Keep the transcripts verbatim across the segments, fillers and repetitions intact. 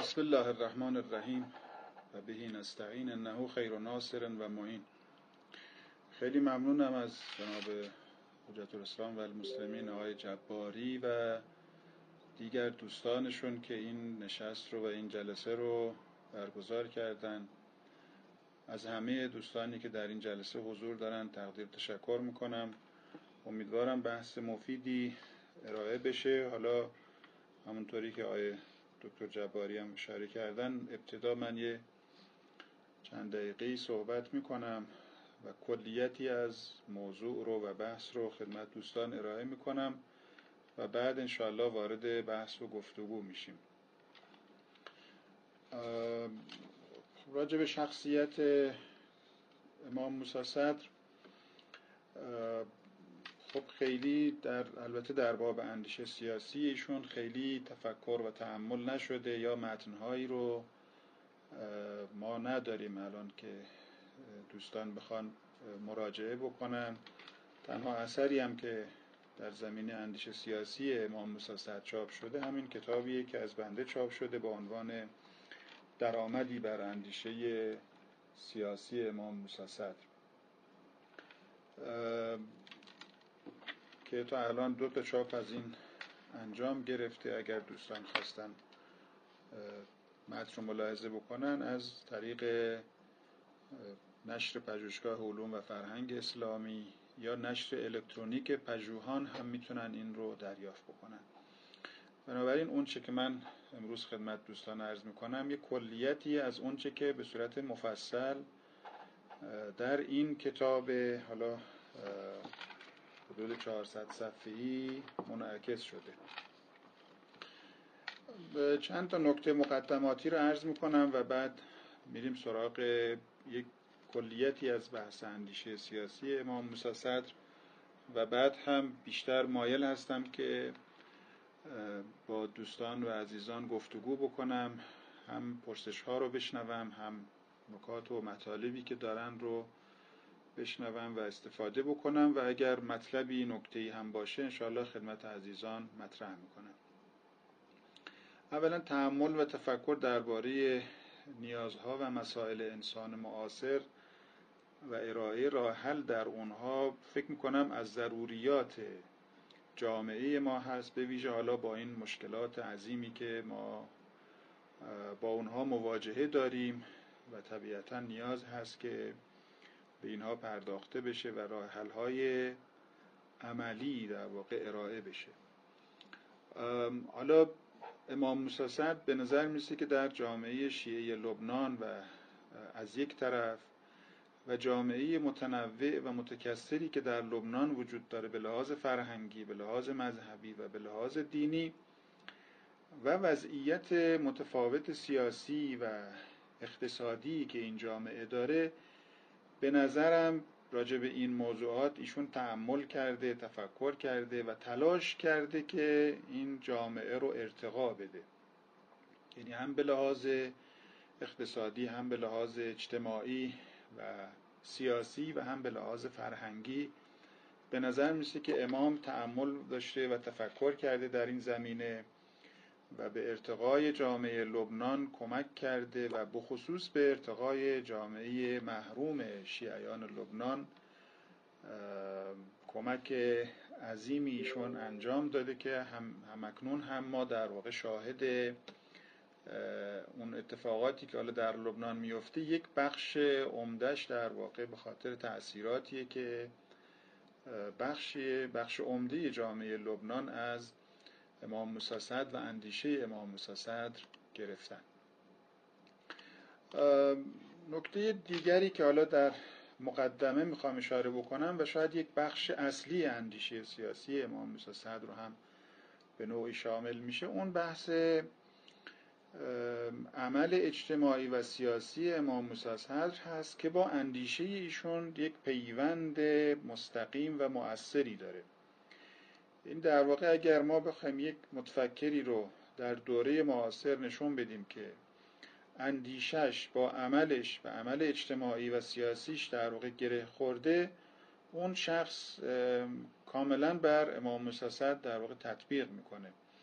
بسم الله الرحمن الرحیم و بهی نستعین انه خیر ناصر و معین. خیلی ممنونم از جناب حجت الاسلام و المسلمین آقای جباری و دیگر دوستانشون که این نشست رو و این جلسه رو برگزار کردن. از همه دوستانی که در این جلسه حضور دارن تقدیر تشکر میکنم. امیدوارم بحث مفیدی ارائه بشه. حالا همونطوری که آقای دکتر جباری هم اشاره کردن، ابتدا من یه چند دقیقه‌ای صحبت میکنم و کلیتی از موضوع رو و بحث رو خدمت دوستان ارائه میکنم و بعد انشاءالله وارد بحث و گفتگو میشیم. راجع به شخصیت امام موسی صدر خب خیلی در البته در باب اندیشه سیاسی ایشون خیلی تفکر و تأمل نشده یا متنهایی رو ما نداریم الان که دوستان بخوان مراجعه بکنن. تنها اثری هم که در زمینه اندیشه سیاسی امام موسی صدر چاپ شده همین کتابیه که از بنده چاپ شده با عنوان درآمدی بر اندیشه سیاسی امام موسی صدر که تا الان دو تا چاپ از این انجام گرفته. اگر دوستان خواستن متن رو ملاحظه بکنن از طریق نشر پژوهشگاه علوم و فرهنگ اسلامی یا نشر الکترونیک پژوهان هم میتونن این رو دریافت بکنن. بنابراین اون چه که من امروز خدمت دوستان عرض میکنم یک کلیتی از اون چه که به صورت مفصل در این کتاب حالا حدود چهارصد صفحه‌ای منعکس شده. چند تا نکته مقدماتی رو عرض میکنم و بعد میریم سراغ یک کلیتی از بحث اندیشه سیاسی امام موسی صدر و بعد هم بیشتر مایل هستم که با دوستان و عزیزان گفتگو بکنم، هم پرسش ها رو بشنوم، هم نکات و مطالبی که دارن رو بشنوم و استفاده بکنم و اگر مطلبی نکته‌ای هم باشه انشاءالله خدمت عزیزان مطرح میکنم. اولا تأمل و تفکر درباره نیازها و مسائل انسان معاصر و ارائه راه حل در اونها فکر میکنم از ضروریات جامعه ما هست، به ویژه حالا با این مشکلات عظیمی که ما با اونها مواجهه داریم و طبیعتا نیاز هست که به اینها پرداخته بشه و راه حل‌های عملی در واقع ارائه بشه. حالا امام موسی صدر به نظر میرسه که در جامعه شیعه لبنان و از یک طرف و جامعه متنوع و متکثری که در لبنان وجود داره به لحاظ فرهنگی، به لحاظ مذهبی و به لحاظ دینی و وضعیت متفاوت سیاسی و اقتصادی که این جامعه داره، به نظرم راجع به این موضوعات ایشون تأمل کرده، تفکر کرده و تلاش کرده که این جامعه رو ارتقا بده. یعنی هم به لحاظ اقتصادی، هم به لحاظ اجتماعی و سیاسی و هم به لحاظ فرهنگی به نظر میشه که امام تأمل داشته و تفکر کرده در این زمینه و به ارتقای جامعه لبنان کمک کرده و بخصوص به ارتقای جامعه محروم شیعیان لبنان کمک عظیمی ایشون انجام داده که هم همکنون هم ما در واقع شاهد اون اتفاقاتی که حالا در لبنان میفته یک بخش عمدهش در واقع به خاطر تأثیراتیه که بخش بخش عمده جامعه لبنان از امام موسی صدر و اندیشه امام موسی صدر گرفتن. نکته دیگری که حالا در مقدمه میخوام اشاره بکنم و شاید یک بخش اصلی اندیشه سیاسی امام موسی صدر رو هم به نوعی شامل میشه، اون بحث عمل اجتماعی و سیاسی امام موسی صدر هست که با اندیشه ایشون یک پیوند مستقیم و مؤثری داره. این در واقع اگر ما بخوایم یک متفکری رو در دوره معاصر نشون بدیم که اندیشش با عملش و عمل اجتماعی و سیاسیش در واقع گره خورده، اون شخص کاملا بر امام موسی صدر در واقع تطبیق میکنه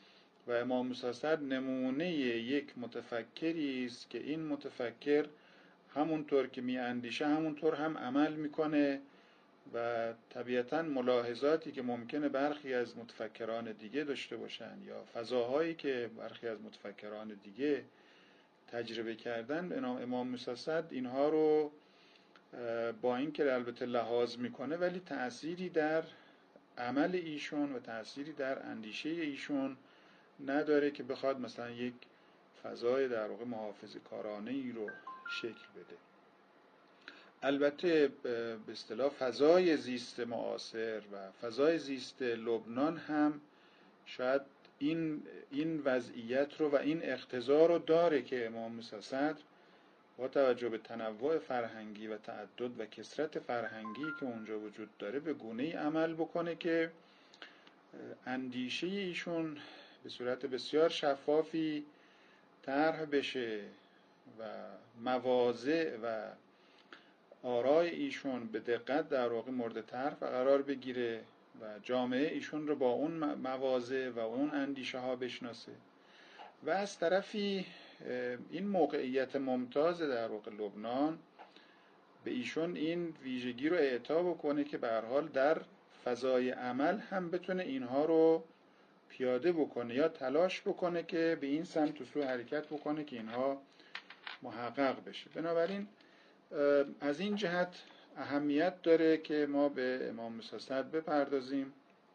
و امام موسی صدر نمونه یک متفکری است که این متفکر همونطور که می اندیشه همونطور هم عمل میکنه و طبیعتاً ملاحظاتی که ممکنه برخی از متفکران دیگه داشته باشن یا فضاهایی که برخی از متفکران دیگه تجربه کردن، امام موسی صدر اینها رو با این که البته لحاظ میکنه ولی تأثیری در عمل ایشون و تأثیری در اندیشه ایشون نداره که بخواد مثلا یک فضای در واقع محافظه کارانه ای رو شکل بده. البته به اصطلاح فضای زیست معاصر و فضای زیست لبنان هم شاید این این وضعیت رو و این اقتضا رو داره که امام موسی صدر با توجه به تنوع فرهنگی و تعدد و کثرت فرهنگی که اونجا وجود داره به گونه‌ای عمل بکنه که اندیشه ایشون به صورت بسیار شفافی طرح بشه و مواضع و آرای ایشون به دقت در واقع مورد طرح قرار بگیره و جامعه ایشون رو با اون مواضع و اون اندیشه ها بشناسه. و از طرفی این موقعیت ممتاز در واقع لبنان به ایشون این ویژگی رو اعطا بکنه که به هر حال در فضای عمل هم بتونه اینها رو پیاده بکنه یا تلاش بکنه که به این سمت و سو حرکت بکنه که اینها محقق بشه. بنابراین از این جهت اهمیت داره که ما به امام موسی صدر بپردازیم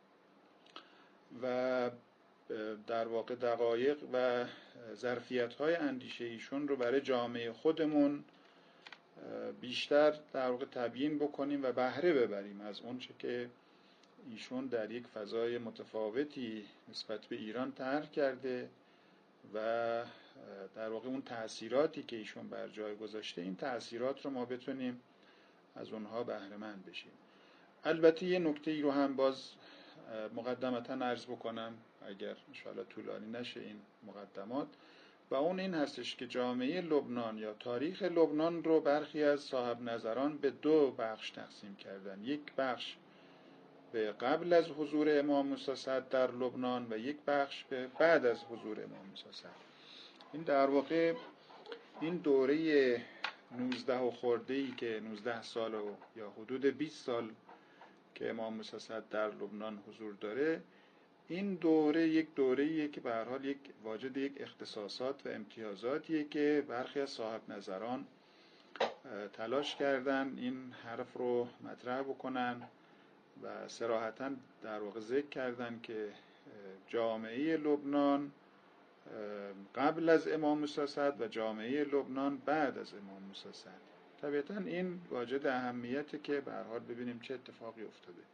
و در واقع دقایق و ظرفیت‌های اندیشه ایشون رو برای جامعه خودمون بیشتر در واقع تبیین بکنیم و بهره ببریم از اون چه که ایشون در یک فضای متفاوتی نسبت به ایران طرح کرده و در واقع اون تأثیراتی که ایشون بر جای گذاشته، این تأثیرات رو ما بتونیم از اونها بهره مند بشیم. البته یه نکته ای رو هم باز مقدمتا عرض بکنم اگر انشاءالله طولانی نشه این مقدمات، و اون این هستش که جامعه لبنان یا تاریخ لبنان رو برخی از صاحب نظران به دو بخش تقسیم کردن. یک بخش به قبل از حضور امام موسی صدر در لبنان و یک بخش به بعد از حضور امام موسی صدر. این در واقع این دوره نوزده و خورده‌ای که نوزده سال و یا حدود بیست سال که امام موسی صدر در لبنان حضور داره، این دوره یک دوره‌ایه که به هر حال یک واجد یک اختصاصات و امتیازاتیه که برخی از صاحب نظران تلاش کردن این حرف رو مطرح بکنن و صراحتاً در واقع ذکر کردن که جامعه لبنان قبل از امام موسی صدر و جامعه لبنان بعد از امام موسی صدر. طبیعتاً این واجد اهمیته که به هر حال ببینیم چه اتفاقی افتاده.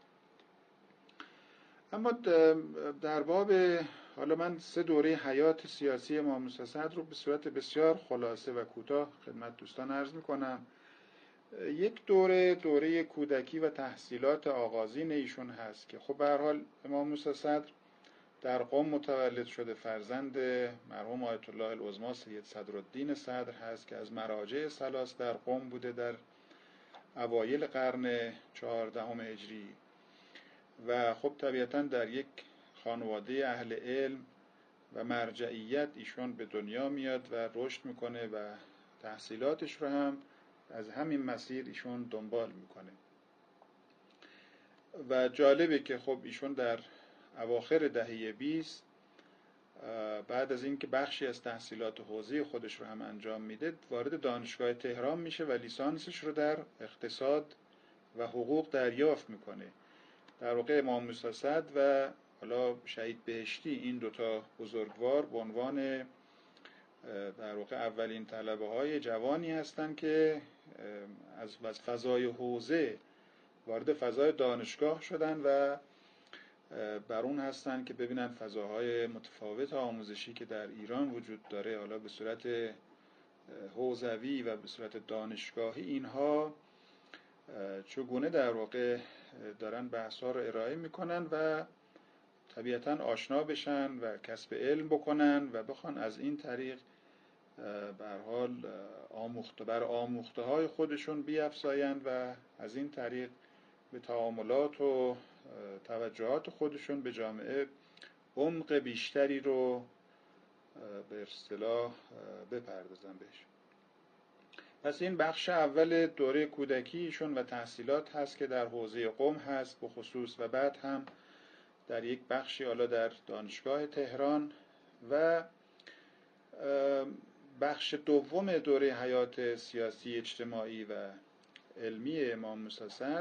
اما در باب، حالا من سه دوره حیات سیاسی امام موسی صدر رو به صورت بسیار خلاصه و کوتاه خدمت دوستان عرض می‌کنم. یک دوره دوره کودکی و تحصیلات آغازین ایشون هست که خب به هر حال امام موسی صدر در قم متولد شده، فرزند مرحوم آیت الله العظمی سید صدرالدین صدر هست که از مراجع ثلاث در قم بوده در اوایل قرن چهاردهم هجری و خب طبیعتاً در یک خانواده اهل علم و مرجعیت ایشون به دنیا میاد و رشد میکنه و تحصیلاتش رو هم از همین مسیر ایشون دنبال میکنه. و جالبه که خب ایشون در اواخر دهه بیست بعد از اینکه بخشی از تحصیلات حوزه خودش رو هم انجام میده، وارد دانشگاه تهران میشه و لیسانسش رو در اقتصاد و حقوق دریافت میکنه. در واقع امام موسی صدر و حالا شهید بهشتی، این دوتا بزرگوار به عنوان در واقع اولین طلبه های جوانی هستند که از فضای حوزه وارد فضای دانشگاه شدن و بر اون هستن که ببینن فضاهای متفاوت آموزشی که در ایران وجود داره، حالا به صورت حوزوی و به صورت دانشگاهی، اینها چگونه در واقع دارن بحث‌ها رو ارائه میکنن و طبیعتاً آشنا بشن و کسب علم بکنن و بخوان از این طریق به هر حال آموخته بر آموخته های خودشون بیفزایند و از این طریق به تعاملات و توجهات خودشون به جامعه عمق بیشتری رو به اصطلاح بپردازم بهش. پس این بخش اول دوره کودکیشون و تحصیلات هست که در حوزه قم هست به خصوص، و بعد هم در یک بخشی حالا در دانشگاه تهران. و بخش دوم دوره حیات سیاسی اجتماعی و علمی امام موسی صدر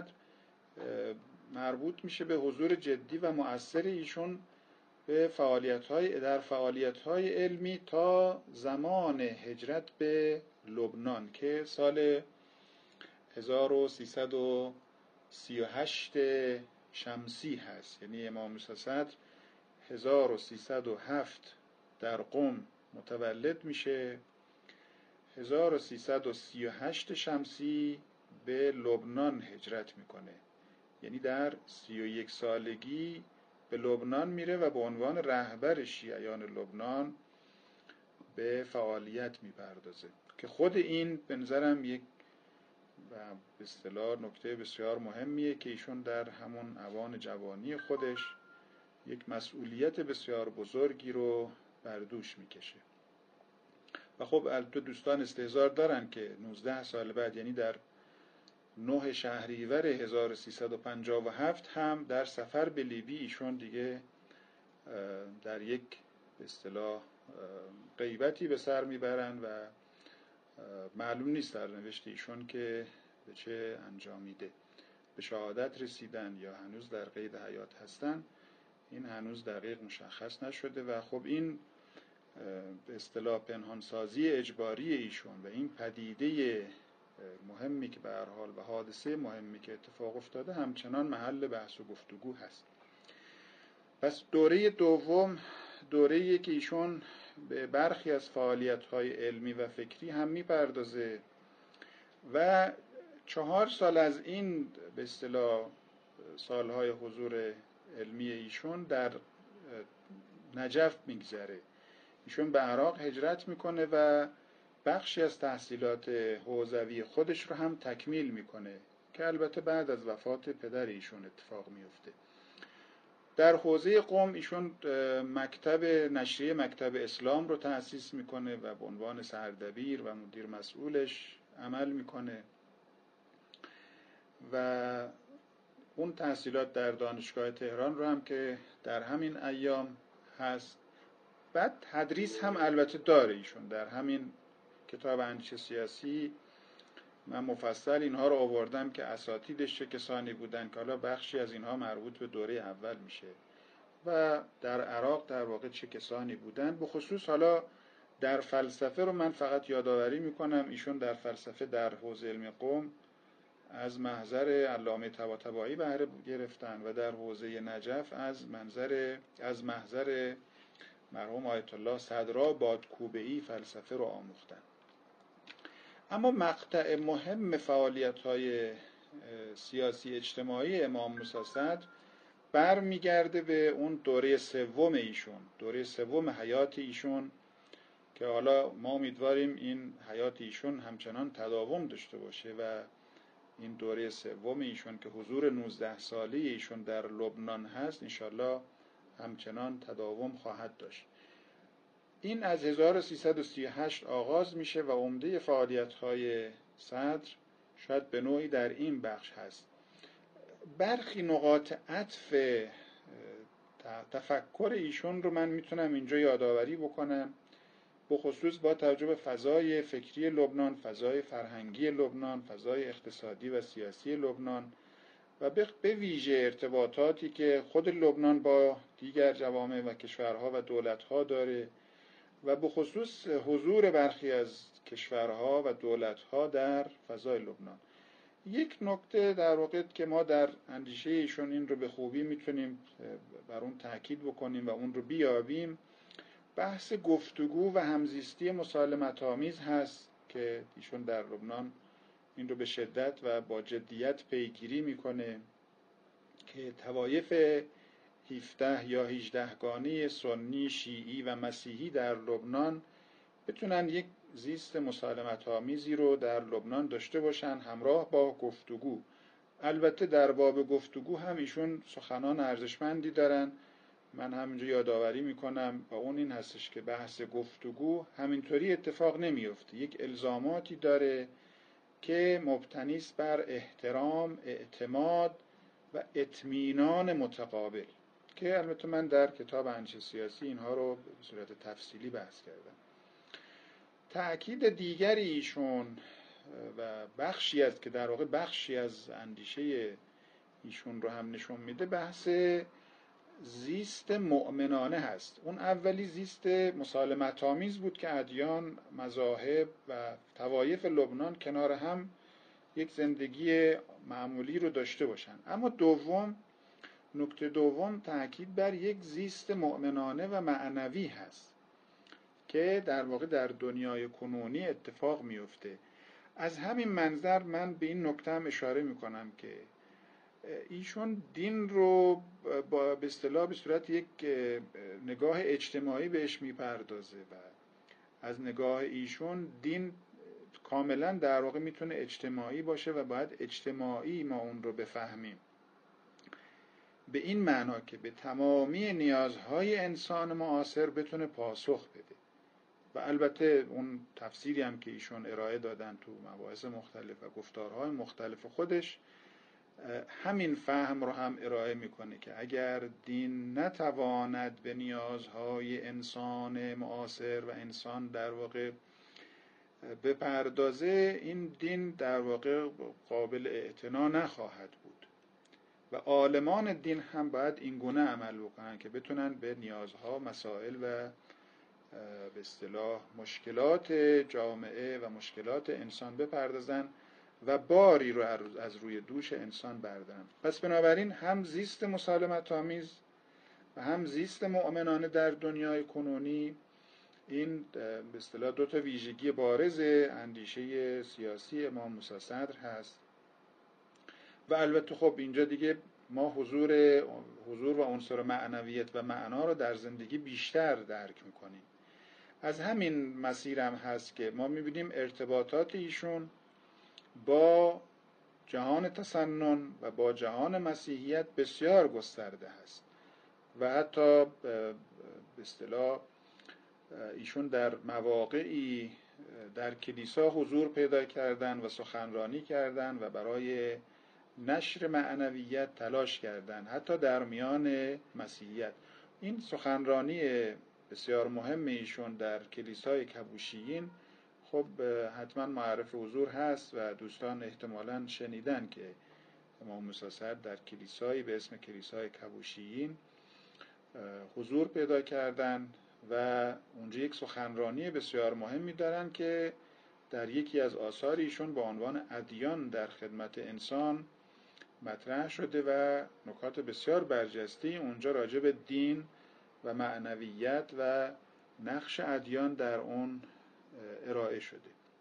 مربوط میشه به حضور جدی و مؤثر ایشون به فعالیت‌های در فعالیت‌های علمی تا زمان هجرت به لبنان که سال هزار و سیصد و سی و هشت شمسی هست. یعنی امام موسی صدر هزار و سیصد و هفت در قم متولد میشه، هزار و سیصد و سی و هشت شمسی به لبنان هجرت میکنه. یعنی در سی و یک سالگی به لبنان میره و به عنوان رهبر شیعیان لبنان به فعالیت میپردازه که خود این به نظرم یک به اصطلاح نکته بسیار مهمیه که ایشون در همون اوان جوانی خودش یک مسئولیت بسیار بزرگی رو بر دوش میکشه. و خب البته دوستان استحضار دارن که نوزده سال بعد، یعنی در نه شهریور هزار و سیصد و پنجاه و هفت هم در سفر به لیبی ایشون دیگه در یک به اصطلاح غیبتی به سر میبرن و معلوم نیست در نوشت ایشون که به چه انجامیده، به شهادت رسیدن یا هنوز در قید حیات هستن، این هنوز دقیق مشخص نشده. و خب این به اصطلاح پنهانسازی اجباری ایشون و این پدیده مهمی که به هر حال و حادثه مهمی که اتفاق افتاده همچنان محل بحث و گفتگو هست. پس دوره دوم دوره‌ای که ایشون به برخی از فعالیت‌های علمی و فکری هم می‌پردازه و چهار سال از این به اصطلاح سالهای حضور علمی ایشون در نجف میگذره. ایشون به عراق هجرت میکنه و بخشی از تحصیلات حوزوی خودش رو هم تکمیل میکنه که البته بعد از وفات پدر ایشون اتفاق میفته. در حوزه قم ایشون مکتب نشریه مکتب اسلام رو تأسیس میکنه و به عنوان سردبیر و مدیر مسئولش عمل میکنه و اون تحصیلات در دانشگاه تهران رو هم که در همین ایام هست. بعد تدریس هم البته داره ایشون. در همین کتاب اندیشه سیاسی من مفصل اینها رو آوردم که اساتیدش چه کسانی بودن که حالا بخشی از اینها مربوط به دوره اول میشه و در عراق در واقع چه کسانی بودن. به خصوص حالا در فلسفه رو من فقط یادآوری میکنم ایشون در فلسفه در حوزه علم قم از محضر علامه طباطبایی بهره گرفتن و در حوزه نجف از منظر از محضر مرحوم آیت الله صدرا بادکوبه‌ای فلسفه رو آموختن. اما مقطع مهم فعالیت‌های سیاسی اجتماعی امام موسی صدر برمیگرده به اون دوره سوم ایشون، دوره سوم حیات ایشون که حالا ما امیدواریم این حیات ایشون همچنان تداوم داشته باشه و این دوره سوم ایشون که حضور نوزده ساله ایشون در لبنان هست انشالله همچنان تداوم خواهد داشت. این از هزار و سیصد و سی و هشت آغاز میشه و عمده فعالیت‌های صدر شاید به نوعی در این بخش هست. برخی نقاط عطف تفکر ایشون رو من میتونم اینجا یادآوری بکنم، به خصوص با توجه به فضای فکری لبنان، فضای فرهنگی لبنان، فضای اقتصادی و سیاسی لبنان و به ویژه ارتباطاتی که خود لبنان با دیگر جوامع و کشورها و دولتها داره و به خصوص حضور برخی از کشورها و دولتها در فضای لبنان. یک نکته در واقع که ما در اندیشه ایشون این رو به خوبی میتونیم بر اون تاکید بکنیم و اون رو بیابیم، بحث گفتگو و همزیستی مسالمت آمیز هست که ایشون در لبنان این رو به شدت و با جدیت پیگیری میکنه که طوایف هفده یا هجده گانه سنی، شیعی و مسیحی در لبنان بتونن یک زیست مسالمت آمیزی رو در لبنان داشته باشن همراه با گفتگو. البته در باب گفتگو هم ایشون سخنان ارزشمندی دارن، من همینجا یادآوری میکنم و اون این هستش که بحث گفتگو همینطوری اتفاق نمیفته. یک الزاماتی داره که مبتنی است بر احترام، اعتماد و اطمینان متقابل، که البته من در کتاب اندیشه سیاسی اینها رو به صورت تفصیلی بحث کردم. تأکید دیگری ایشون و بخشی از که در واقع بخشی از اندیشه ایشون رو هم نشون میده، بحث زیست مؤمنانه هست. اون اولی زیست مسالمت آمیز بود که ادیان، مذاهب و طوایف لبنان کنار هم یک زندگی معمولی رو داشته باشن. اما دوم، نکته دوم تأکید بر یک زیست مؤمنانه و معنوی هست که در واقع در دنیای کنونی اتفاق میفته. از همین منظر من به این نکته هم اشاره میکنم که ایشون دین رو با به اصطلاح به صورت یک نگاه اجتماعی بهش میپردازه و از نگاه ایشون دین کاملا در واقع میتونه اجتماعی باشه و باید اجتماعی ما اون رو بفهمیم، به این معنا که به تمامی نیازهای انسان معاصر بتونه پاسخ بده. و البته اون تفسیری هم که ایشون ارائه دادن تو مباحث مختلف و گفتارهای مختلف خودش همین فهم رو هم ارائه میکنه که اگر دین نتواند به نیازهای انسان معاصر و انسان در واقع بپردازه، این دین در واقع قابل اعتنا نخواهد بود و عالمان دین هم باید این گونه عمل بکنن که بتونن به نیازها، مسائل و به اصطلاح مشکلات جامعه و مشکلات انسان بپردازن و باری رو از روی دوش انسان بردارن. پس بنابراین هم زیست مسالمت آمیز و هم زیست مؤمنانه در دنیای کنونی، این به اصطلاح دو تا ویژگی بارز اندیشه سیاسی امام موسی صدر هست. و البته خب اینجا دیگه ما حضور حضور و عنصر معنویت و معنا رو در زندگی بیشتر درک میکنیم. از همین مسیرم هست که ما میبینیم ارتباطات ایشون با جهان تسنن و با جهان مسیحیت بسیار گسترده هست و حتی به اصطلاح ایشون در مواقعی در کلیسا حضور پیدا کردن و سخنرانی کردن و برای نشر معنویت تلاش کردن، حتی در میان مسیحیت. این سخنرانی بسیار مهم ایشون در کلیسای کبوشیین خب حتما معرف حضور هست و دوستان احتمالاً شنیدن که امام موسی صدر در کلیسایی به اسم کلیسای کبوشیین حضور پیدا کردن و اونجا یک سخنرانی بسیار مهمی دارن که در یکی از آثار ایشون با عنوان ادیان در خدمت انسان مطرح شده و نکات بسیار برجسته اونجا راجع به دین و معنویت و نقش ادیان در اون ارائه شده.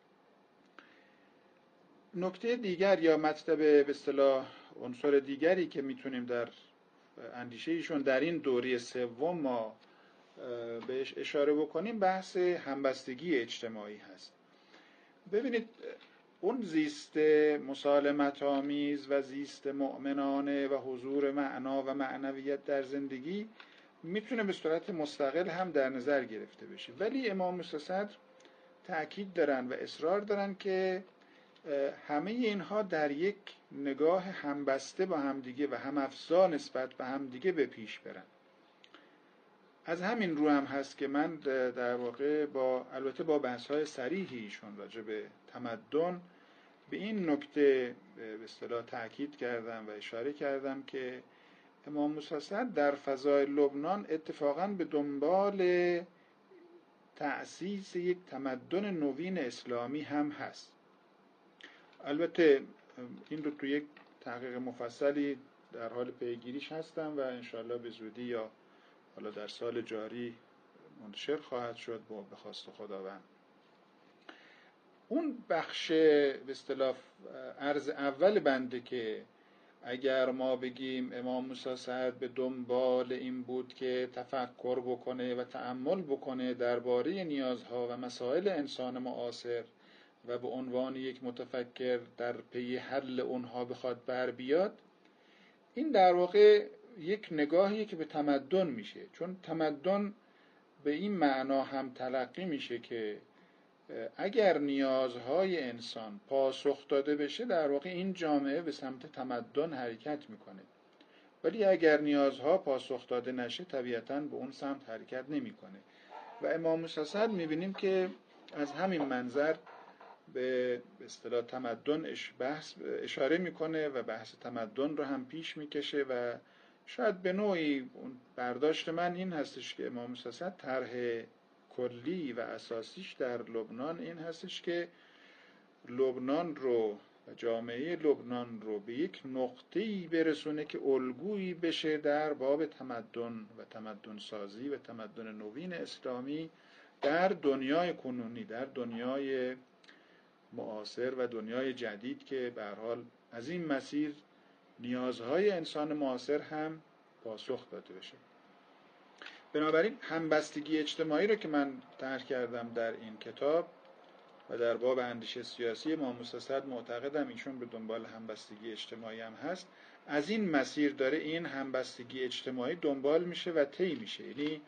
نکته دیگر یا مطلب به اصطلاح عنصر دیگری که میتونیم در اندیشه ایشون در این دوره سوم ما بهش اشاره بکنیم، بحث همبستگی اجتماعی هست. ببینید اون زیست مسالمت آمیز و زیست مؤمنانه و حضور معنا و معنویت در زندگی میتونه به صورت مستقل هم در نظر گرفته بشه، ولی امام موسی صدر تأکید دارن و اصرار دارن که همه اینها در یک نگاه همبسته با همدیگه و همافزا نسبت به همدیگه به پیش برن. از همین رو هم هست که من در واقع با البته با بحث‌های صریحی ایشون راجع به تمدن به این نکته به اصطلاح تأکید کردم و اشاره کردم که امام موسی صدر در فضای لبنان اتفاقاً به دنبال تأسیس یک تمدن نوین اسلامی هم هست. البته این رو تو یک تحقیق مفصلی در حال پیگیریش هستم و انشاءالله به زودی یا حالا در سال جاری منتشر خواهد شد با به خواست خداوند. اون بخش به اصطلاح عرض اول بنده که اگر ما بگیم امام موسی صدر به دنبال این بود که تفکر بکنه و تأمل بکنه درباره نیازها و مسائل انسان معاصر و به عنوان یک متفکر در پی حل اونها بخواد بر بیاد، این در واقع یک نگاهیه که به تمدن میشه، چون تمدن به این معنا هم تلقی میشه که اگر نیازهای انسان پاسخ داده بشه در واقع این جامعه به سمت تمدن حرکت میکنه، ولی اگر نیازها پاسخ داده نشه طبیعتاً به اون سمت حرکت نمیکنه. و امام موسی صدر میبینیم که از همین منظر به اصطلاح تمدن بحث اشاره میکنه و بحث تمدن رو هم پیش میکشه و شاید به نوعی برداشت من این هستش که امام موسی صدر طرح کلی و اساسیش در لبنان این هستش که لبنان رو و جامعه لبنان رو به یک نقطه‌ای برسونه که الگویی بشه در باب تمدن و تمدن سازی و تمدن نوین اسلامی در دنیای کنونی، در دنیای معاصر و دنیای جدید که به هر حال از این مسیر نیازهای انسان معاصر هم پاسخ داده بشه. بنابراین همبستگی اجتماعی رو که من طرح کردم در این کتاب و در باب اندیشه سیاسی، امام موسی صدر معتقدم ایشون به دنبال همبستگی اجتماعی هم هست. از این مسیر داره این همبستگی اجتماعی دنبال میشه و طی میشه، یعنی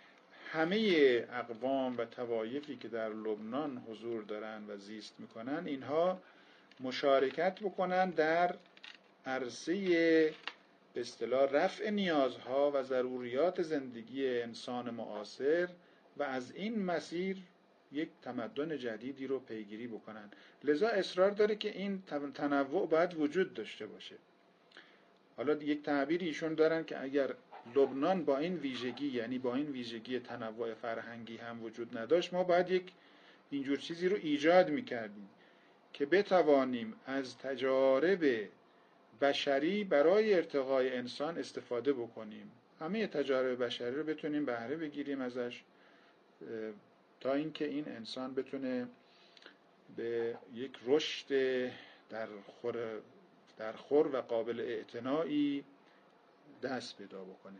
همه اقوام و طوایفی که در لبنان حضور دارن و زیست میکنن اینها مشارکت بکنن در عرصه به اصطلاح رفع نیازها و ضروریات زندگی انسان معاصر و از این مسیر یک تمدن جدیدی رو پیگیری بکنن. لذا اصرار داره که این تنوع باید وجود داشته باشه. حالا یک تعبیری ایشون دارن که اگر لبنان با این ویژگی، یعنی با این ویژگی تنوع فرهنگی هم وجود نداشت، ما باید یک اینجور چیزی رو ایجاد میکردیم که بتوانیم از تجارب بشری برای ارتقای انسان استفاده بکنیم، همه تجارب بشری رو بتونیم بهره بگیریم ازش تا اینکه این انسان بتونه به یک رشد در خور در خور و قابل اعتنایی دست پیدا بکنه.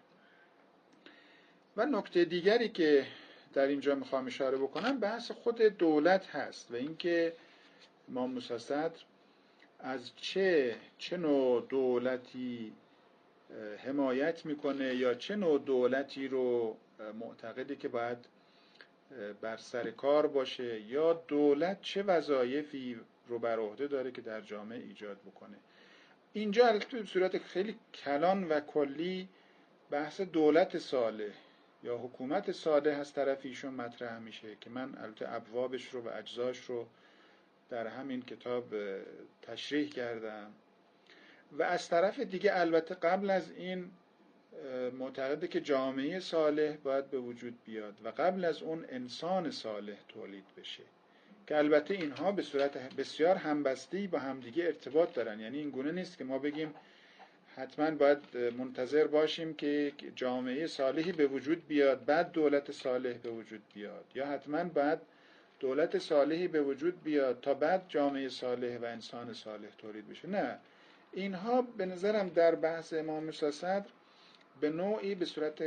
و نکته دیگری که در اینجا میخوام اشاره بکنم بحث خود دولت هست و اینکه امام موسی صدر از چه چه نوع دولتی حمایت میکنه یا چه نوع دولتی رو معتقده که باید بر سر کار باشه، یا دولت چه وظایفی رو بر عهده داره که در جامعه ایجاد بکنه. اینجا البته به صورت خیلی کلان و کلی بحث دولت صالح یا حکومت صالح از طرف ایشون مطرح میشه که من البته ابوابش رو و اجزاش رو در همین کتاب تشریح کردم. و از طرف دیگه البته قبل از این معتقده که جامعه صالح باید به وجود بیاد و قبل از اون انسان صالح تولید بشه که البته اینها به صورت بسیار همبسته‌ای با همدیگه ارتباط دارن. یعنی این گونه نیست که ما بگیم حتما باید منتظر باشیم که جامعه صالحی به وجود بیاد بعد دولت صالح به وجود بیاد، یا حتما باید دولت صالحی به وجود بیاد تا بعد جامعه صالح و انسان صالح تولید بشه. نه، اینها به نظرم در بحث امام موسی صدر به نوعی به صورت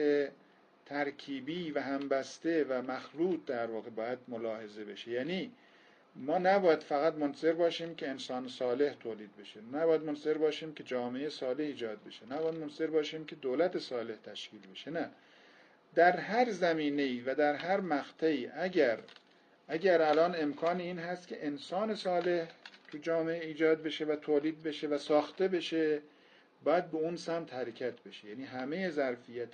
ترکیبی و همبسته و مخلوط در واقع باید ملاحظه بشه. یعنی ما نباید فقط منتظر باشیم که انسان صالح تولید بشه، نباید منتظر باشیم که جامعه صالح ایجاد بشه، نباید منتظر باشیم که دولت صالح تشکیل بشه. نه، در هر زمینه‌ای و در هر مقطعی اگر اگر الان امکان این هست که انسان صالح تو جامعه ایجاد بشه و تولید بشه و ساخته بشه، باید به اون سمت حرکت بشه. یعنی همه ظرفیت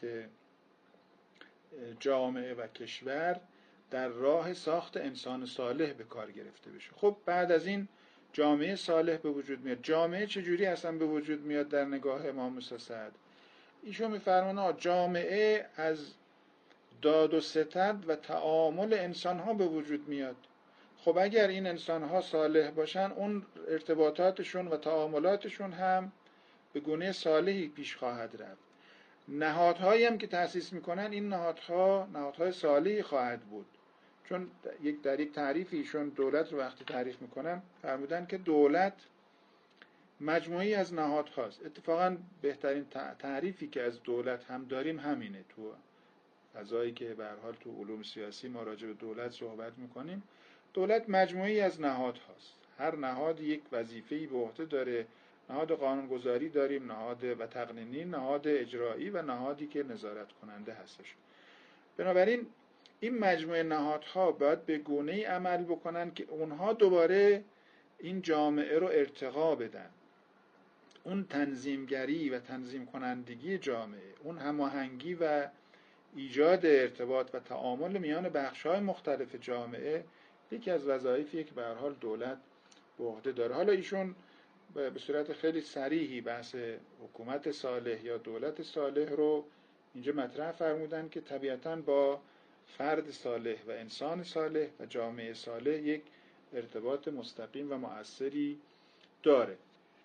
جامعه و کشور در راه ساخت انسان صالح به کار گرفته بشه. خب بعد از این جامعه صالح به وجود میاد. جامعه چجوری اصلا به وجود میاد در نگاه امام موسی صدر؟ ایشون میفرماند جامعه از داد و ستد و تعامل انسان ها به وجود میاد. خب اگر این انسان ها صالح باشن اون ارتباطاتشون و تعاملاتشون هم به گونه صالحی پیش خواهد رفت. نهادهایی هم که تأسیس میکنن این نهادها نهادهای صالحی خواهد بود. چون یک در یک تعریف ایشون دولت رو وقتی تعریف میکنن فرمودن که دولت مجموعی از نهادهاست. اتفاقا بهترین تعریفی که از دولت هم داریم همینه. تو فضایی که به هر حال تو علوم سیاسی ما راجع به دولت صحبت میکنیم، دولت مجموعی از نهادهاست. هر نهاد یک وظیفه‌ای به عهده داره نهاد قانونگذاری داریم، نهاد و تقنینی، نهاد اجرایی و نهادی که نظارت کننده هستش. بنابراین این مجموعه نهادها باید به گونه‌ای عمل بکنن که اونها دوباره این جامعه رو ارتقا بدن. اون تنظیمگری و تنظیم کنندگی جامعه، اون هماهنگی و ایجاد ارتباط و تعامل میان بخش‌های مختلف جامعه یکی از وظایفیه که به هر حال دولت به عهده داره. حالا ایشون به صورت خیلی صریحی بحث حکومت صالح یا دولت صالح رو اینجا مطرح فرمودن که طبیعتاً با فرد صالح و انسان صالح و جامعه صالح یک ارتباط مستقیم و مؤثری داره.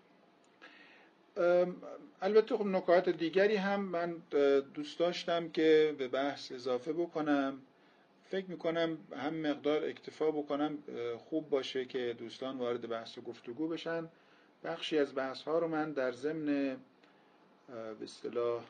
البته خب نکات دیگری هم من دوست داشتم که به بحث اضافه بکنم. فکر میکنم هم مقدار اکتفا بکنم خوب باشه که دوستان وارد بحث و گفتگو بشن. بخشی از بحث ها رو من در ضمن به اصطلاح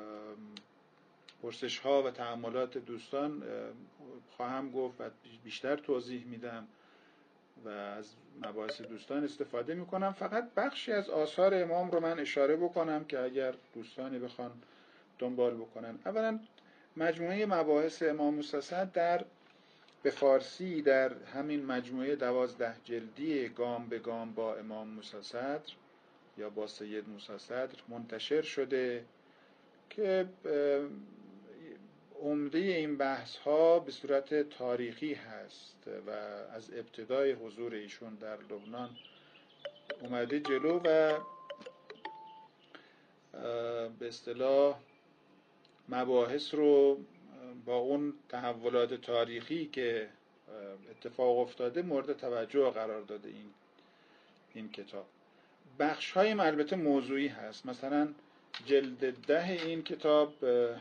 پرسش ها و تأملات دوستان خواهم گفت و بیشتر توضیح میدم و از مباحث دوستان استفاده میکنم. فقط بخشی از آثار امام رو من اشاره بکنم که اگر دوستانی بخوان دنبال بکنن. اولا مجموعه مباحث امام موسی صدر در به فارسی در همین مجموعه دوازده جلدی گام به گام با امام موسی صدر یا با سید موسی صدر منتشر شده که عمده این بحث ها به صورت تاریخی هست و از ابتدای حضور ایشون در لبنان اومده جلو و به اصطلاح مباحث رو با اون تحولات تاریخی که اتفاق افتاده مورد توجه قرار داده این این کتاب. بخش هایم البته موضوعی هست. مثلا جلد ده این کتاب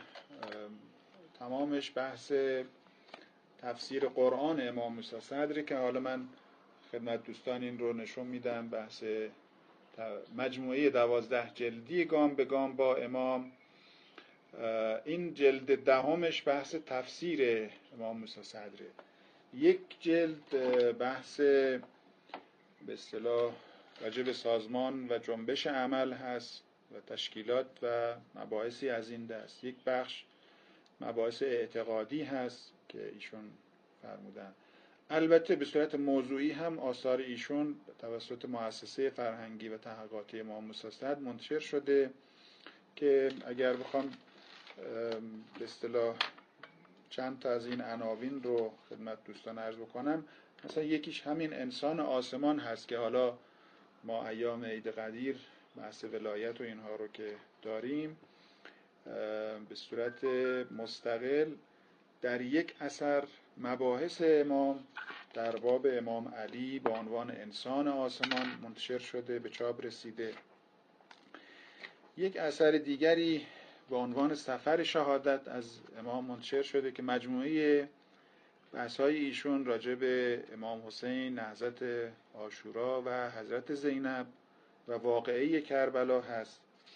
تمامش بحث تفسیر قرآن امام موسی صدر که حالا من خدمت دوستان این رو نشون میدم. بحث مجموعه دوازده جلدی گام به گام با امام، این جلد دهمش بحث تفسیر امام موسی صدره. یک جلد بحث به اصطلاح راجع به سازمان و جنبش عمل هست و تشکیلات و مباحثی از این دست. یک بخش مباحث اعتقادی هست که ایشون فرمودن. البته به صورت موضوعی هم آثار ایشون توسط مؤسسه فرهنگی و تحقیقاتی امام موسی صدر منتشر شده که اگر بخوام به اصطلاح چند تا از این عناوین رو خدمت دوستان عرض بکنم، مثلا یکیش همین انسان آسمان هست که حالا ما ایام عید قدیر بحث ولایت و اینها رو که داریم به صورت مستقل در یک اثر مباحث امام در باب امام علی با عنوان انسان آسمان منتشر شده، به چاپ رسیده. یک اثر دیگری با عنوان سفر شهادت از امام منتشر شده که مجموعه بحث‌های ایشون راجع به امام حسین، نهضت عاشورا و حضرت زینب و واقعه کربلا هست.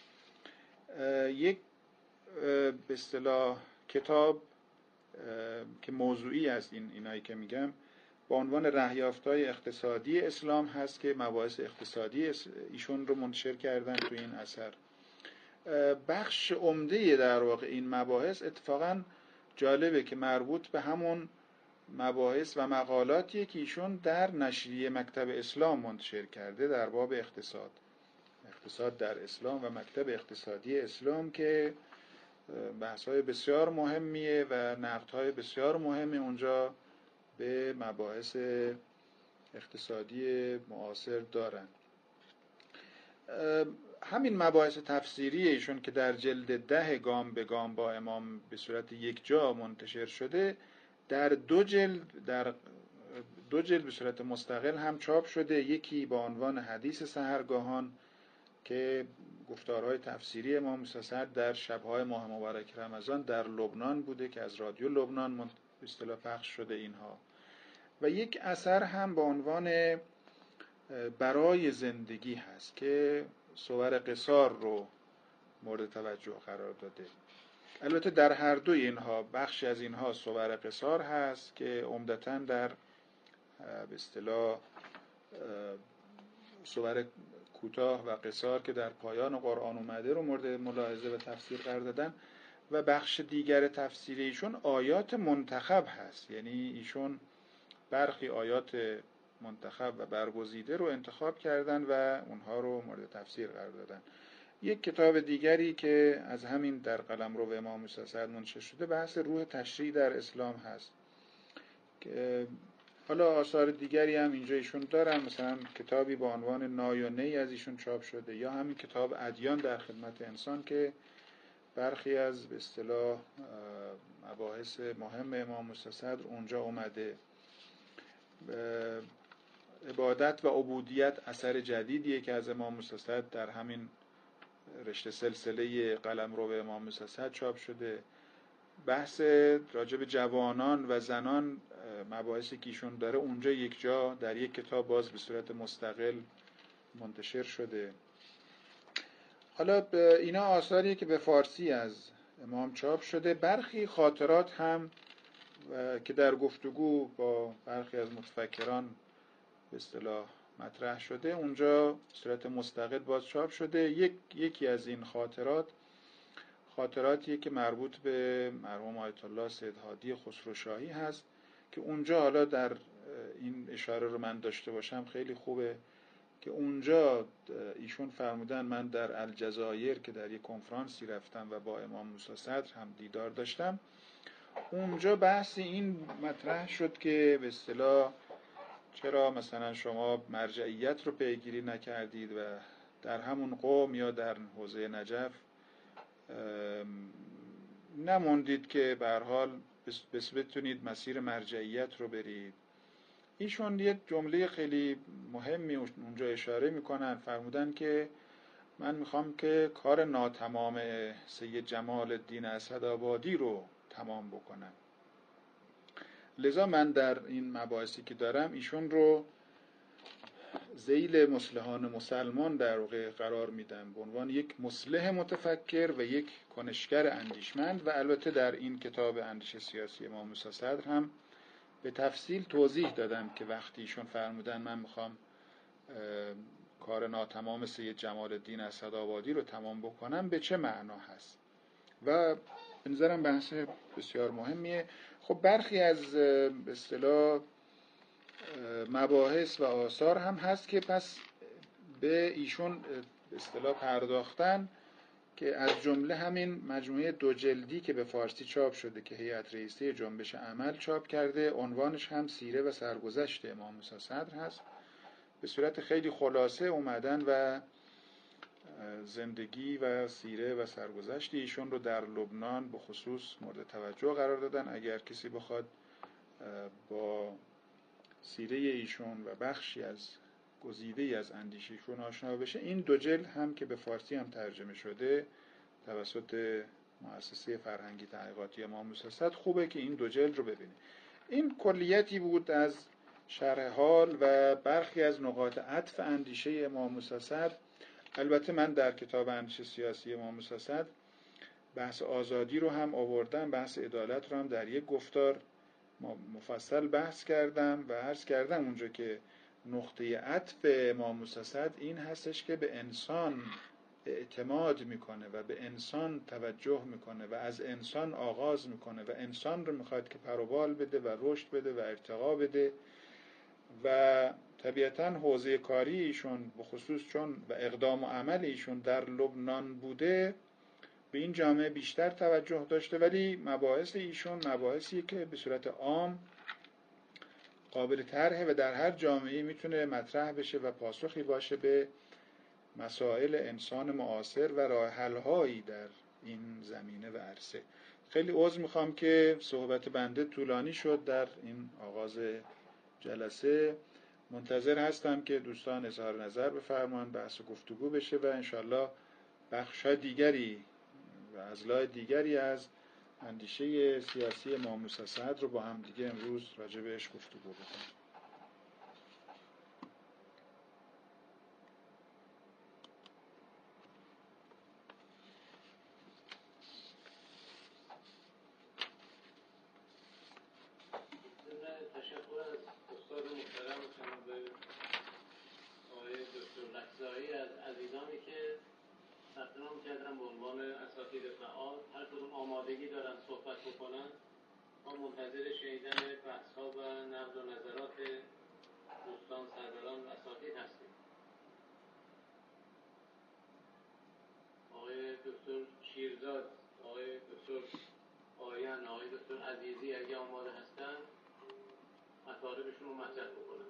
یک به اصطلاح کتاب که موضوعی است، این اینایی که میگم، با عنوان رهیافت‌های اقتصادی اسلام هست که مباحث اقتصادی ایشون رو منتشر کردن تو این اثر. بخش عمده در واقع این مباحث اتفاقاً جالبه که مربوط به همون مباحث و مقالاتیه که ایشون در نشریه مکتب اسلام منتشر کرده در باب اقتصاد اقتصاد در اسلام و مکتب اقتصادی اسلام که بحث‌های بسیار مهمیه و نقدهای بسیار مهمی اونجا به مباحث اقتصادی معاصر دارن. همین مباحث تفسیری ایشون که در جلد ده گام به گام با امام به صورت یک جا منتشر شده، در دو جلد در دو جلد به صورت مستقل هم چاپ شده. یکی با عنوان حدیث سحرگاهان که گفتارهای تفسیری امام موسی صدر در شب‌های ماه مبارک رمضان در لبنان بوده که از رادیو لبنان به اصطلاح پخش شده اینها، و یک اثر هم با عنوان برای زندگی هست که صور قصار رو مورد توجه قرار داده. البته در هر دوی اینها بخشی از اینها صور قصار هست که عمدتاً در به اصطلاح صور کوتاه و قصار که در پایان قرآن اومده رو مورد ملاحظه و تفسیر قرار دادن و بخش دیگر تفسیر ایشون آیات منتخب هست، یعنی ایشون برخی آیات منتخب و برگزیده رو انتخاب کردن و اونها رو مورد تفسیر قرار دادن. یک کتاب دیگری که از همین در قلمرو امام موسی اسد منتشر شده بحث روح تشریع در اسلام هست که حالا آثار دیگری هم اینجا ایشون دارن، مثلا کتابی با عنوان نای و نی از ایشون چاپ شده، یا همین کتاب ادیان در خدمت انسان که برخی از به اصطلاح مباحث مهم امام موسی صدر اونجا اومده. عبادت و عبودیت اثر جدیدیه که از امام موسی صدر در همین رشته سلسله قلمرو امام موسی صدر چاپ شده. بحث راجع به جوانان و زنان مباحثی که ایشون داره اونجا یک جا در یک کتاب باز به صورت مستقل منتشر شده. حالا اینا آثاریه که به فارسی از امام چاپ شده. برخی خاطرات هم که در گفتگو با برخی از متفکران به اصطلاح مطرح شده اونجا به صورت مستقل باز چاپ شده. یک یکی از این خاطرات خاطراتیه که مربوط به مرحوم آیت الله سید هادی خسروشاهی هست که اونجا حالا در این اشاره رو من داشته باشم خیلی خوبه که اونجا ایشون فرمودن من در الجزایر که در یک کنفرانسی رفتم و با امام موسی صدر هم دیدار داشتم، اونجا بحث این مطرح شد که به اصطلاح چرا مثلا شما مرجعیت رو پیگیری نکردید و در همون قوم یا در حوزه نجف نموندید که به هر حال بس بتونید مسیر مرجعیت رو برید. ایشون یک جمله خیلی مهمی اونجا اشاره میکنن، فرمودن که من میخوام که کار ناتمام سید جمال الدین اسدآبادی رو تمام بکنم. لذا من در این مباحثی که دارم ایشون رو ذیل مصلحان مسلمان در واقع قرار میدم به عنوان یک مصلح متفکر و یک کنشگر اندیشمند. و البته در این کتاب اندیشه سیاسی امام موسی صدر هم به تفصیل توضیح دادم که وقتی ایشون فرمودن من میخوام کار ناتمام سید جمال الدین اسدآبادی رو تمام بکنم به چه معنا هست و به نظرم بحث بسیار مهمیه. خب برخی از به اصطلاح مباحث و آثار هم هست که پس به ایشون به اصطلاح پرداختن که از جمله همین مجموعه دو جلدی که به فارسی چاپ شده که هیئت رئیسه جنبش عمل چاپ کرده، عنوانش هم سیره و سرگذشت امام موسی صدر هست. به صورت خیلی خلاصه اومدن و زندگی و سیره و سرگذشت ایشون رو در لبنان به خصوص مورد توجه قرار دادن. اگر کسی بخواد با سیره ایشون و بخشی از گزیده‌ای از اندیشه ایشون آشنا بشه، این دو جلد هم که به فارسی هم ترجمه شده توسط مؤسسه فرهنگی تحقیقاتی امام موسی صدر، خوبه که این دو جلد رو ببینید. این کلیتی بود از شرح حال و برخی از نقاط عطف اندیشه امام موسی صدر. البته من در کتاب اندیشه سیاسی امام موسی صدر بحث آزادی رو هم آوردم، بحث عدالت رو هم در یک گفتار مفصل بحث کردم و عرض کردم اونجا که نقطه عطف امام موسی صدر این هستش که به انسان اعتماد میکنه و به انسان توجه میکنه و از انسان آغاز میکنه و انسان رو میخواد که پر و بال بده و رشد بده و ارتقا بده. و طبیعتاً حوزه کاری ایشون به خصوص چون و اقدام و عمل ایشون در لبنان بوده به این جامعه بیشتر توجه داشته، ولی مباحث ایشون مباحثی که به صورت عام قابل طرحه و در هر جامعه میتونه مطرح بشه و پاسخی باشه به مسائل انسان معاصر و راه حل هایی در این زمینه و عرصه. خیلی عذر میخوام که صحبت بنده طولانی شد در این آغاز جلسه. منتظر هستم که دوستان اظهار نظر بفرمایند، بحث و گفتگو بشه و انشالله بخش دیگری و اضلاع دیگری از اندیشه سیاسی امام موسی صدر رو با هم دیگه امروز راجع بهش گفتگو بکنیم. تشکر از استاد محترم جناب آقای دکتر کردم به عنوان اساتید فعال، هر کدوم آمادگی دارن صحبت بکنن. ما منتظر شنیدن بحث‌ها و نقد و نظرات دوستان، سروران و اساتید هستیم. آقای دکتر شیرزاد، آقای دکتر آیان، آقای دکتر عزیزی اگه آماده هستن مطالبشون رو مطرح بکنن.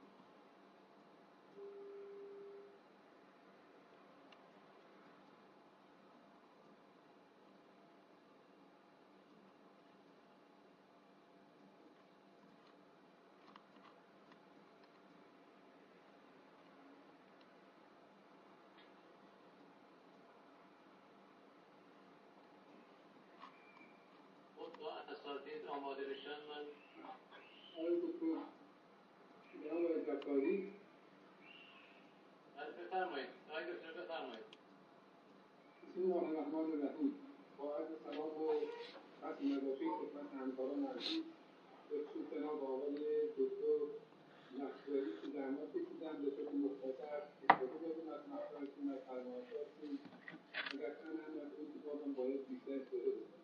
اساتید آماده بشن من آقای دکتر جناب جعفری بفرمایید. آقای دکتر بفرمایید. بسم الله الرحمن الرحیم. با عرض سلام و قصد مدافع خدمت همکاران عزیز، به خصوص جناب آقای دکتر نصیری که زحمت کشیدن به صورت مختصر استفاده دادیم از مطالبتون، از فرمایشاتتون. اگر چند هم نکنید که بازم باید بیشتر استفاده بکنم.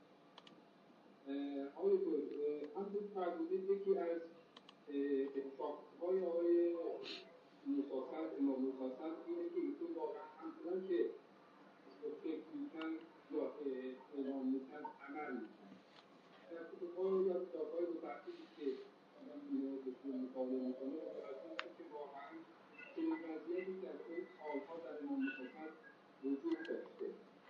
آقای دکتر، همونطور که فرمودید یکی از اتفاقهای آقای موسی امام موسی اینه که ایشون واقعا همچنان که فکر میکن یا اعلام میکن عمل میکن. در کتب‌ها یا کتاب‌های متعددی که آدم این رو بهشون مطالعه میکنه متوجه میشه که واقعا چنین وضعیتی در طول سالها در امام موسی وجود داشته.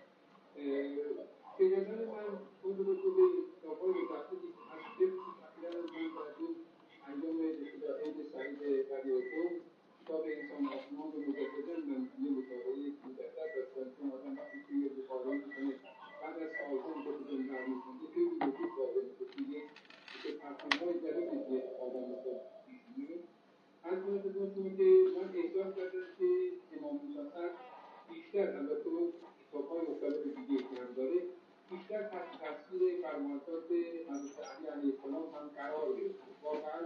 به نظر من اون رو که به کتاب‌های متعددی که از فقه تقریبا از من در این ایام عید سعید قدیرالقوم کتاب انسان آسمان رو مجدداً من یه مطالعه مجدد داشتم، چون آدم وقتی که یه بخاری میکنه بعد از سالها که بزن در میکنه خیلی وجود واقع میشه که یک که فرسونهای جدیدی که آدم خود پیش میره. از من خدمتتون که من احساس کردم که امام موسی بیشتر البته اون کتاب‌های مختلف دیگه که هم داره بیشتر تحت تاثیر فرمایشات حضرت علی علیه السلام هم قرار گرفت. واقعا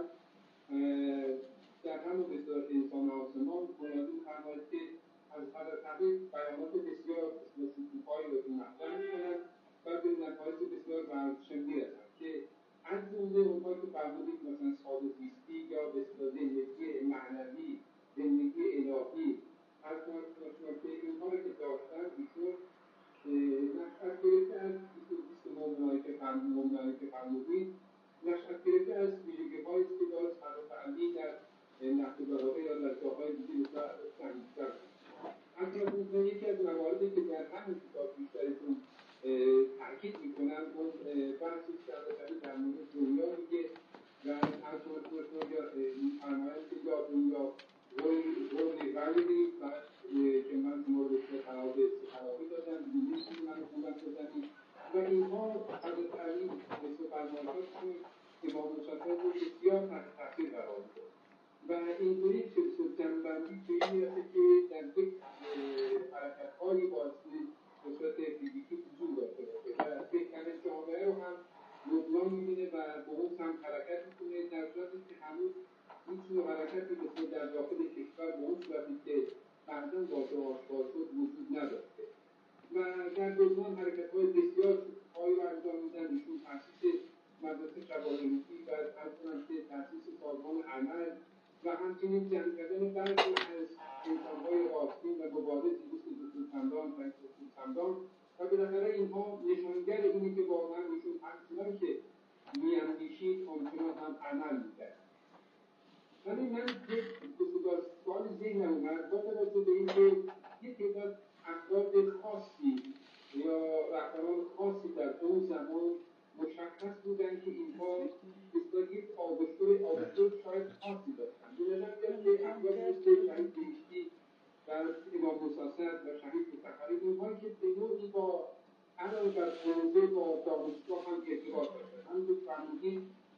در همون بسیار انسان آسمان بنیادی فرمایید که از حضرت علی بیانات بسیار شکوفایی رو مطرح می‌کنند و به نتایج بسیار برچشمگیر هستند که از جمله اونها که فرمودید مثلا ساده زیستی یا بسیار زندگی معنوی، زندگی الهی، از که اینها رو که داشتن ایشون نشأت گرفته از بیست مومنایی که فرمودید نشأت گرفته از ویژگی‌هایی که داشت حضرت علی در نهج البلاغه یا در جاهای دیگه مثل سنگی‌تر. همچنین یکی از مواردی که در همین کتاب بیشترشون تاکید میکنن اون بحثی که حضرت علی در مورد دنیا میگه و همچنین میفرمایند که یا دنیا غرض غیری که من مورد خرابی دادم دیگه چیزی من خوبم بزنیم و اینها حضرت علی مثل فرمایشاتشون امام موسی رو بسیار تحت تاثیر قرار میده و اینطوری جنبندی به این میرسه که در یک حرکت‌هایی بایستی به صورت فیزیکی وجود داشته باشه و بهتر جامعه رو هم جبران می‌بینه و به اون سمت حرکت می‌کنه، در صورتی که هنوز هیچ نوع حرکتی مثل در داخل کشور به اون صورتی که بعداً باشه آشکار شد وجود نداشته و در دوران حرکت‌های بسیار شکوفایی رو انجام میدن. ایشون تأسیس مدرسه شواهدی و همچنان که تأسیس سازمان عمل و همچنین جمع کردن بعضی از انسان‌های راستین و مبارزی مثل دکتر سمدان و دکتر سمدان و بالاخره اینها نشانگر اینه که واقعا ایشون همچنان که می‌اندیشید آنچنان هم عمل می‌کرد. ولی من یک سوال ذهنم اومد با توجه به اینکه یک تعداد افراد خاصی یا رهبران خاصی در اون زمان مشخص بودن که اینها بسیار یک آبشتر آبشتر شاید خاصی داشتن. به نظر میاد که افراد مثل شهید بهشتی در امام موسی و شهید مفتخری اینهایی که به نوعی با علاوه بر حوزه با دانشگاه هم ارتباط داشتن. همونطور که فرمودید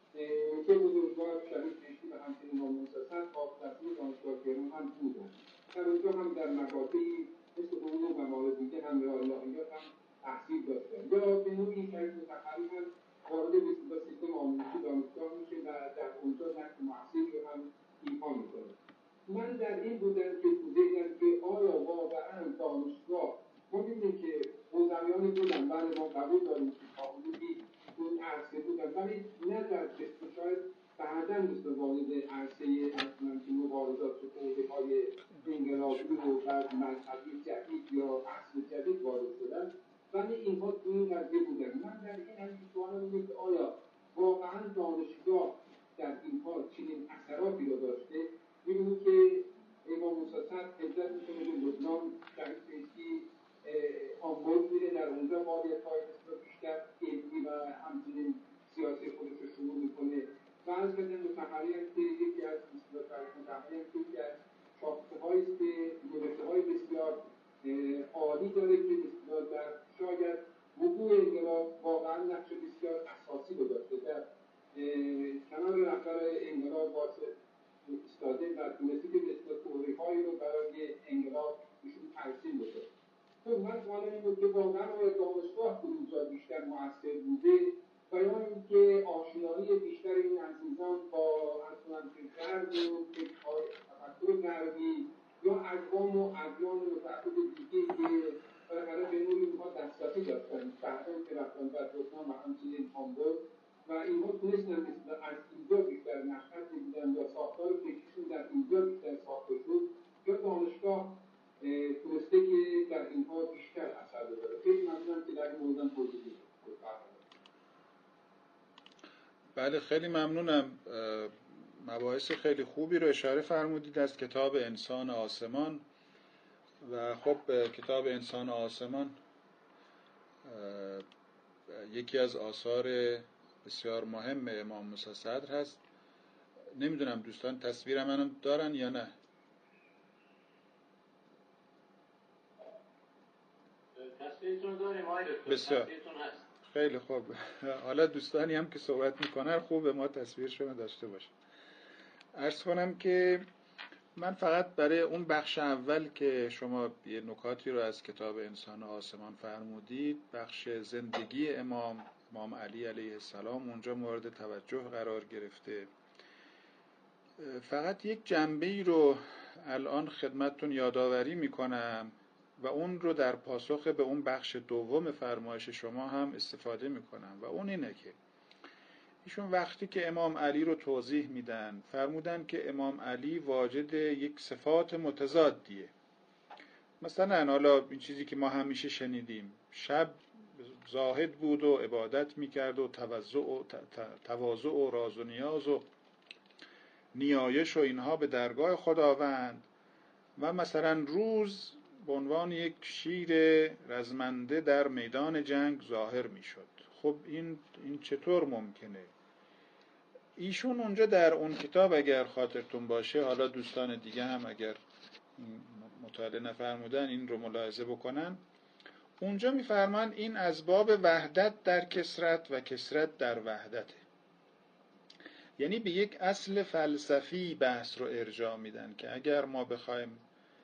که بزرگوار شهید بهشتی و همچنین امام موسی با تصمیم دانشگاه تهران هم بودن. در اونجا هم در مقاطعی مثل علوم و موارد دیگه هم یا الهیات هم تحصیل داشتن. یا به نوعی شهید مفتخری هم وارد به سیستم آموزشی دانشگاه میشه و در اونجا نقش محصول رو هم ایفا میکنه. من در این بودم که تو ذهنم که آیا واقعا دانشگاه ما دیدیم که موزویانی بودن، بله ما قبول داریم که تا حدودی اون عرصه بودن، ولی نه در قسم شاید بعدا مثل وارد عرصه اصلا که مبارزات و قوه‌های انقلابی و بعد مذهبی جدید یا اصل جدید وارد شدن، ولی اینها تو این قضیه بودن. من در این همین سوالم اینه که آیا واقعا دانشگاه در اینها چنین اثراتی رو داشته؟ می‌بینیم که امام موسی صدر هجرت می‌کنه به لبنان، شهید فیضی آمبول میره، در اونجا فعالیت‌های بسیار بیشتر علمی و همچنین سیاسی خودش رو شروع می‌کنه و از بدن متحری هم که یکی از بسیار فرمانده هم که یکی از شاخصه‌هایی است که نوشته‌های بسیار عالی داره که بسیار در شاید وقوع انقلاب واقعا نقش بسیار اساسی رو داشته، در کنار رهبر انقلاب واسه ایستاده و تونستی که بسیار توضیح‌هایی رو برای انقلاب ایشون ترسیم بده. خب من سوال این بود که واقعا آیا دانشگاه تو اینجا بیشتر مؤثر بوده و یا اینکه آشنایی بیشتر این عزیزان با اصلا غرب و فکرهای تفکر غربی یا اقوام و ادیان متعدد دیگه که بالاخره به نوعی اینها دسترسی داشتن بعدا که رفتن در لبنان و همچنین آمریکا و اینها تونستن مثل از اینجا بیشتر مشهد دیدن یا ساختار فکریشون در اینجا بیشتر ساخته شد یا دانشگاه تونسته که در اینها بیشتر اثر بذاره. خیلی ممنونم که در این موردم توضیح بدید. بله خیلی ممنونم. مباحث خیلی خوبی رو اشاره فرمودید از کتاب انسان آسمان و خب کتاب انسان آسمان یکی از آثار بسیار مهم امام موسی صدر هست. نمیدونم دوستان تصویر منو دارن یا نه؟ تصویرتون داریم آقای دکتر. بسیار تصویرتون هست. خیلی خوب. حالا دوستانی هم که صحبت میکنن خوب ما تصویرشون داشته باشه. عرض کنم که من فقط برای اون بخش اول که شما یه نکاتی رو از کتاب انسان آسمان فرمودید، بخش زندگی امام امام علی علیه السلام اونجا مورد توجه قرار گرفته، فقط یک جنبه‌ای رو الان خدمتتون یادآوری میکنم و اون رو در پاسخ به اون بخش دوم فرمایش شما هم استفاده میکنم و اون اینه که ایشون وقتی که امام علی رو توضیح میدن فرمودن که امام علی واجد یک صفات متضادیه. مثلا حالا این چیزی که ما همیشه شنیدیم، شب زاهد بود و عبادت میکرد و تواضع و تواضع و راز و نیاز و نیایش و اینها به درگاه خداوند و مثلا روز به عنوان یک شیر رزمنده در میدان جنگ ظاهر میشد. خب این این چطور ممکنه؟ ایشون اونجا در اون کتاب اگر خاطرتون باشه، حالا دوستان دیگه هم اگر مطالعه نفرمودن این رو ملاحظه بکنن، اونجا میفرمان این از باب وحدت در کثرت و کثرت در وحدته. یعنی به یک اصل فلسفی بحث رو ارجاع میدن که اگر ما بخوایم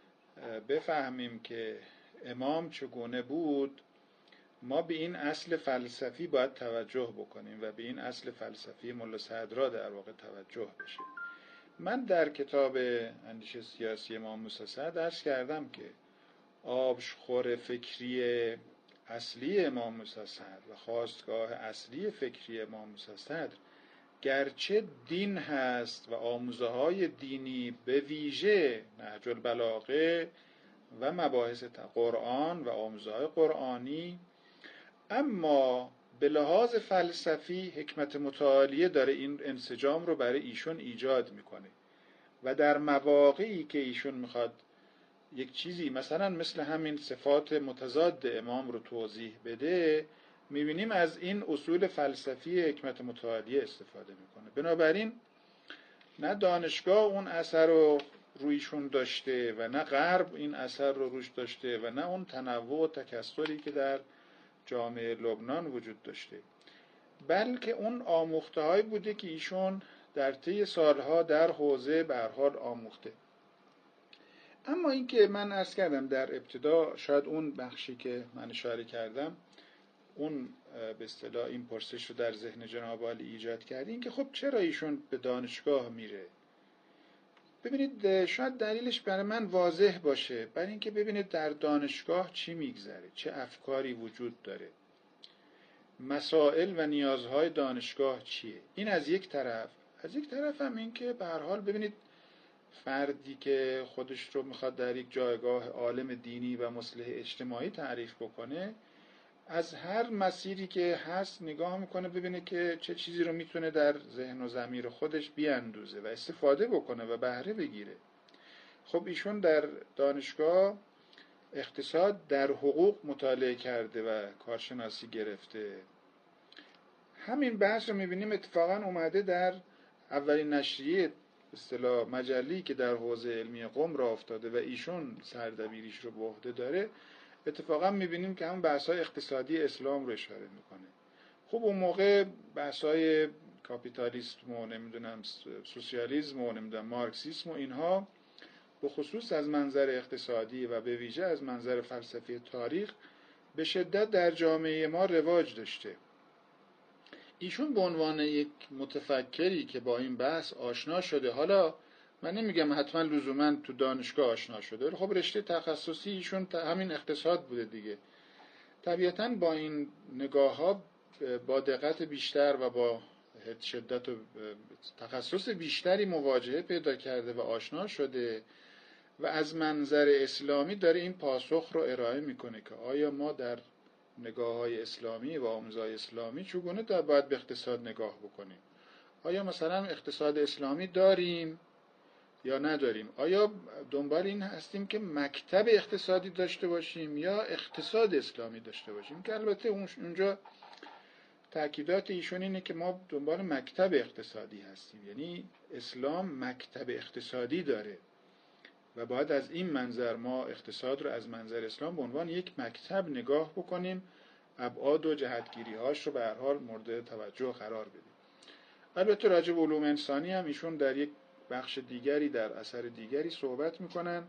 بفهمیم که امام چگونه بود، ما به این اصل فلسفی باید توجه بکنیم و به این اصل فلسفی ملا صدرا در واقع توجه بشه. من در کتاب اندیشه سیاسی امام موسی صدر عرض کردم که آبشخور فکری اصلی امام موسی صدر و خاستگاه اصلی فکری امام موسی صدر گرچه دین هست و آموزه های دینی به ویژه نهج البلاغه و مباحث قرآن و آموزه های قرآنی، اما به لحاظ فلسفی حکمت متعالیه داره این انسجام رو برای ایشون ایجاد میکنه و در مواقعی که ایشون میخواد یک چیزی مثلا مثل همین صفات متضاد امام رو توضیح بده، میبینیم از این اصول فلسفی حکمت متعالیه استفاده میکنه. بنابراین نه دانشگاه اون اثر رو رویشون داشته و نه غرب این اثر رو روش داشته و نه اون تنوع و تکثری که در جامعه لبنان وجود داشته، بلکه اون آموخته های بوده که ایشون در طی سالها در حوزه به هر حال آموخته. اما این که من عرض کردم در ابتدا، شاید اون بخشی که من اشاره کردم اون به اصطلاح این پرسش رو در ذهن جناب عالی ایجاد کرد، این که خب چرا ایشون به دانشگاه میره؟ ببینید شاید دلیلش برای من واضح باشه، برای اینکه ببینید در دانشگاه چی میگذره، چه افکاری وجود داره، مسائل و نیازهای دانشگاه چیه. این از یک طرف. از یک طرف هم این که به هر حال ببینید فردی که خودش رو میخواد در یک جایگاه عالم دینی و مصلح اجتماعی تعریف بکنه، از هر مسیری که هست نگاه میکنه ببینه که چه چیزی رو میتونه در ذهن و ضمیر خودش بیاندوزه و استفاده بکنه و بهره بگیره. خب ایشون در دانشگاه اقتصاد در حقوق مطالعه کرده و کارشناسی گرفته. همین بحث رو میبینیم اتفاقا اومده در اولین نشریه اصطلاح مجله‌ای که در حوزه علمی قم راه افتاده و ایشون سردبیریش رو به عهده داره، اتفاقا میبینیم که همون بحث‌های اقتصادی اسلام رو اشاره میکنه. خب اون موقع بحث‌های کاپیتالیسم و نمیدونم سوسیالیسم و نمیدونم مارکسیسم و اینها به خصوص از منظر اقتصادی و به ویژه از منظر فلسفی تاریخ به شدت در جامعه ما رواج داشته. ایشون به عنوان یک متفکری که با این بحث آشنا شده، حالا من نمیگم حتما لزوما تو دانشگاه آشنا شده، خب رشته تخصصی ایشون همین اقتصاد بوده دیگه، طبیعتاً با این نگاه ها با دقت بیشتر و با شدت و تخصص بیشتری مواجهه پیدا کرده و آشنا شده و از منظر اسلامی داره این پاسخ رو ارائه میکنه که آیا ما در نگاه های اسلامی و آموزهای اسلامی چگونه در باید به اقتصاد نگاه بکنیم؟ آیا مثلا اقتصاد اسلامی داریم یا نداریم؟ آیا دنبال این هستیم که مکتب اقتصادی داشته باشیم یا اقتصاد اسلامی داشته باشیم؟ که البته اونجا تأکیدات ایشون اینه که ما دنبال مکتب اقتصادی هستیم، یعنی اسلام مکتب اقتصادی داره و باید از این منظر ما اقتصاد رو از منظر اسلام به عنوان یک مکتب نگاه بکنیم، ابعاد و جهتگیری هاش رو به هر حال مورد توجه قرار بدیم. البته راجع به علوم انسانی هم ایشون در یک بخش دیگری در اثر دیگری صحبت میکنن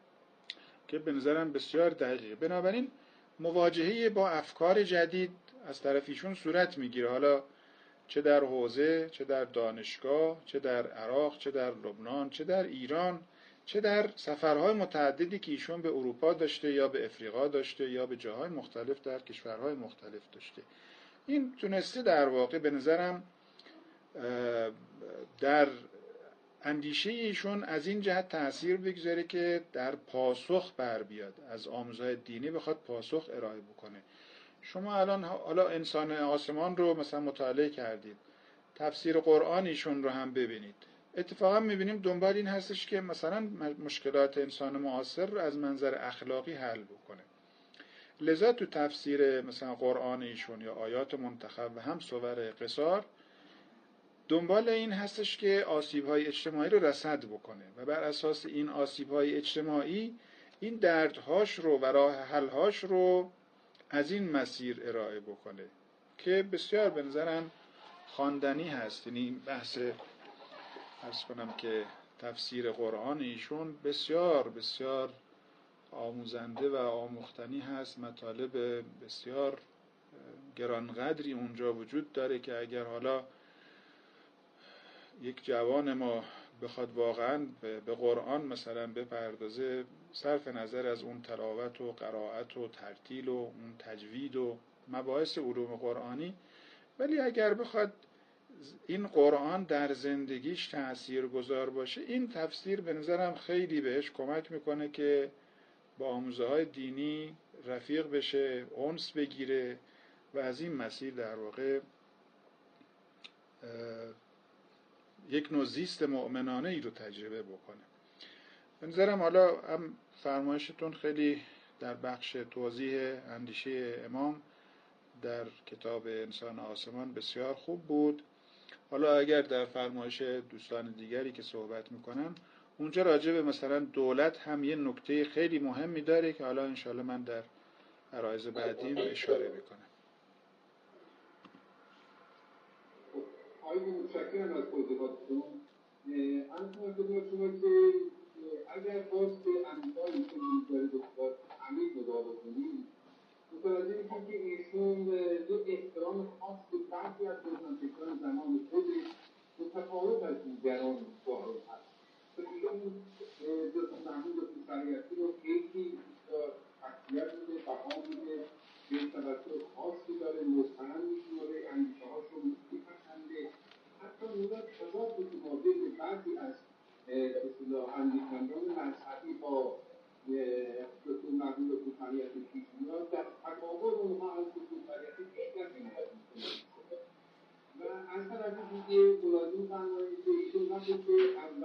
که به نظرم بسیار دقیقه. بنابراین مواجهه با افکار جدید از طرف ایشون صورت میگیره، حالا چه در حوزه، چه در دانشگاه، چه در عراق، چه در لبنان، چه در ایران، چه در سفرهای متعددی که ایشون به اروپا داشته یا به افریقا داشته یا به جاهای مختلف در کشورهای مختلف داشته. این تونسته در واقع به نظرم در اندیشه ایشون از این جهت تأثیر بگذاره که در پاسخ بر بیاد، از آموزهای دینی بخواد پاسخ ارائه بکنه. شما الان حالا انسان آسمان رو مثلا مطالعه کردید، تفسیر قرآن ایشون رو هم ببینید، اتفاقا میبینیم دنبال این هستش که مثلا مشکلات انسان معاصر رو از منظر اخلاقی حل بکنه. لذا تو تفسیر مثلا قرآن ایشون یا آیات منتخب و هم صور قصار دنبال این هستش که آسیب‌های اجتماعی رو رصد بکنه و بر اساس این آسیب‌های اجتماعی این دردهاش رو و راه حل‌هاش رو از این مسیر ارائه بکنه که بسیار به نظرم خواندنی هست. یعنی بحث عرض کنم که تفسیر قرآن ایشون بسیار بسیار آموزنده و آموختنی هست، مطالب بسیار گرانقدری اونجا وجود داره که اگر حالا یک جوان ما بخواد واقعا به قرآن مثلا بپردازه، صرف نظر از اون تلاوت و قرائت و ترتیل و اون تجوید و مباحث علوم قرآنی، ولی اگر بخواد این قرآن در زندگیش تأثیر گذار باشه، این تفسیر به نظرم خیلی بهش کمک میکنه که با آموزه های دینی رفیق بشه، انس بگیره و از این مسیر در واقع یک نوع زیست مؤمنانه ای رو تجربه بکنه. به نظرم حالا هم فرمایشتون خیلی در بخش توضیح اندیشه امام در کتاب انسان آسمان بسیار خوب بود. حالا اگر در فرمایش دوستان دیگری که صحبت میکنن اونجا راجع به مثلا دولت هم یه نکته خیلی مهمی داره که حالا انشالله من در عرایض بعدیم اشاره میکنم. آقای متشکرم از توضیحاتتون. عرض کنم خدمت شما که اگر باز به امثالی که می‌گذارید و عمیق نگاه بکنید، متوجه میشید که ایشون یک احترام خاص به برخی از روشنفکران زمان خودش متفاوت از دیگران قائل هست و دیگه اون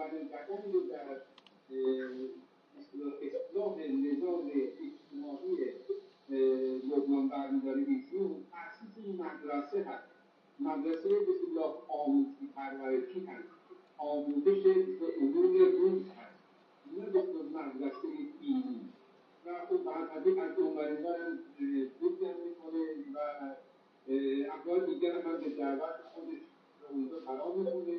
اولین قدم رو در اصلاح نظام اجتماعی لبنان برمی‌داره ایشون تأسیس این مدرسه هست. مدرسه به اصطلاح آموزشی پرورشی هست، آموزش به علوم روز هست، نه به اصطلاح مدرسه دینی. و خب بعد از اونورین دارم بودن میکنه و افراد دیگر هم به دعوت خودش اونجا قرار میکنه،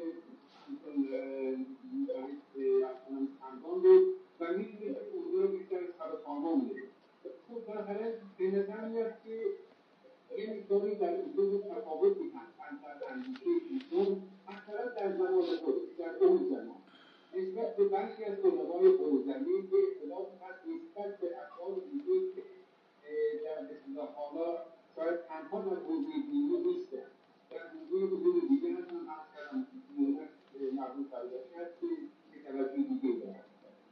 همچنان سمبان رو و میتونه اونجا رو بیشتر سر سامان میده. خب بالاخره به نظر میاد که یه می‌طوری در اصول تفاوتی هست در اندیشه ایشون اکثرا در زمان خود در اون زمان نسبت به برخی از علمای حوزوی به اختلاف هست نسبت به افراد دیگه که در اصطلاح حالا شاید تنها در حوزه دینی نیستن، در حوزه حضور دیگه هستن، اکثرا مربوط به هست که توجه دیگه دارن.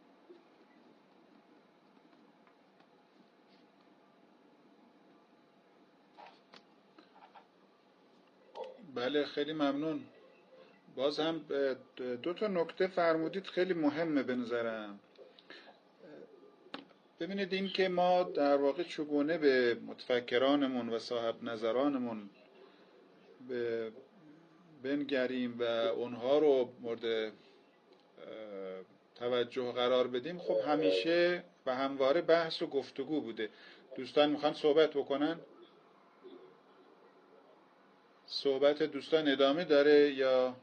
بله خیلی ممنون. باز هم دو تا نکته فرمودید خیلی مهمه به نظرم. ببینید این که ما در واقع چگونه به متفکرانمون و صاحب نظرانمون بنگریم و اونها رو مورد توجه قرار بدیم، خب همیشه و همواره بحث و گفتگو بوده. دوستان میخوان صحبت بکنن؟ صحبت دوستان ادامه داره یا؟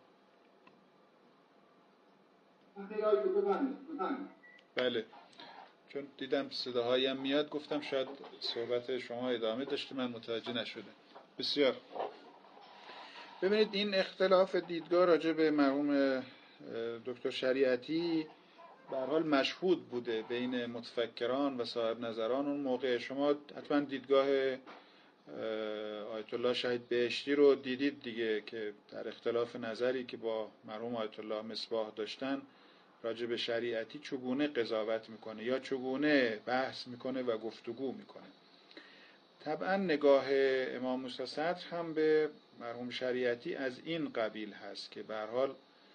بله، چون دیدم صداهایم میاد گفتم شاید صحبت شما ادامه داشته، من متوجه نشدم. بسیار. ببینید این اختلاف دیدگاه راجع به مرحوم دکتر شریعتی به هر حال مشهود بوده بین متفکران و صاحب نظران اون موقع. شما حتما دیدگاه آیت الله شهید بهشتی رو دیدید دیگه که در اختلاف نظری که با مرحوم آیت الله مصباح داشتن راجع به شریعتی چگونه قضاوت میکنه یا چگونه بحث میکنه و گفتگو میکنه. طبعا نگاه امام موسی صدر هم به مرحوم شریعتی از این قبیل هست که به هر حال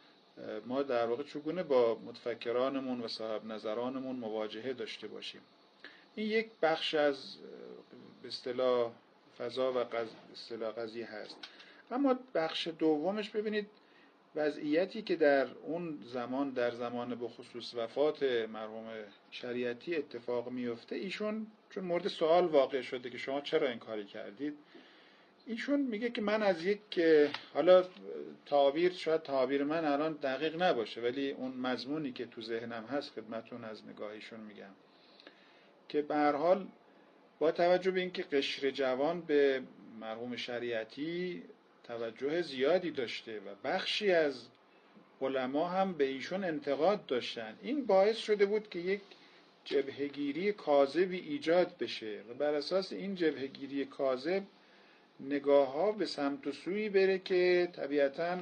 ما در واقع چگونه با متفکرانمون و صاحب نظرانمون مواجهه داشته باشیم. این یک بخش از به اصطلاح فضا و اصطلاح قضیه هست. اما بخش دومش ببینید وضعیتی که در اون زمان در زمان به خصوص وفات مرحوم شریعتی اتفاق میفته، ایشون چون مورد سوال واقع شده که شما چرا این کاری کردید، ایشون میگه که من از یک، حالا تعبیر شاید تعبیر من الان دقیق نباشه ولی اون مضمونی که تو ذهنم هست خدمتون از نگاهیشون میگم که به هر حال با توجه به اینکه قشر جوان به مرحوم شریعتی توجه زیادی داشته و بخشی از علما هم به ایشون انتقاد داشتن، این باعث شده بود که یک جبهه‌گیری کاذبی ایجاد بشه و بر اساس این جبهه‌گیری کاذب نگاه‌ها به سمت و سوی بره که طبیعتاً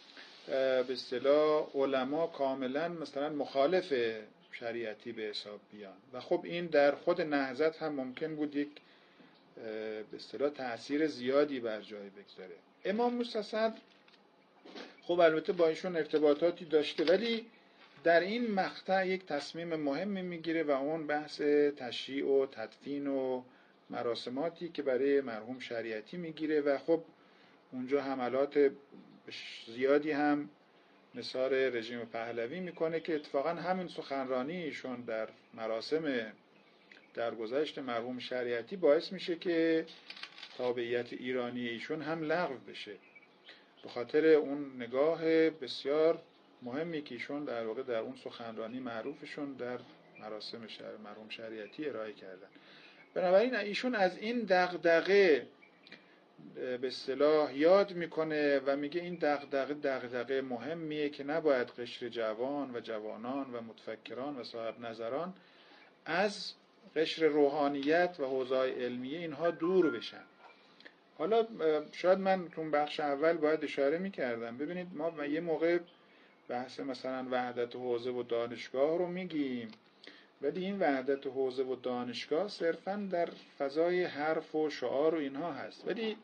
به اصطلاح علما کاملاً مثلا مخالف شریعتی به حساب بیان و خب این در خود نهضت هم ممکن بود یک به اصطلاح تأثیر زیادی بر جای بگذاره. امام موسی صدر خب البته با ایشون ارتباطاتی داشته ولی در این مقطع یک تصمیم مهمی میگیره و اون بحث تشییع و تدفین و مراسماتی که برای مرحوم شریعتی میگیره و خب اونجا حملات زیادی هم نثار رژیم پهلوی میکنه که اتفاقا همین سخنرانی ایشون در مراسم درگذشت مرحوم شریعتی باعث میشه که تابعیت ایرانی ایشون هم لغو بشه به خاطر اون نگاه بسیار مهمی که ایشون در واقع در اون سخنرانی معروفشون در مراسم شهر مرحوم شریعتی ارائه کردن. بنابراین ایشون از این دغدغه به اصطلاح یاد میکنه و میگه این دغدغه دغدغه مهمیه که نباید قشر جوان و جوانان و متفکران و صاحب نظران از قشر روحانیت و حوزه‌های علمیه اینها دور بشن. حالا شاید من تو بخش اول باید اشاره میکردم، ببینید ما یه موقع بحث مثلا وحدت حوزه و دانشگاه رو میگیم ولی این وحدت حوزه و دانشگاه صرفاً در فضای حرف و شعار و اینها هست، ولی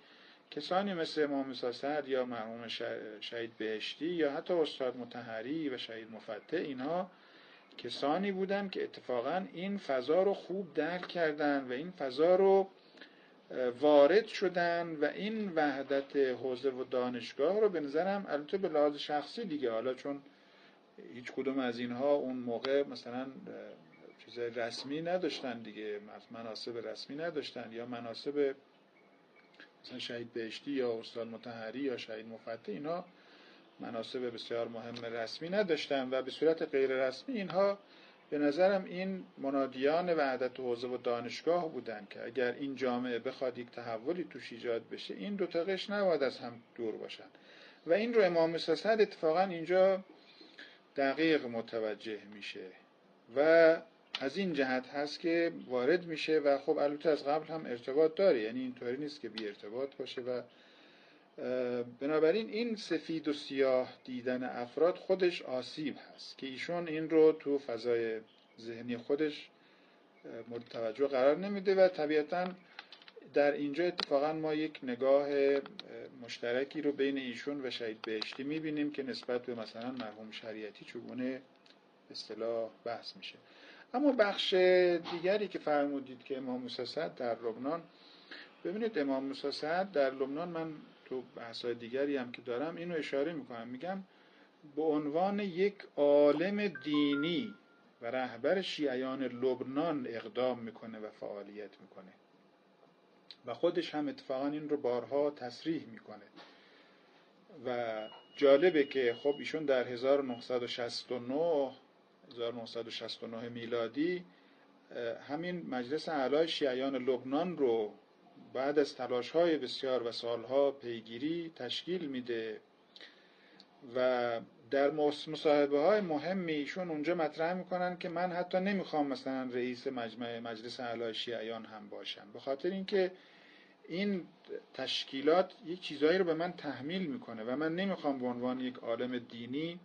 کسانی مثل امام موسی صدر یا مرحوم شهید بهشتی یا حتی استاد مطهری و شهید مفتح، اینها کسانی بودن که اتفاقا این فضا رو خوب درک کردن و این فضا رو وارد شدن و این وحدت حوزه و دانشگاه رو به نظرم، البته به لحاظ شخصی دیگه، حالا چون هیچ کدوم از اینها اون موقع مثلا چیز رسمی نداشتن دیگه، مناصب رسمی نداشتن، یا مناصب مثلا شهید بهشتی یا استاد مطهری یا شهید مفتح اینا مناصب بسیار مهم رسمی نداشتن و به صورت غیر رسمی اینها به نظرم این منادیان وحدت حوزه و دانشگاه بودن که اگر این جامعه بخواد یک تحولی توش ایجاد بشه، این دو تا قش نباید از هم دور باشن. و این رو امام موسی صدر اتفاقا اینجا دقیق متوجه میشه و از این جهت هست که وارد میشه و خب البته از قبل هم ارتباط داره، یعنی اینطوری نیست که بی ارتباط باشه. و بنابراین این سفید و سیاه دیدن افراد خودش آسیب هست که ایشون این رو تو فضای ذهنی خودش مورد توجه قرار نمیده و طبیعتاً در اینجا اتفاقا ما یک نگاه مشترکی رو بین ایشون و شهید بهشتی میبینیم که نسبت به مثلا مرحوم شریعتی چگونه اصطلاح بحث میشه. اما بخش دیگری که فرمودید که امام موسی صدر در لبنان، ببینید امام موسی صدر در لبنان، من تو بحث‌های دیگری هم که دارم اینو اشاره میکنم، میگم به عنوان یک عالم دینی و رهبر شیعیان لبنان اقدام میکنه و فعالیت میکنه و خودش هم اتفاقا این رو بارها تصریح میکنه. و جالبه که خب ایشون در هزار و نهصد و شصت و نه میلادی همین مجلس اعلی شیعیان لبنان رو بعد از تلاش‌های بسیار و سالها پیگیری تشکیل میده و در مصاحبه‌های مهمی ایشون اونجا مطرح میکنن که من حتی نمیخوام مثلا رئیس مجمع مجلس اعلی شیعیان هم باشم، به خاطر اینکه این تشکیلات یک چیزایی رو به من تحمیل میکنه و من نمیخوام به عنوان یک عالم دینی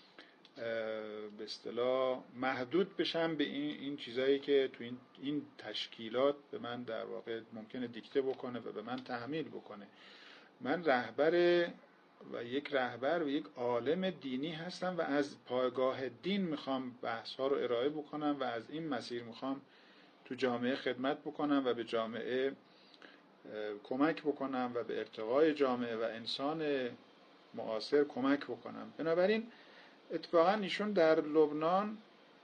به اصطلاح محدود بشم به این این چیزایی که تو این این تشکیلات به من در واقع ممکنه دیکته بکنه و به من تحمیل بکنه. من رهبر و یک رهبر و یک عالم دینی هستم و از پایگاه دین میخوام بحث ها رو ارائه بکنم و از این مسیر میخوام تو جامعه خدمت بکنم و به جامعه کمک بکنم و به ارتقای جامعه و انسان معاصر کمک بکنم. بنابراین اتفاقا ایشون در لبنان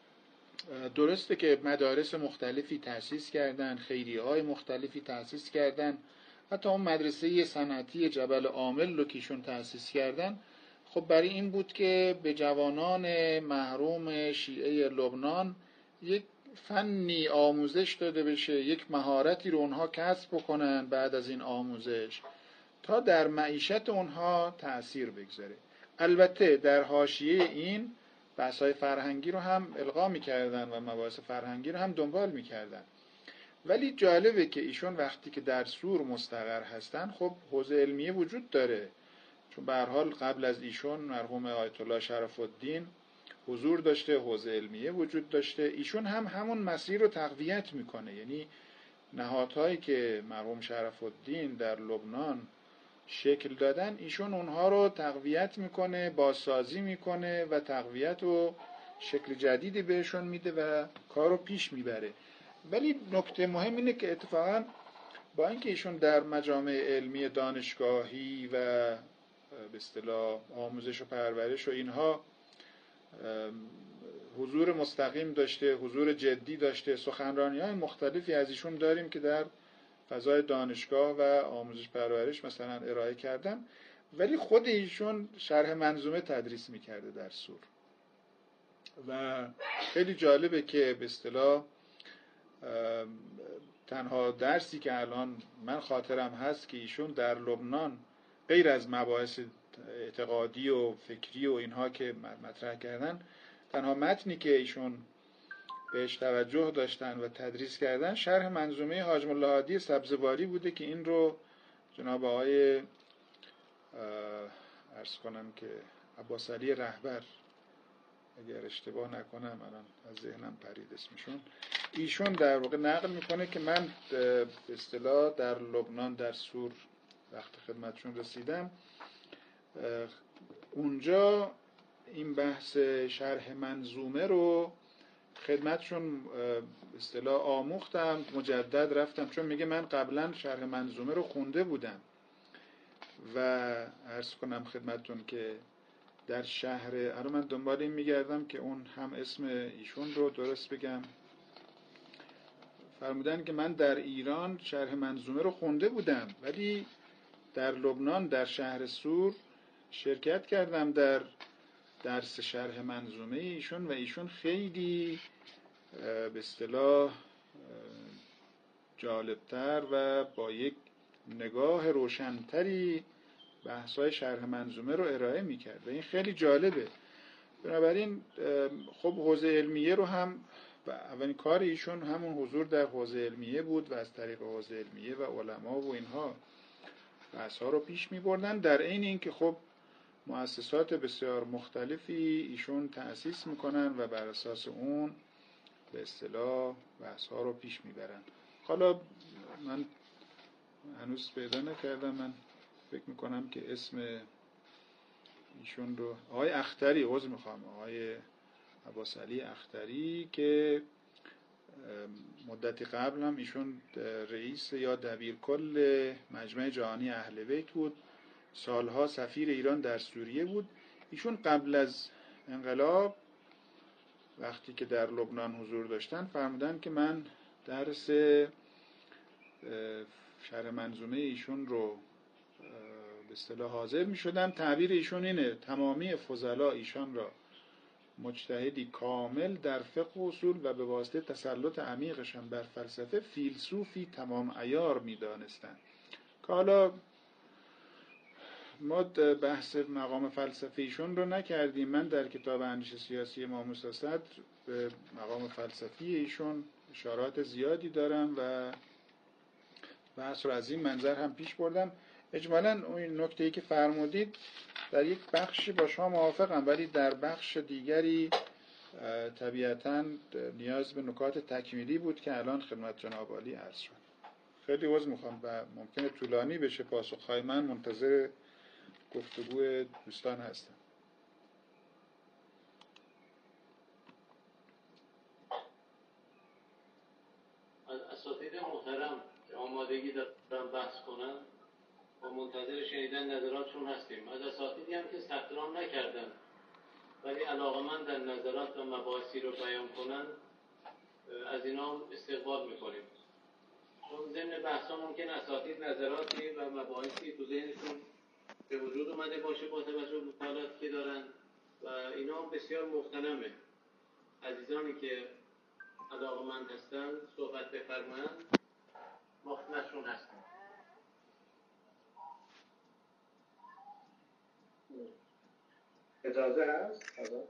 درسته که مدارس مختلفی تأسیس کردن، خیریه‌های مختلفی تأسیس کردن، حتی اون مدرسه صنعتی جبل عامل رو که ایشون تأسیس کردن خب برای این بود که به جوانان محروم شیعه لبنان یک فنی آموزش داده بشه، یک مهارتی رو اونها کسب بکنن بعد از این آموزش تا در معیشت اونها تأثیر بگذاره. البته در حاشیه این بحث‌های فرهنگی رو هم القا می‌کردن و مباحث فرهنگی رو هم دنبال می‌کردن. ولی جالبه که ایشون وقتی که در سور مستقر هستن خب حوزه علمیه وجود داره، چون به هر حال قبل از ایشون مرحوم آیت الله شرف الدین حضور داشته، حوزه علمیه وجود داشته. ایشون هم همون مسیر رو تقویت میکنه، یعنی نهادهایی که مرحوم شرف الدین در لبنان شکل دادن ایشون اونها رو تقویت میکنه، بازسازی میکنه و تقویت و شکل جدیدی بهشون میده و کار رو پیش میبره. ولی نکته مهم اینه که اتفاقا با اینکه ایشون در مجامع علمی دانشگاهی و به اصطلاح آموزش و پرورش و اینها حضور مستقیم داشته، حضور جدی داشته، سخنرانی‌های مختلفی از ایشون داریم که در فضای دانشگاه و آموزش پرورش مثلا ارائه کردن، ولی خود ایشون شرح منظومه تدریس میکرده در سور. و خیلی جالبه که به اصطلاح تنها درسی که الان من خاطرم هست که ایشون در لبنان غیر از مباحث اعتقادی و فکری و اینها که مطرح کردن، تنها متنی که ایشون بهش توجه داشتن و تدریس کردن شرح منظومه حاج ملا هادی سبزواری بوده که این رو جناب آقای عرض کنم که عباس علی رهبر، اگر اشتباه نکنم الان از ذهنم پرید اسمشون، ایشون در واقع نقل میکنه که من به اصطلاح در لبنان در سور وقت خدمتشون رسیدم، اونجا این بحث شرح منظومه رو خدمتشون اصطلاح آموختم، مجدد رفتم، چون میگه من قبلا شرح منظومه رو خونده بودم و عرض کنم خدمتتون که در شهر، الان من دنبال این میگردم که اون هم اسم ایشون رو درست بگم، فرمودن که من در ایران شرح منظومه رو خونده بودم ولی در لبنان در شهر سور شرکت کردم در درس شرح منظومه ایشون و ایشون خیلی به اصطلاح جالبتر و با یک نگاه روشنتری بحث‌های شرح منظومه رو ارائه می‌کرد و این خیلی جالبه. بنابراین خب حوزه علمیه رو هم اولین کار ایشون همون حضور در حوزه علمیه بود و از طریق حوزه علمیه و علما و اینها بحث‌ها رو پیش می‌بردن، در عین اینکه خب مؤسسات بسیار مختلفی ایشون تأسیس میکنن و بر اساس اون به اصطلاح بحث‌ها رو پیش میبرن. حالا من هنوز پیدا نکردم، من فکر میکنم که اسم ایشون رو آقای اختری، عذر میخوام، آقای عباس علی اختری که مدتی قبل هم ایشون رئیس یا دبیر کل مجمع جهانی اهل بیت بود، سالها سفیر ایران در سوریه بود. ایشون قبل از انقلاب وقتی که در لبنان حضور داشتن فرمودن که من درس شرح منظومه ایشون رو به اصطلاح حاضر می شدم. تعبیر ایشون اینه: تمامی فضلا ایشان را مجتهدی کامل در فقه و اصول و به واسطه تسلط عمیقشان بر فلسفه فیلسوفی تمام عیار می دانستن. که حالا ما بحث مقام فلسفی ایشون رو نکردیم. من در کتاب اندیشه سیاسی امام موسی صدر به مقام فلسفی ایشون اشارات زیادی دارم و بحث رو از این منظر هم پیش بردم. اجمالاً اون نکته‌ای که فرمودید در یک بخشی با شما موافقم، ولی در بخش دیگری طبیعتاً نیاز به نکات تکمیلی بود که الان خدمت جناب عالی عرض شد. خیلی عذر میخوام و ممکنه طولانی بشه پاسخهای من، منتظر گفتگو دوستان هستم. از اساتید محترم که آمادگی دارن بحث کنن و منتظر شنیدن نظراتشون هستیم. از اساتیدی هم که ثبت نام نکردن ولی علاقه‌مند نظرات و مباحثی رو بیان کنن، از اینا استقبال میکنیم. چون ضمن بحثا ممکن اساتید نظراتی و مباحثی تو ذهنشون به وجود اومده باشه با توجه به مطالعاتی که دارن و اینا بسیار مغتنمه. عزیزانی که علاقه‌مند هستن صحبت بفرمایند، ما خدمتشون هستیم. اجازه هست؟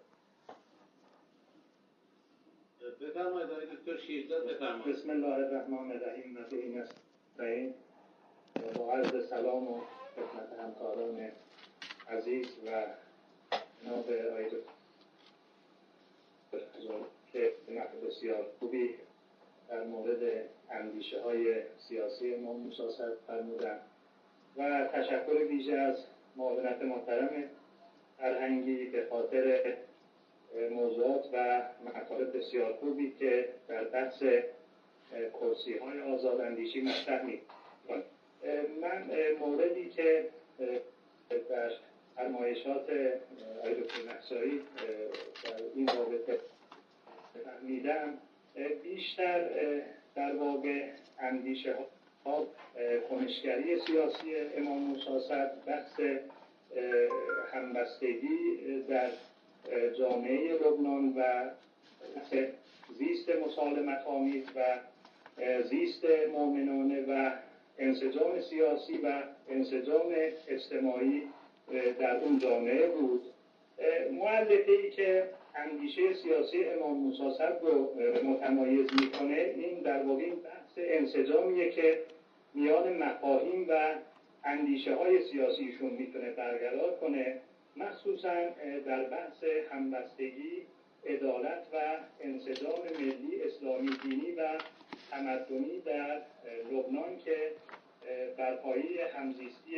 بفرمایید آقای دکتر شیرزاد، بفرمایید. بسم الله الرحمن الرحیم. و به نستعین. با عرض سلام و خدمت همکاران عزیز و جناب آقای دکتر که نقد بسیار خوبی در مورد اندیشه های سیاسی امام موسی صدر فرمودند و تشکر ویژه از معاونت محترم فرهنگی به خاطر موضوعات و مطالب بسیار خوبی که در بحث کرسی های آزاداندیشی مطرح می‌کنند. من موردی که در فرمایشات آقای دکتر نقصایی در این رابطه فهمیدم بیشتر در واقع اندیشه ها کنشگری سیاسی امام موسی صدر، بحث همبستگی در جامعه لبنان و زیست مسالمت آمیز و زیست مؤمنانه و انسجام سیاسی و انسجام اجتماعی در اون جامعه بود. مؤلفه‌ای که اندیشه سیاسی امام موسی صدر رو متمایز میکنه این در واقع این بحث انسجامیه که میان مفاهیم و اندیشه های سیاسیشون میتونه برقرار کنه، مخصوصا در بحث همبستگی، عدالت و انسجام ملی اسلامی دینی و تمدنی در لبنان که بر پایه همزیستی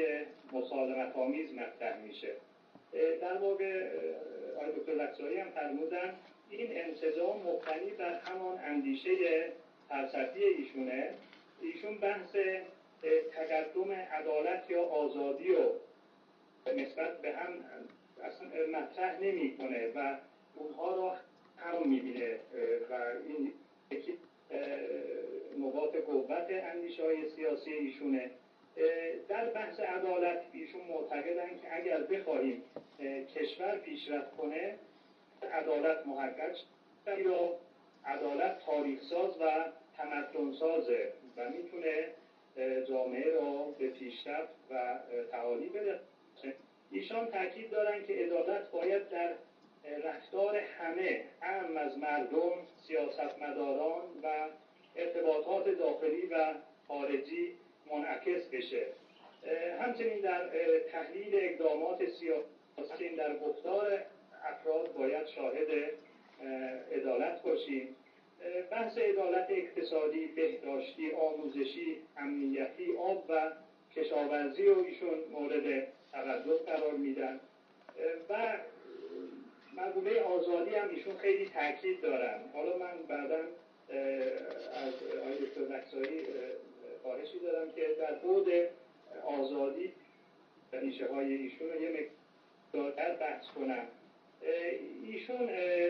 اندیشه. در واقع آقای دکتر لکزایی هم فرمودن این انسجام مبتنی بر همان اندیشه فلسفی ایشونه. ایشون بحث تقدم عدالت یا آزادی رو نسبت به هم اصلا مطرح نمی‌کنه و اونها رو هم می‌بینه و این یکی نقاط قوت اندیشه‌های سیاسی ایشونه. در بحث عدالت ایشون معتقدن که اگر بخواهیم کشور پیشرفت کنه عدالت محقق شد یا عدالت تاریخ ساز و تمدن سازه و میتونه جامعه رو به پیشرفت و تعالی بده. ایشان تاکید دارن که عدالت باید در رفتار همه اعم از مردم، سیاستمداران و ارتباطات داخلی و خارجی منعکس بشه. همچنین در تحلیل اقدامات سیاسی در گفتار افراد باید شاهد عدالت باشیم. بحث عدالت اقتصادی، بهداشتی، آموزشی، امنیتی، آب و کشاورزی رو ایشون مورد تقدم قرار میدن و مقوله آزادی هم ایشون خیلی تاکید دارن. حالا من بعداً از آقای دکتر لکزایی خواهشی دارم که در بعد آزادی اندیشه های ایشون رو یه مقدار بحث کنم. ایشون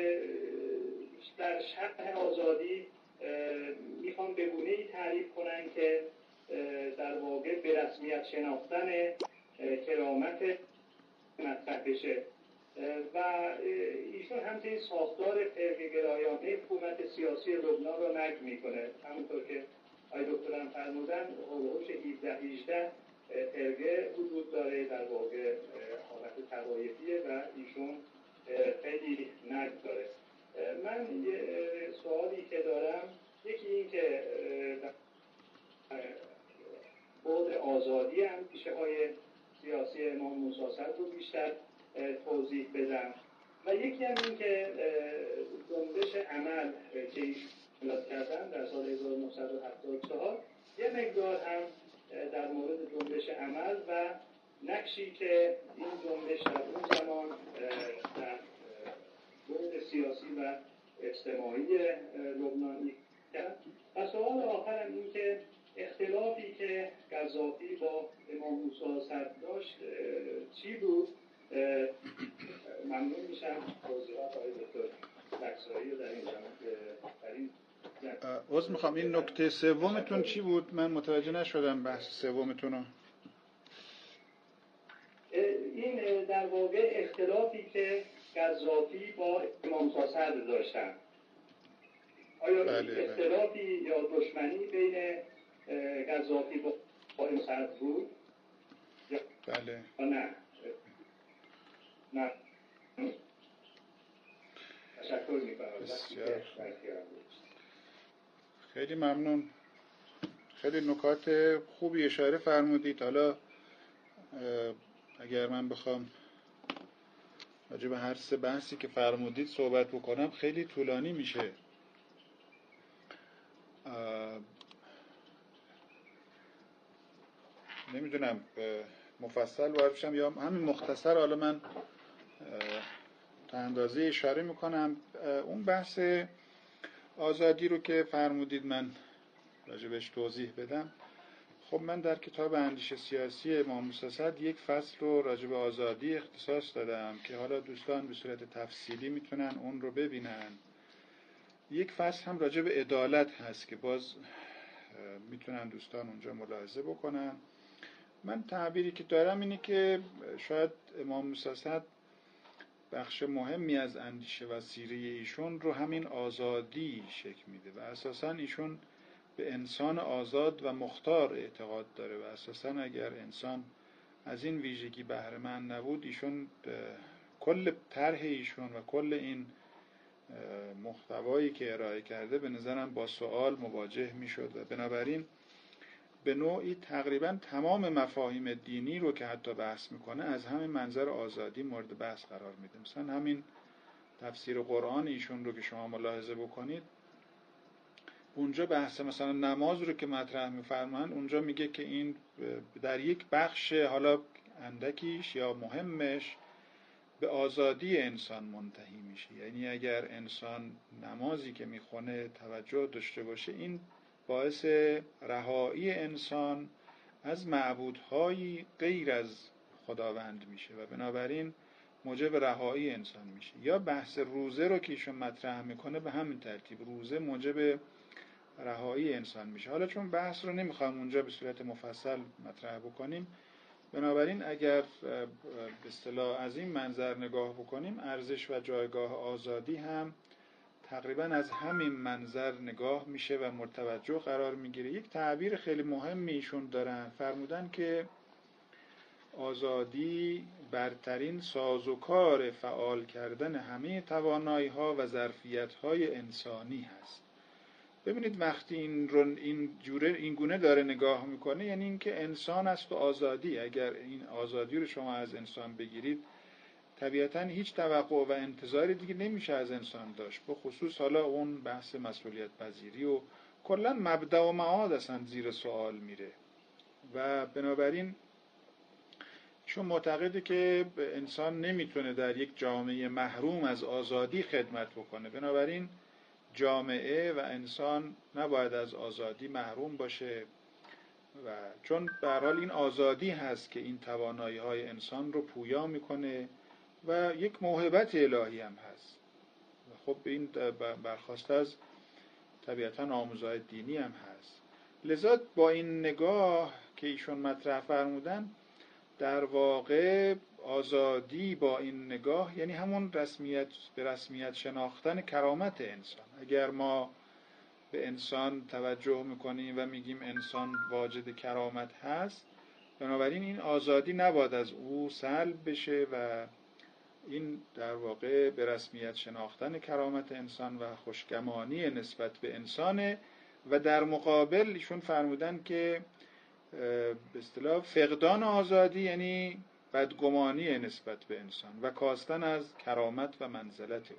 در شرح آزادی میخوان به گونه‌ای تعریف کنن که در واقع به رسمیت شناختن کرامت مطرح بشه و ایشون همچنین ساختار فرقه‌گرایانه حکومت سیاسی لبنان رو نقد میکنه. همونطور که آقای دکتر هم فرمودن هولوش هفده هجده فرقه وجود داره، در واقع حالت طوایفیه و ایشون خیلی نقد داره. من یه سوالی که دارم یکی این که بعد آزادی اندیشه های سیاسی امام موسی صدر رو بیشتر توضیح بدم و یکی هم این که جنبش عمل که ایشون کردن در سال هزار و نهصد و هفتاد و چهار یه مقدار هم در مورد جنبش عمل و نقشی که این جنبش در اون زمان در بعد سیاسی و اجتماعی لبنانی کرد. و سوال آخرم این که اختلافی که قذافی با امام موسی صدر داشت چی بود؟ ممنون میشم توضیحات آقای دکتر لکزایی رو در این زمان در این عذر میخوام این نکته سومتون چی بود؟ من متوجه نشدم بحث سومتون رو. این در واقع اختلافی که قذافی با امام موسی صدر داشتن، آیا بله اختلافی بله. یا دشمنی بین قذافی با امام صدر بود؟ بله. نه. نه. تشکر میکنم. بسیار خیلی ممنون. خیلی نکات خوبی اشاره فرمودید. حالا اگر من بخوام راجع به هر سه بحثی که فرمودید صحبت بکنم خیلی طولانی میشه. نمیدونم مفصل وارد بشم یا همین مختصر. حالا من تا اندازه اشاره میکنم. اون بحث آزادی رو که فرمودید من راجع بهش توضیح بدم. خب من در کتاب اندیشه سیاسی امام موسی صدر یک فصل رو راجع به آزادی اختصاص دادم که حالا دوستان به صورت تفصیلی میتونن اون رو ببینن. یک فصل هم راجع به عدالت هست که باز میتونن دوستان اونجا ملاحظه بکنن. من تعبیری که دارم اینه که شاید امام موسی صدر بخش مهمی از اندیشه و سیره ایشون رو همین آزادی شکل میده و اساساً ایشون به انسان آزاد و مختار اعتقاد داره و اساساً اگر انسان از این ویژگی بهره مند نبود ایشون کل طرح ایشون و کل این محتوایی که ارائه کرده به نظرم با سوال مواجه میشد و بنابراین به نوعی تقریبا تمام مفاهیم دینی رو که حتی بحث میکنه از همین منظر آزادی مورد بحث قرار میده. مثلا همین تفسیر قرآن ایشون رو که شما ملاحظه بکنید اونجا بحث مثلا نماز رو که مطرح میفرمایند اونجا میگه که این در یک بخش حالا اندکیش یا مهمش به آزادی انسان منتهی میشه. یعنی اگر انسان نمازی که میخونه توجه داشته باشه، این باعث رهایی انسان از معبودهای غیر از خداوند میشه و بنابراین موجب رهایی انسان میشه. یا بحث روزه رو که ایشون مطرح میکنه به همین ترتیب، روزه موجب رهایی انسان میشه. حالا چون بحث رو نمیخوام اونجا به صورت مفصل مطرح بکنیم، بنابراین اگر به اصطلاح از این منظر نگاه بکنیم، ارزش و جایگاه آزادی هم تقریبا از همین منظر نگاه میشه و مرتوجه قرار میگیره. یک تعبیر خیلی مهمی ایشون دارن، فرمودن که آزادی برترین سازوکار فعال کردن همه توانایی‌ها و ظرفیت‌های انسانی هست. ببینید وقتی این رو این جوره این گونه داره نگاه میکنه، یعنی اینکه انسان است و آزادی. اگر این آزادی رو شما از انسان بگیرید، طبیعتاً هیچ توقع و انتظاری دیگه نمیشه از انسان داشت، به خصوص حالا اون بحث مسئولیت پذیری و کلاً مبدأ و معاد اصلا زیر سوال میره. و بنابراین چون معتقده که انسان نمیتونه در یک جامعه محروم از آزادی خدمت بکنه، بنابراین جامعه و انسان نباید از آزادی محروم باشه و چون به هر حال این آزادی هست که این توانایی‌های انسان رو پویا میکنه و یک موهبت الهی هم هست. خب این برخواسته از طبیعتاً آموزهای دینی هم هست. لذا با این نگاه که ایشون مطرح فرمودن، در واقع آزادی با این نگاه یعنی همون رسمیت به رسمیت شناختن کرامت انسان. اگر ما به انسان توجه میکنیم و میگیم انسان واجد کرامت هست، بنابراین این آزادی نباید از او سلب بشه و این در واقع به رسمیت شناختن کرامت انسان و خوشگمانی نسبت به انسانه. و در مقابل ایشون فرمودن که به اصطلاح فقدان آزادی یعنی بدگمانی نسبت به انسان و کاستن از کرامت و منزلت او.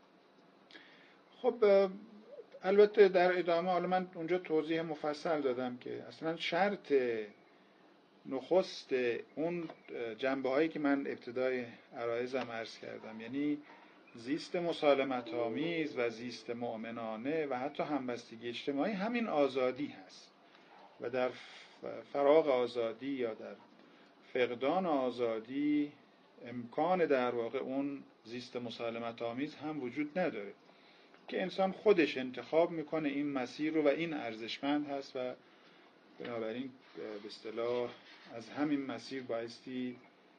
خب البته در ادامه حالا من اونجا توضیح مفصل دادم که اصلا شرط نخست اون جنبه هایی که من ابتدای عرایزم عرض کردم، یعنی زیست مسالمت آمیز و زیست مؤمنانه و حتی همبستگی اجتماعی، همین آزادی هست. و در فراغ آزادی یا در فقدان آزادی امکان در واقع اون زیست مسالمت آمیز هم وجود نداره که انسان خودش انتخاب میکنه این مسیر رو و این ارزشمند هست و بنابراین به اصطلاح از همین مسیر بایستی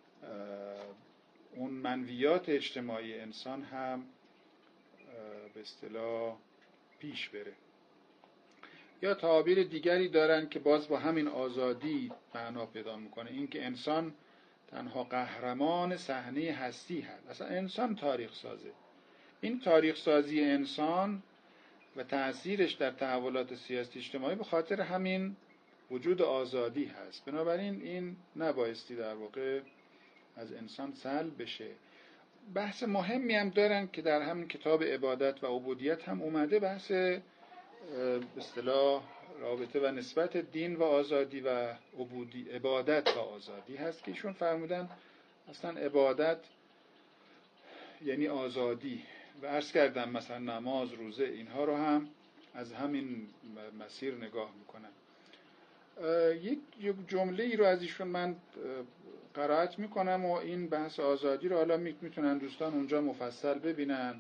اون منویات اجتماعی انسان هم به اصطلاح پیش بره. یا تعابیر دیگری دارن که باز با همین آزادی معنا پیدا میکنه، این که انسان تنها قهرمان صحنه هستی هست. اصلا انسان تاریخ سازه. این تاریخ سازی انسان و تأثیرش در تحولات سیاسی اجتماعی به خاطر همین وجود آزادی هست. بنابراین این نبایستی در واقع از انسان سلب بشه. بحث مهمی هم دارن که در همین کتاب عبادت و عبودیت هم اومده، بحث به اصطلاح رابطه و نسبت دین و آزادی و عبودی عبادت و آزادی هست که ایشون فرمودن اصلا عبادت یعنی آزادی. و عرض کردم مثلا نماز، روزه، اینها رو هم از همین مسیر نگاه میکنن. یک جمله ای رو از ایشون من قرائت میکنم و این بحث آزادی رو حالا میتونن دوستان اونجا مفصل ببینن.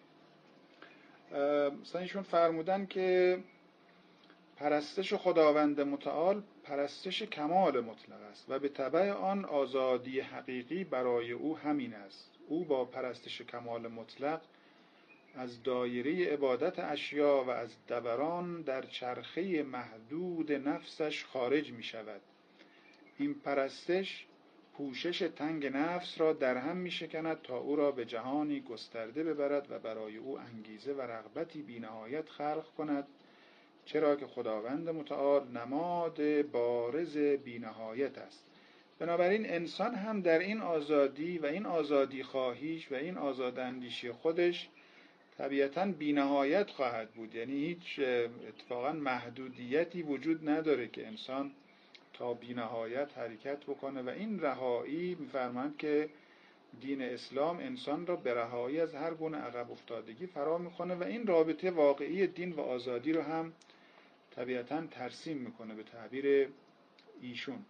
مثلا ایشون فرمودن که پرستش خداوند متعال پرستش کمال مطلق است و به تبع آن آزادی حقیقی برای او همین است. او با پرستش کمال مطلق از دایره عبادت اشیا و از دوران در چرخه محدود نفسش خارج می شود. این پرستش پوشش تنگ نفس را در هم می شکند تا او را به جهانی گسترده ببرد و برای او انگیزه و رغبتی بی نهایت خلق کند، چرا که خداوند متعال نماد بارز بی نهایت است. بنابراین انسان هم در این آزادی و این آزادی خواهیش و این آزاداندیشی خودش طبیعتاً بی نهایت خواهد بود. یعنی هیچ اتفاقاً محدودیتی وجود نداره که انسان تا بی‌نهایت حرکت بکنه و این رهایی می‌فرمایند که دین اسلام انسان را به رهایی از هر گونه عقب افتادگی فرا می‌خوانه و این رابطه واقعی دین و آزادی رو هم طبیعتاً ترسیم می‌کنه به تعبیر ایشون.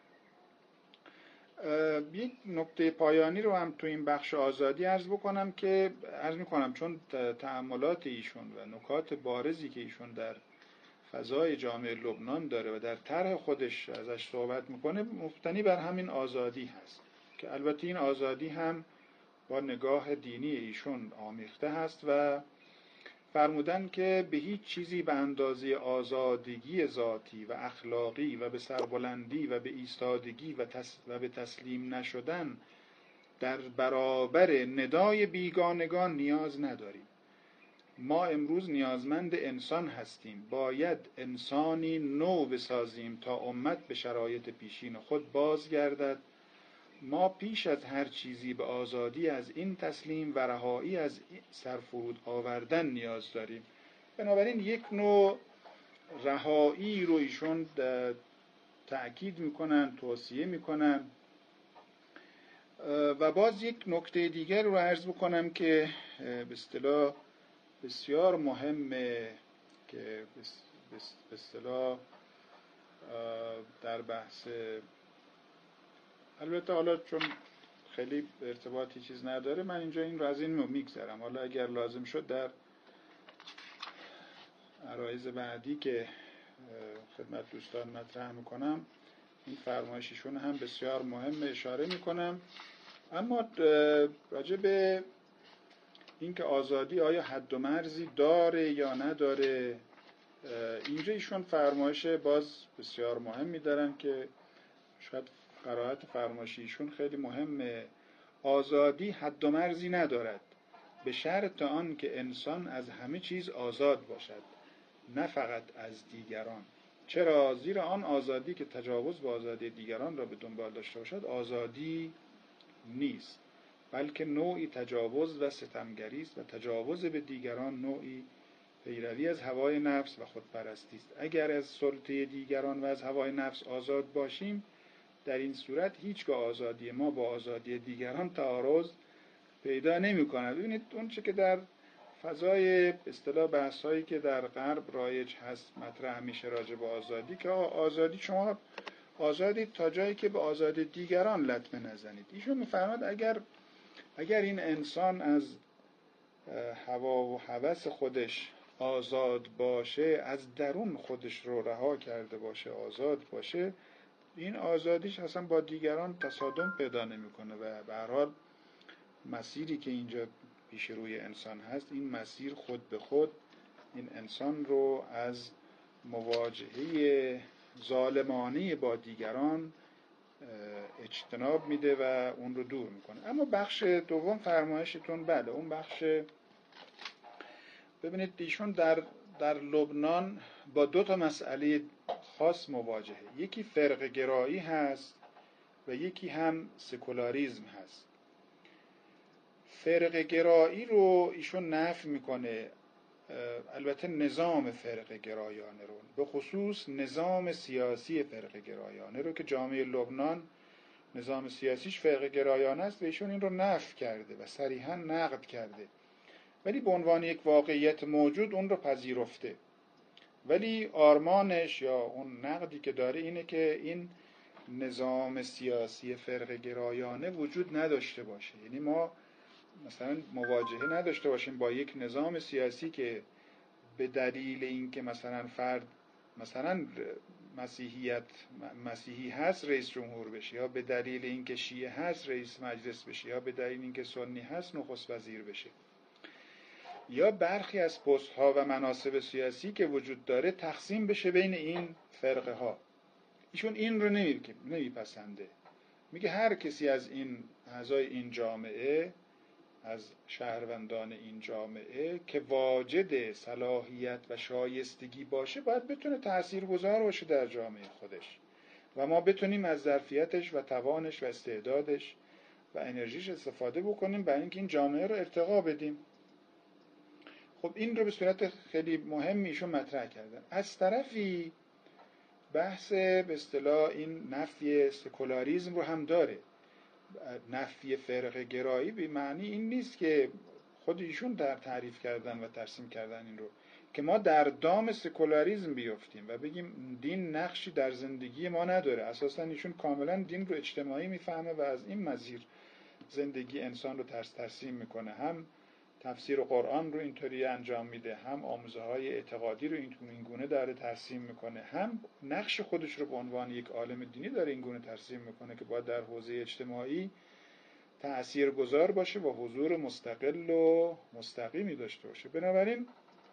یک نکته پایانی رو هم تو این بخش آزادی عرض بکنم که عرض می‌کنم چون تأملات ایشون و نکات بارزی که ایشون در فضای جامعه لبنان داره و در طرح خودش ازش صحبت میکنه مبتنی بر همین آزادی هست که البته این آزادی هم با نگاه دینی ایشون آمیخته هست و فرمودن که به هیچ چیزی به اندازه آزادگی ذاتی و اخلاقی و به سربلندی و به ایستادگی و, تس و به تسلیم نشدن در برابر ندای بیگانگان نیاز نداریم. ما امروز نیازمند انسان هستیم، باید انسانی نو بسازیم تا امت به شرایط پیشین خود بازگردد. ما پیش از هر چیزی به آزادی از این تسلیم و رهایی از سرفرود آوردن نیاز داریم. بنابراین یک نوع رهایی رو ایشون تأکید میکنن، توصیه میکنن. و باز یک نکته دیگر رو عرض بکنم که به اصطلاح بسیار مهمه که به اصطلاح در بحث، البته حالا چون خیلی ارتباطی چیز نداره من اینجا این رو از این میگذرم، حالا اگر لازم شد در عرایض بعدی که خدمت دوستان مطرح میکنم این فرمایششون هم بسیار مهمه اشاره میکنم. اما راجع به اینکه آزادی آیا حد و مرزی داره یا نداره، اینجا ایشون فرمایش باز بسیار مهمی دارن که شاید قرائت فرمایش ایشون خیلی مهمه. آزادی حد و مرزی ندارد به شرط آن که انسان از همه چیز آزاد باشد، نه فقط از دیگران. چرا؟ زیرا آن آزادی که تجاوز به آزادی دیگران را به دنبال داشته باشد آزادی نیست، بلکه نوعی تجاوز و ستمگری است و تجاوز به دیگران نوعی پیروی از هوای نفس و خودپرستی است. اگر از سلطه دیگران و از هوای نفس آزاد باشیم در این صورت هیچگاه آزادی ما با آزادی دیگران تعارض پیدا نمی‌کند. ببینید اون چه که در فضای اصطلاح بحث‌هایی که در غرب رایج هست مطرح میشه راجع به آزادی که آزادی شما آزادی تا جایی که به آزادی دیگران لطمه نزنید. ایشون می‌فرماد اگر اگر این انسان از هوا و هوس خودش آزاد باشه، از درون خودش رو رها کرده باشه، آزاد باشه، این آزادیش اصلا با دیگران تصادم پیدا نمی‌کنه و به هر حال مسیری که اینجا پیش روی انسان هست این مسیر خود به خود این انسان رو از مواجهه ظالمانه با دیگران اجتناب میده و اون رو دور میکنه. اما بخش دوم فرمایشتون بله اون بخش، ببینید ایشون در در لبنان با دو تا مسئله خاص مواجهه، یکی فرقه گرایی هست و یکی هم سکولاریزم هست. فرقه گرایی رو ایشون نفی میکنه، البته نظام فرقه گرایانه رو، به خصوص نظام سیاسی فرقه گرایانه رو که جامعه لبنان نظام سیاسیش فرقه گرایانه است و ایشون این رو نفی کرده و صریحا نقد کرده، ولی به عنوان یک واقعیت موجود اون رو پذیرفته. ولی آرمانش یا اون نقدی که داره اینه که این نظام سیاسی فرقه گرایانه وجود نداشته باشه، یعنی ما مثلا مواجهه نداشته باشیم با یک نظام سیاسی که به دلیل اینکه مثلا فرد مثلا مسیحیت مسیحی هست رئیس جمهور بشه، یا به دلیل اینکه شیعه هست رئیس مجلس بشه، یا به دلیل اینکه سنی هست نخست وزیر بشه، یا برخی از پست ها و مناصب سیاسی که وجود داره تقسیم بشه بین این فرقه ها. ایشون این رو نمیپسنده، میگه هر کسی از این اعضای این جامعه، از شهروندان این جامعه که واجد صلاحیت و شایستگی باشه باید بتونه تاثیرگذار باشه در جامعه خودش و ما بتونیم از ظرفیتش و توانش و استعدادش و انرژیش استفاده بکنیم برای اینکه این جامعه رو ارتقا بدیم. خب این رو به صورت خیلی مهمی ایشون مطرح کردن. از طرفی بحث به اصطلاح این نفی سکولاریسم رو هم داره. نفی فرقه گرایی به معنی این نیست که خود ایشون در تعریف کردن و ترسیم کردن این رو که ما در دام سکولاریسم بیفتیم و بگیم دین نقشی در زندگی ما نداره. اساساً ایشون کاملا دین رو اجتماعی میفهمه و از این مسیر زندگی انسان رو ترس ترسیم میکنه. هم تفسیر قرآن رو اینطوری انجام میده، هم آموزه های اعتقادی رو این گونه داره ترسیم میکنه، هم نقش خودش رو به عنوان یک عالم دینی داره این گونه ترسیم میکنه که باید در حوزه اجتماعی تأثیرگذار باشه و حضور مستقل و مستقیمی داشته باشه. بنابراین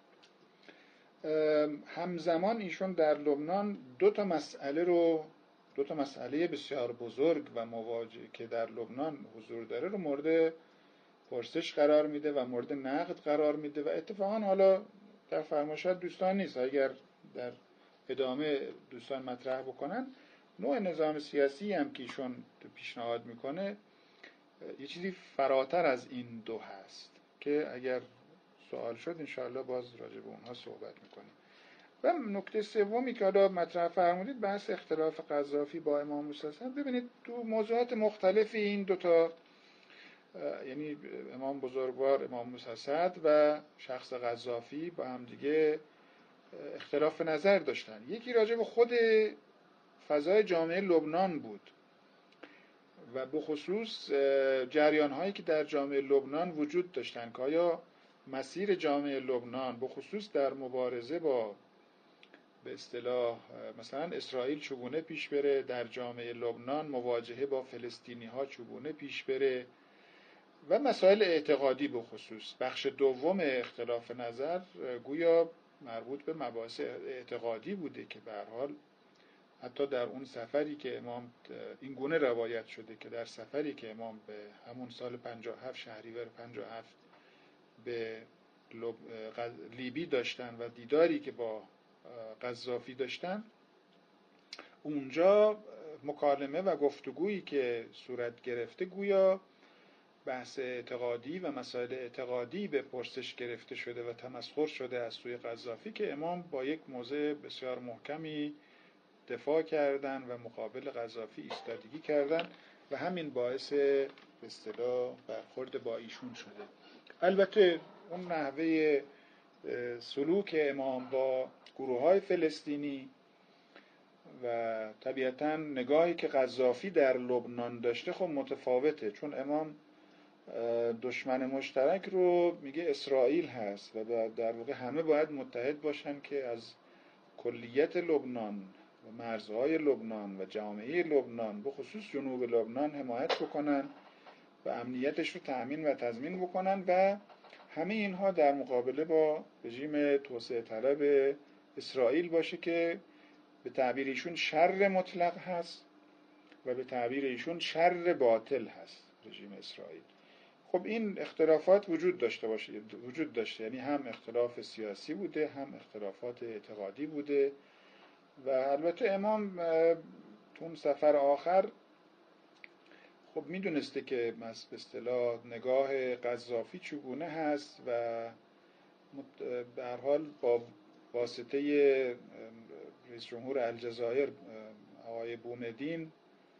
همزمان ایشون در لبنان دو تا مسئله رو دو تا مسئله بسیار بزرگ و مواجه که در لبنان حضور داره رو مورد پرسش قرار میده و مورد نقد قرار میده و اتفاقا حالا در فرمایشات دوستان نیست، اگر در ادامه دوستان مطرح بکنن، نوع نظام سیاسی هم که ایشون پیشنهاد میکنه یه چیزی فراتر از این دو هست که اگر سوال شد انشاءالله باز راجع به اونها صحبت میکنیم. و نکته سومی که حالا مطرح فرمودید بحث اختلاف قذافی با امام موسی هست. ببینید تو موضوعات مختلفی این دوتا، یعنی امام بزرگوار امام موسی اسد و شخص قذافی با هم دیگه اختلاف نظر داشتن. یکی راجع به خود فضای جامعه لبنان بود و به خصوص جریان هایی که در جامعه لبنان وجود داشتن که آیا مسیر جامعه لبنان به خصوص در مبارزه با به اصطلاح مثلا اسرائیل چگونه پیش بره، در جامعه لبنان مواجهه با فلسطینی ها چگونه پیش بره و مسائل اعتقادی به خصوص. بخش دوم اختلاف نظر گویا مربوط به مباحث اعتقادی بوده که به هر حال حتی در اون سفری که امام این گونه روایت شده که در سفری که امام به همون سال پنجاه و هفت شهریور پنجاه و هفت به لیبی داشتن و دیداری که با قذافی داشتن، اونجا مکالمه و گفتگویی که صورت گرفته گویا بحث اعتقادی و مسائل اعتقادی به پرسش گرفته شده و تمسخر شده از سوی قذافی که امام با یک موضع بسیار محکمی دفاع کردن و مقابل قذافی ایستادگی کردن و همین باعث به اصطلاح برخورد با ایشون شده. البته اون نحوه سلوک امام با گروه‌های فلسطینی و طبیعتاً نگاهی که قذافی در لبنان داشته خب متفاوته، چون امام دشمن مشترک رو میگه اسرائیل هست و در واقع همه باید متحد باشن که از کلیت لبنان و مرزهای لبنان و جامعه لبنان به خصوص جنوب لبنان حمایت بکنن و امنیتش رو تأمین و تضمین بکنن و همه اینها در مقابله با رژیم توسعه طلب اسرائیل باشه که به تعبیر ایشون شر مطلق هست و به تعبیر ایشون شر باطل هست رژیم اسرائیل. خب این اختلافات وجود داشته باشه وجود داشته یعنی هم اختلاف سیاسی بوده، هم اختلافات اعتقادی بوده و البته امام تو اون سفر آخر خب میدونسته که به اصطلاح نگاه قذافی چگونه هست و به هر حال با واسطه رئیس جمهور الجزایر آقای بومدین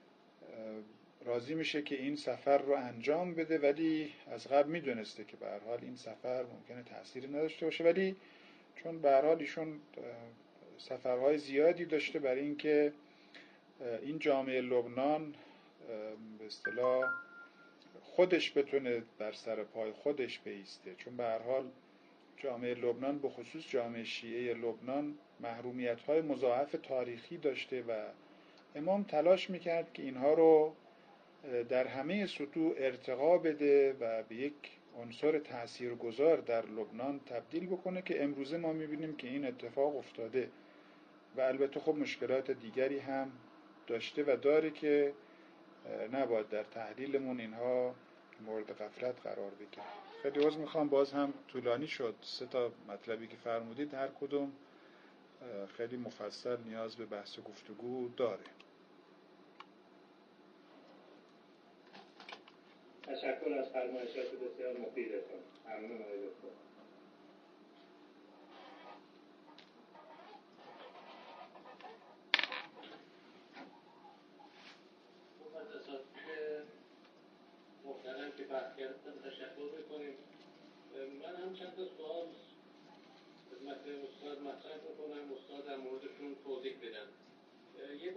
راضی میشه که این سفر رو انجام بده، ولی از قبل میدونسته که به هر حال این سفر ممکنه تأثیری نداشته باشه، ولی چون به هر حال ایشون سفرهای زیادی داشته برای اینکه این جامعه لبنان به اصطلاح خودش بتونه بر سر پای خودش بایسته، چون به هر حال جامعه لبنان به خصوص جامعه شیعه لبنان محرومیت‌های مضاعف تاریخی داشته و امام تلاش میکرد که اینها رو در همه سطوح ارتقا بده و به یک عنصر تاثیرگذار در لبنان تبدیل بکنه که امروزه ما میبینیم که این اتفاق افتاده و البته خب مشکلات دیگری هم داشته و داره که نباید در تحلیلمون اینها مورد غفلت قرار بگیره. خیلی عذر میخوام باز هم طولانی شد، سه تا مطلبی که فرمودید هر کدوم خیلی مفصل نیاز به بحث و گفتگو داره. تشکر از فرمایشات بسیار مفیدتون. ممنون آقای دکتر.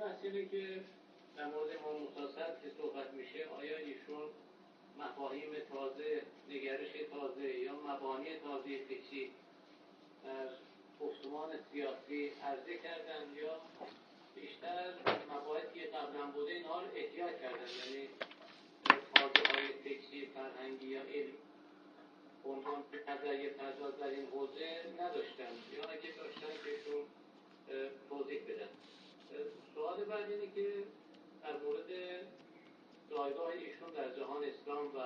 بحث اینه که در مورد امام موسی صدر که صحبت میشه آیا ایشون مفاهیم تازه، نگرش تازه یا مبانی تازه فکری در گفتمان سیاسی عرضه کردن یا بیشتر مباحثی که قبلا بوده اینها رو احیا کردن، یعنی تازه‌های فکری، فرهنگی یا علمی عنوان نظریه پرداز در این حوزه نداشتن یا اگه داشتن بهشون توضیح بدن. سوال بعد اینه که در مورد جایگاه ایشون در جهان اسلام و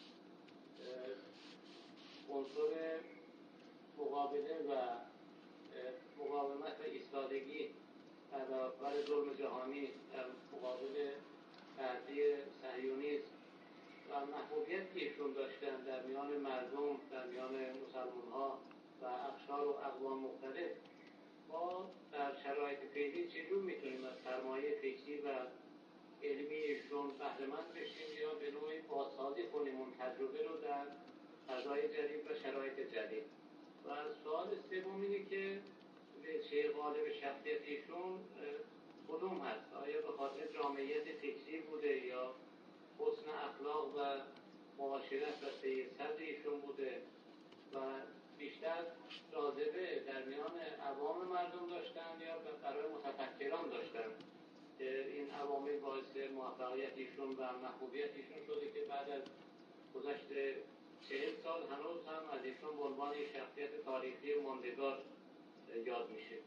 عنصر مقابله و مقاومت و ایستادگی در برابر ظلم جهانی در مقابل تحدی صهیونیسم و محبوبیت که ایشون داشتن در میان مردم، در میان مسلمان‌ها و اقشار و اقوام مختلف، ما در شرایط فعلی چجور میتونیم از سرمایه فکری و علمی ایشون بهره‌مند بشیم یا به نوعی بازسازی کنیم اون تجربه رو در فضای جدید و شرایط جدید. و سوال سوم اینه که چه غالب شخصیت ایشون کدوم هست؟ آیا به خاطر جامعیت فکری بوده یا حسن اخلاق و معاشرت و سیر صدر ایشون بوده و بیشتر جاذبه در میان عوام مردم داشتن یا برای متفکران داشتن که این عوامل باعث موفقیت ایشون و محبوبیت ایشون شده که بعد از گذشت چهل سال هنوز هم از ایشون به عنوان شخصیت تاریخی ماندگار یاد میشه.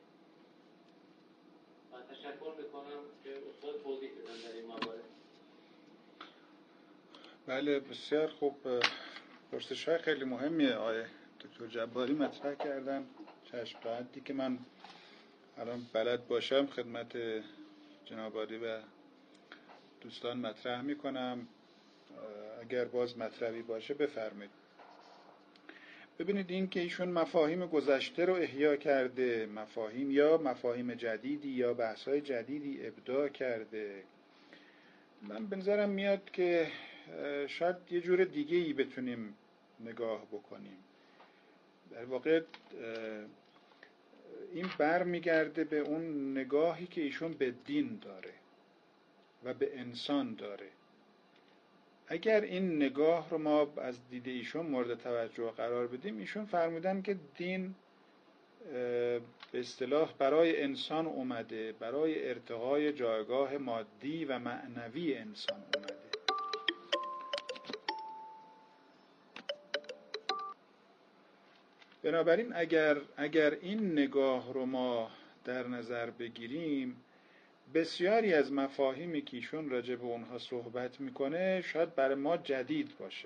و تشکر میکنم که استاد توضیح بدن در این موارد. بله بسیار خوب، پرسش‌های خیلی مهمیه آقای دکتر جباری مطرح کردن. چشم تا حدی که من الان بلد باشم خدمت جناب عالی و دوستان مطرح میکنم، اگر باز مطلبی باشه بفرمایید. ببینید این که ایشون مفاهیم گذشته رو احیا کرده، مفاهیم یا مفاهیم جدیدی یا بحث‌های جدیدی ابداع کرده، من به نظرم میاد که شاید یه جور دیگه ای بتونیم نگاه بکنیم. در واقع این بر میگرده به اون نگاهی که ایشون به دین داره و به انسان داره. اگر این نگاه رو ما از دید ایشون مورد توجه قرار بدیم، ایشون فرمودن که دین به اصطلاح برای انسان اومده، برای ارتقای جایگاه مادی و معنوی انسان اومده. بنابراین اگر اگر این نگاه رو ما در نظر بگیریم، بسیاری از مفاهیمی که ایشون راجع به اونها صحبت میکنه شاید برای ما جدید باشه.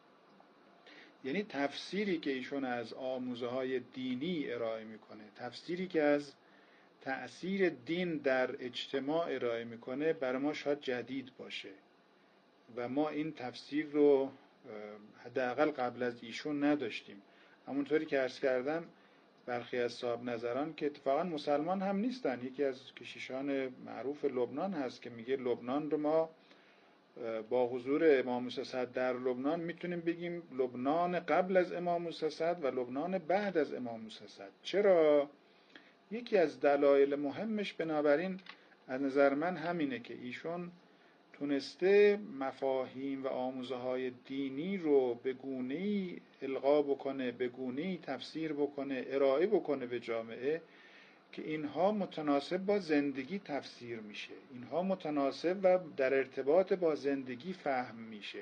یعنی تفسیری که ایشون از آموزه های دینی ارائه میکنه، تفسیری که از تأثیر دین در اجتماع ارائه میکنه، برای ما شاید جدید باشه و ما این تفسیر رو حداقل قبل از ایشون نداشتیم. همونطوری که عرض کردم برخی از صاحب نظران که اتفاقا مسلمان هم نیستن، یکی از کشیشان معروف لبنان هست که میگه لبنان رو ما با حضور امام موسی صدر در لبنان میتونیم بگیم لبنان قبل از امام موسی صدر و لبنان بعد از امام موسی صدر. چرا؟ یکی از دلایل مهمش بنابراین از نظر من همینه که ایشون تونسته مفاهیم و آموزه های دینی رو به گونه‌ای القا بکنه، به گونه‌ای تفسیر بکنه، ارائه بکنه به جامعه که اینها متناسب با زندگی تفسیر میشه، اینها متناسب و در ارتباط با زندگی فهم میشه.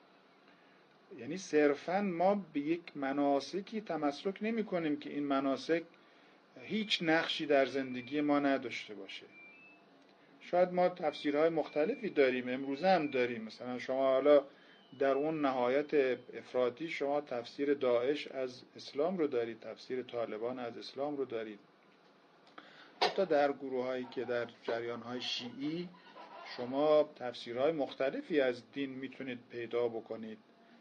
یعنی صرفاً ما به یک مناسکی تمسک نمی کنیم که این مناسک هیچ نقشی در زندگی ما نداشته باشه. شاید ما تفسیرهای مختلفی داریم، امروزه هم داریم. مثلا شما حالا در اون نهایت افراطی شما تفسیر داعش از اسلام رو دارید، تفسیر طالبان از اسلام رو دارید. حتی در گروه‌هایی که در جریان‌های شیعی شما تفسیرهای مختلفی از دین میتونید پیدا بکنید،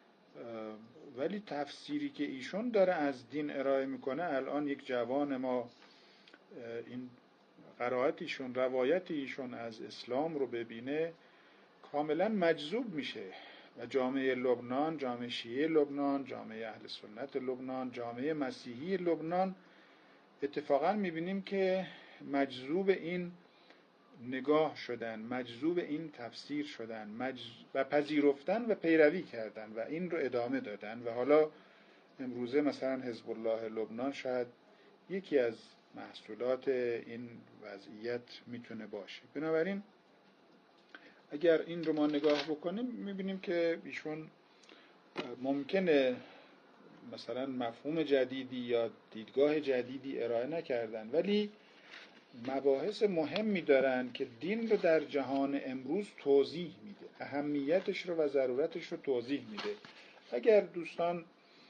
ولی تفسیری که ایشون داره از دین ارائه میکنه، الان یک جوان ما این قرائت ایشون، روایت ایشون از اسلام رو ببینه کاملا مجذوب میشه و جامعه لبنان، جامعه شیعه لبنان، جامعه اهل سنت لبنان، جامعه مسیحی لبنان اتفاقا میبینیم که مجذوب این نگاه شدن، مجذوب این تفسیر شدن مجز... و پذیرفتن و پیروی کردن و این رو ادامه دادن و حالا امروزه مثلا حزب الله لبنان شاید یکی از محصولات این وضعیت میتونه باشه. بنابراین اگر این رو ما نگاه بکنیم میبینیم که ایشون ممکنه مثلا مفهوم جدیدی یا دیدگاه جدیدی ارائه نکردن، ولی مباحث مهمی دارن که دین رو در جهان امروز توضیح میده، اهمیتش رو و ضرورتش رو توضیح میده. اگر دوستان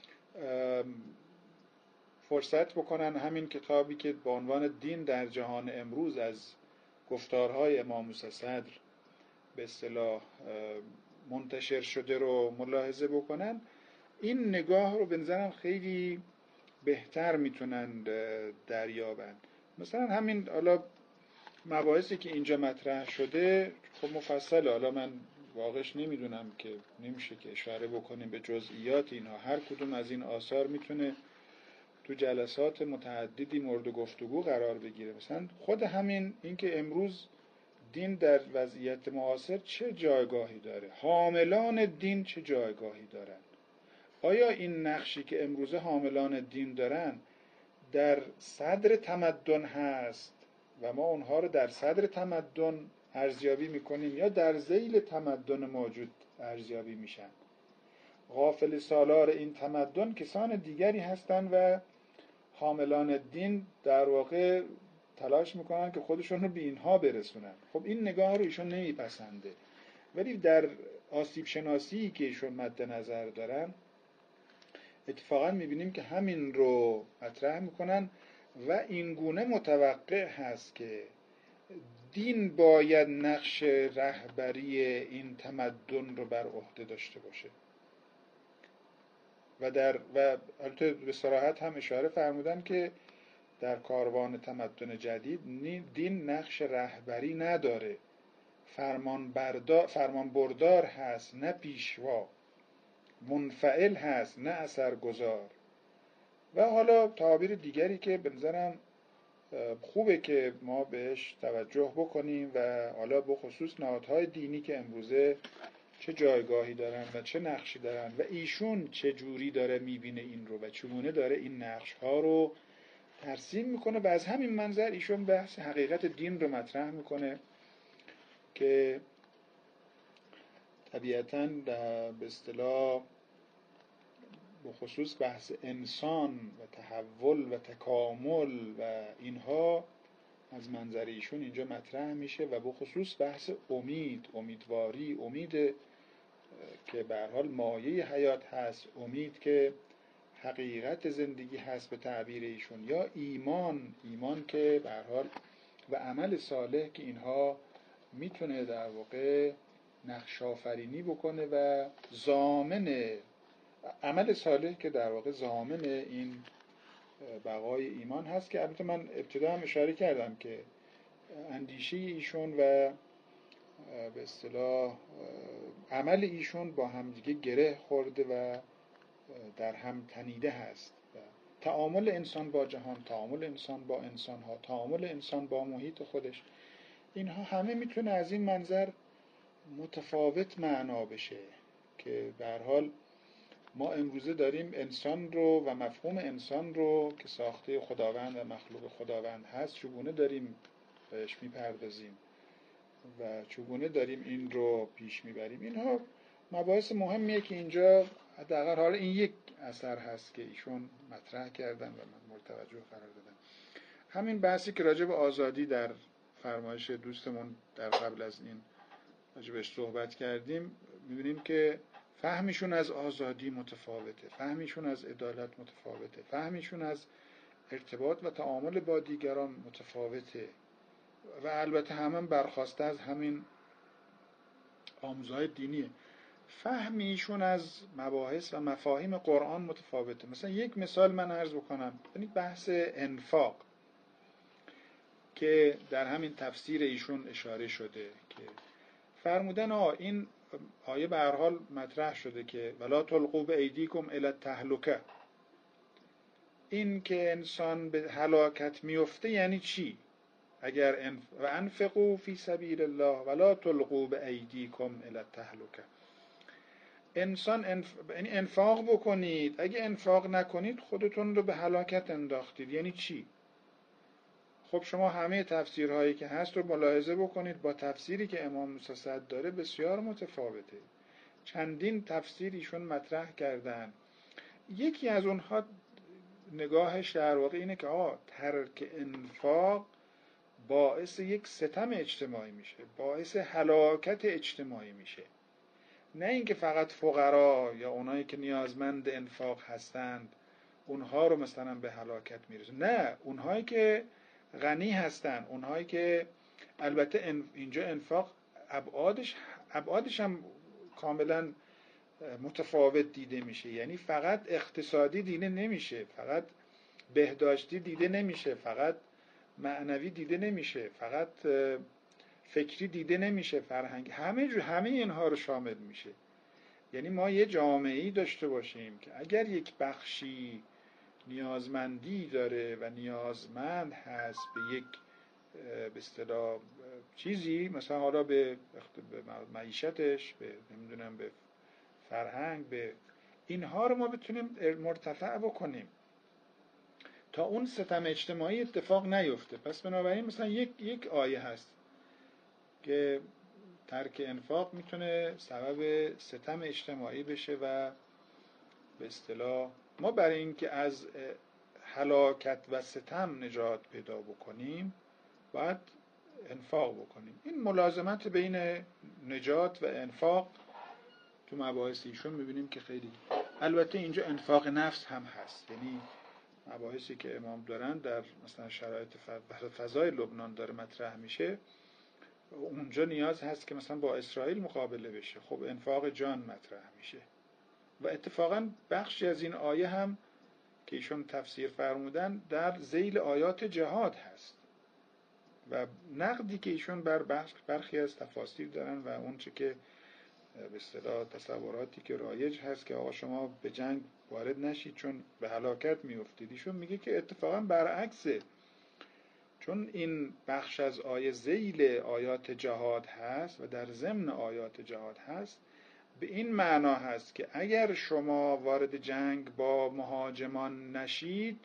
فرصت بکنن همین کتابی که با عنوان دین در جهان امروز از گفتارهای امام موسی صدر به اصطلاح منتشر شده رو ملاحظه بکنن، این نگاه رو به نظرم خیلی بهتر میتونن دریابن. مثلا همین حالا مباحثی که اینجا مطرح شده خب مفصله، حالا من واقعش نمیدونم که نمیشه که اشاره بکنیم به جزئیات اینها. هر کدوم از این آثار میتونه تو جلسات متعددی مورد گفتگو قرار بگیره. مثلا خود همین اینکه امروز دین در وضعیت معاصر چه جایگاهی داره، حاملان دین چه جایگاهی دارن، آیا این نقشی که امروزه حاملان دین دارن در صدر تمدن هست و ما اونها رو در صدر تمدن ارزیابی میکنیم یا در ذیل تمدن موجود ارزیابی میشن؟ غافل سالار این تمدن کسان دیگری هستن و حاملان دین در واقع تلاش میکنن که خودشون رو به اینها برسونن. خب این نگاه رو ایشون نمیپسنده، ولی در آسیب شناسی که ایشون مد نظر دارن اتفاقا میبینیم که همین رو مطرح میکنن و این گونه متوقع هست که دین باید نقش رهبری این تمدن رو بر عهده داشته باشه و در و البته به صراحت هم اشاره فرمودن که در کاروان تمدن جدید دین نقش رهبری نداره، فرمان بردار فرمان بردار هست نه پیشوا، منفعل هست نه اثرگذار. و حالا تعابیر دیگری که به نظرم خوبه که ما بهش توجه بکنیم و حالا به خصوص نهادهای دینی که امروزه چه جایگاهی دارن و چه نقشی دارن و ایشون چه جوری داره میبینه این رو و چگونه داره این نقش ها رو ترسیم میکنه و از همین منظر ایشون بحث حقیقت دین رو مطرح میکنه که طبیعتاً به اصطلاح به خصوص بحث انسان و تحول و تکامل و اینها از منظر ایشون اینجا مطرح میشه و به خصوص بحث امید، امیدواری، امید که به هر حال مایه حیات هست، امید که حقیقت زندگی هست به تعبیر ایشون، یا ایمان، ایمان که به هر حال و عمل صالح که اینها میتونه در واقع نقش آفرینی بکنه و ضامن عمل صالح که در واقع ضامن این بقای ایمان هست. که البته من ابتدا هم اشاره کردم که اندیشه ایشون و به اصطلاح عمل ایشون با همدیگه گره خورده و در هم تنیده هست. تعامل انسان با جهان، تعامل انسان با انسان‌ها، تعامل انسان با محیط خودش، اینها همه میتونه از این منظر متفاوت معنا بشه که به هر حال ما امروزه داریم انسان رو و مفهوم انسان رو که ساخته خداوند و مخلوق خداوند هست چگونه داریم بهش میپردازیم و چگونه داریم این رو پیش میبریم. اینها مباحث مهمیه که اینجا حداقل حالا این یک اثر هست که ایشون مطرح کردن و من مورد توجه قرار دادم. همین بحثی که راجع به آزادی در فرمایش دوستمون در قبل از این راجع بهش صحبت کردیم، می‌بینیم که فهمشون از آزادی متفاوته، فهمشون از عدالت متفاوته، فهمشون از ارتباط و تعامل با دیگران متفاوته و البته همون برخواسته از همین آموزهای دینیه. فهمیشون از مباحث و مفاهیم قرآن متفاوته. مثلا یک مثال من عرض بکنم، یعنی بحث انفاق که در همین تفسیر ایشون اشاره شده که فرمودن آه این آیه به هر حال مطرح شده که ولا تلقوا بایدیکم الی التهلکه، این که انسان به هلاکت میفته یعنی چی؟ اگر انف... و انفقوا فی سبیل الله ولا تلقوا بایدیکم الی التهلکه. انسان انف... یعنی انفاق بکنید، اگه انفاق نکنید خودتون رو به هلاکت انداختید. یعنی چی؟ خب شما همه تفسیرهایی که هست رو ملاحظه بکنید با تفسیری که امام موسی صدر داره بسیار متفاوته. چندین تفسیر ایشون مطرح کردن. یکی از اونها نگاهش در واقع اینه که آه ترک انفاق باعث یک ستم اجتماعی میشه، باعث هلاکت اجتماعی میشه. نه اینکه فقط فقرا یا اونایی که نیازمند انفاق هستند اونها رو مثلا به هلاکت میرسه، نه، اونهایی که غنی هستن، اونهایی که البته اینجا انفاق ابعادش ابعادش هم کاملا متفاوت دیده میشه. یعنی فقط اقتصادی دیده نمیشه، فقط بهداشتی دیده نمیشه، فقط معنوی دیده نمیشه، فقط فکری دیده نمیشه، فرهنگ، همه جو همه اینها رو شامل میشه. یعنی ما یه جامعه‌ای داشته باشیم که اگر یک بخشی نیازمندی داره و نیازمند هست به یک به اصطلاح چیزی، مثلا حالا به معیشتش، به نمیدونم به فرهنگ، به اینها رو ما بتونیم مرتفع بکنیم تا اون ستم اجتماعی اتفاق نیفته. پس بنابراین مثلا یک یک آیه هست که ترک انفاق میتونه سبب ستم اجتماعی بشه و به اصطلاح ما برای اینکه از هلاکت و ستم نجات پیدا بکنیم باید انفاق بکنیم. این ملازمت بین نجات و انفاق تو مباحث ایشون میبینیم که خیلی، البته اینجا انفاق نفس هم هست. یعنی مباحثی که امام دارن در مثلا شرایط فضای لبنان داره مطرح میشه، اونجا نیاز هست که مثلا با اسرائیل مقابله بشه، خب انفاق جان مطرح میشه. و اتفاقا بخشی از این آیه هم که ایشون تفسیر فرمودن در ذیل آیات جهاد هست و نقدی که ایشون بر برخی از تفاسیر دارن و اون چه که به اصطلاح تصوراتی که رایج هست که آقا شما به جنگ وارد نشید چون به هلاکت میافتید، ایشون میگه که اتفاقا برعکسه، چون این بخش از آیه ذیل آیات جهاد هست و در ضمن آیات جهاد هست، به این معنا هست که اگر شما وارد جنگ با مهاجمان نشید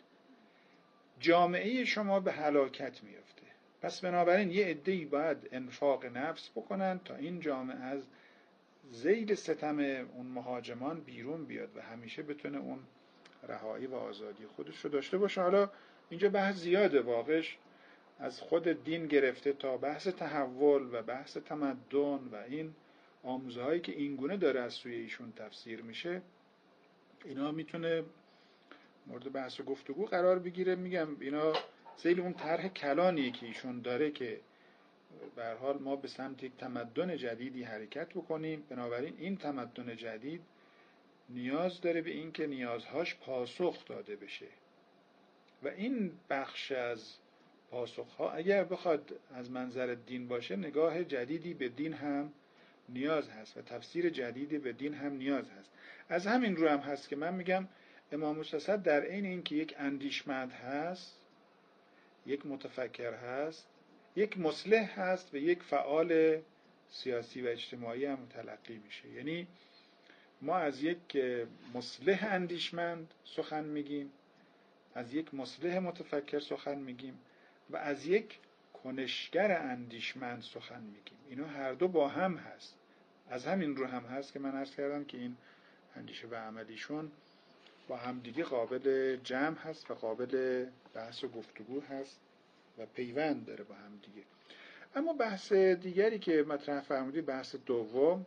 جامعه شما به هلاکت میفته. پس بنابراین یه عده‌ای باید انفاق نفس بکنن تا این جامعه از ذیل ستم اون مهاجمان بیرون بیاد و همیشه بتونه اون رهایی و آزادی خودش رو داشته باشه. حالا اینجا بحث زیاده واقعش، از خود دین گرفته تا بحث تحول و بحث تمدن و این آموزه هایی که این گونه داره از سوی ایشون تفسیر میشه، اینا میتونه مورد بحث و گفتگو قرار بگیره. میگم اینا ذیل اون طرح کلانیه که ایشون داره که به هر حال ما به سمت یک تمدن جدیدی حرکت بکنیم. بنابراین این تمدن جدید نیاز داره به این که نیازهاش پاسخ داده بشه و این بخش از پاسخها اگر بخواد از منظر دین باشه، نگاه جدیدی به دین هم نیاز هست و تفسیر جدیدی به دین هم نیاز هست. از همین رو هم هست که من میگم امام موسی صدر در عین اینکه یک اندیشمند هست، یک متفکر هست، یک مصلح هست و یک فعال سیاسی و اجتماعی هم تلقی میشه. یعنی ما از یک مصلح اندیشمند سخن میگیم، از یک مصلح متفکر سخن میگیم و از یک کنشگر اندیشمند سخن میگیم. اینا هر دو با هم هست. از همین رو هم هست که من عرض کردم که این اندیشه و عملیشون با هم دیگه قابل جمع هست و قابل بحث و گفتگو هست و پیوند داره با هم دیگه. اما بحث دیگری که مطرح فرمودید، بحث دوم،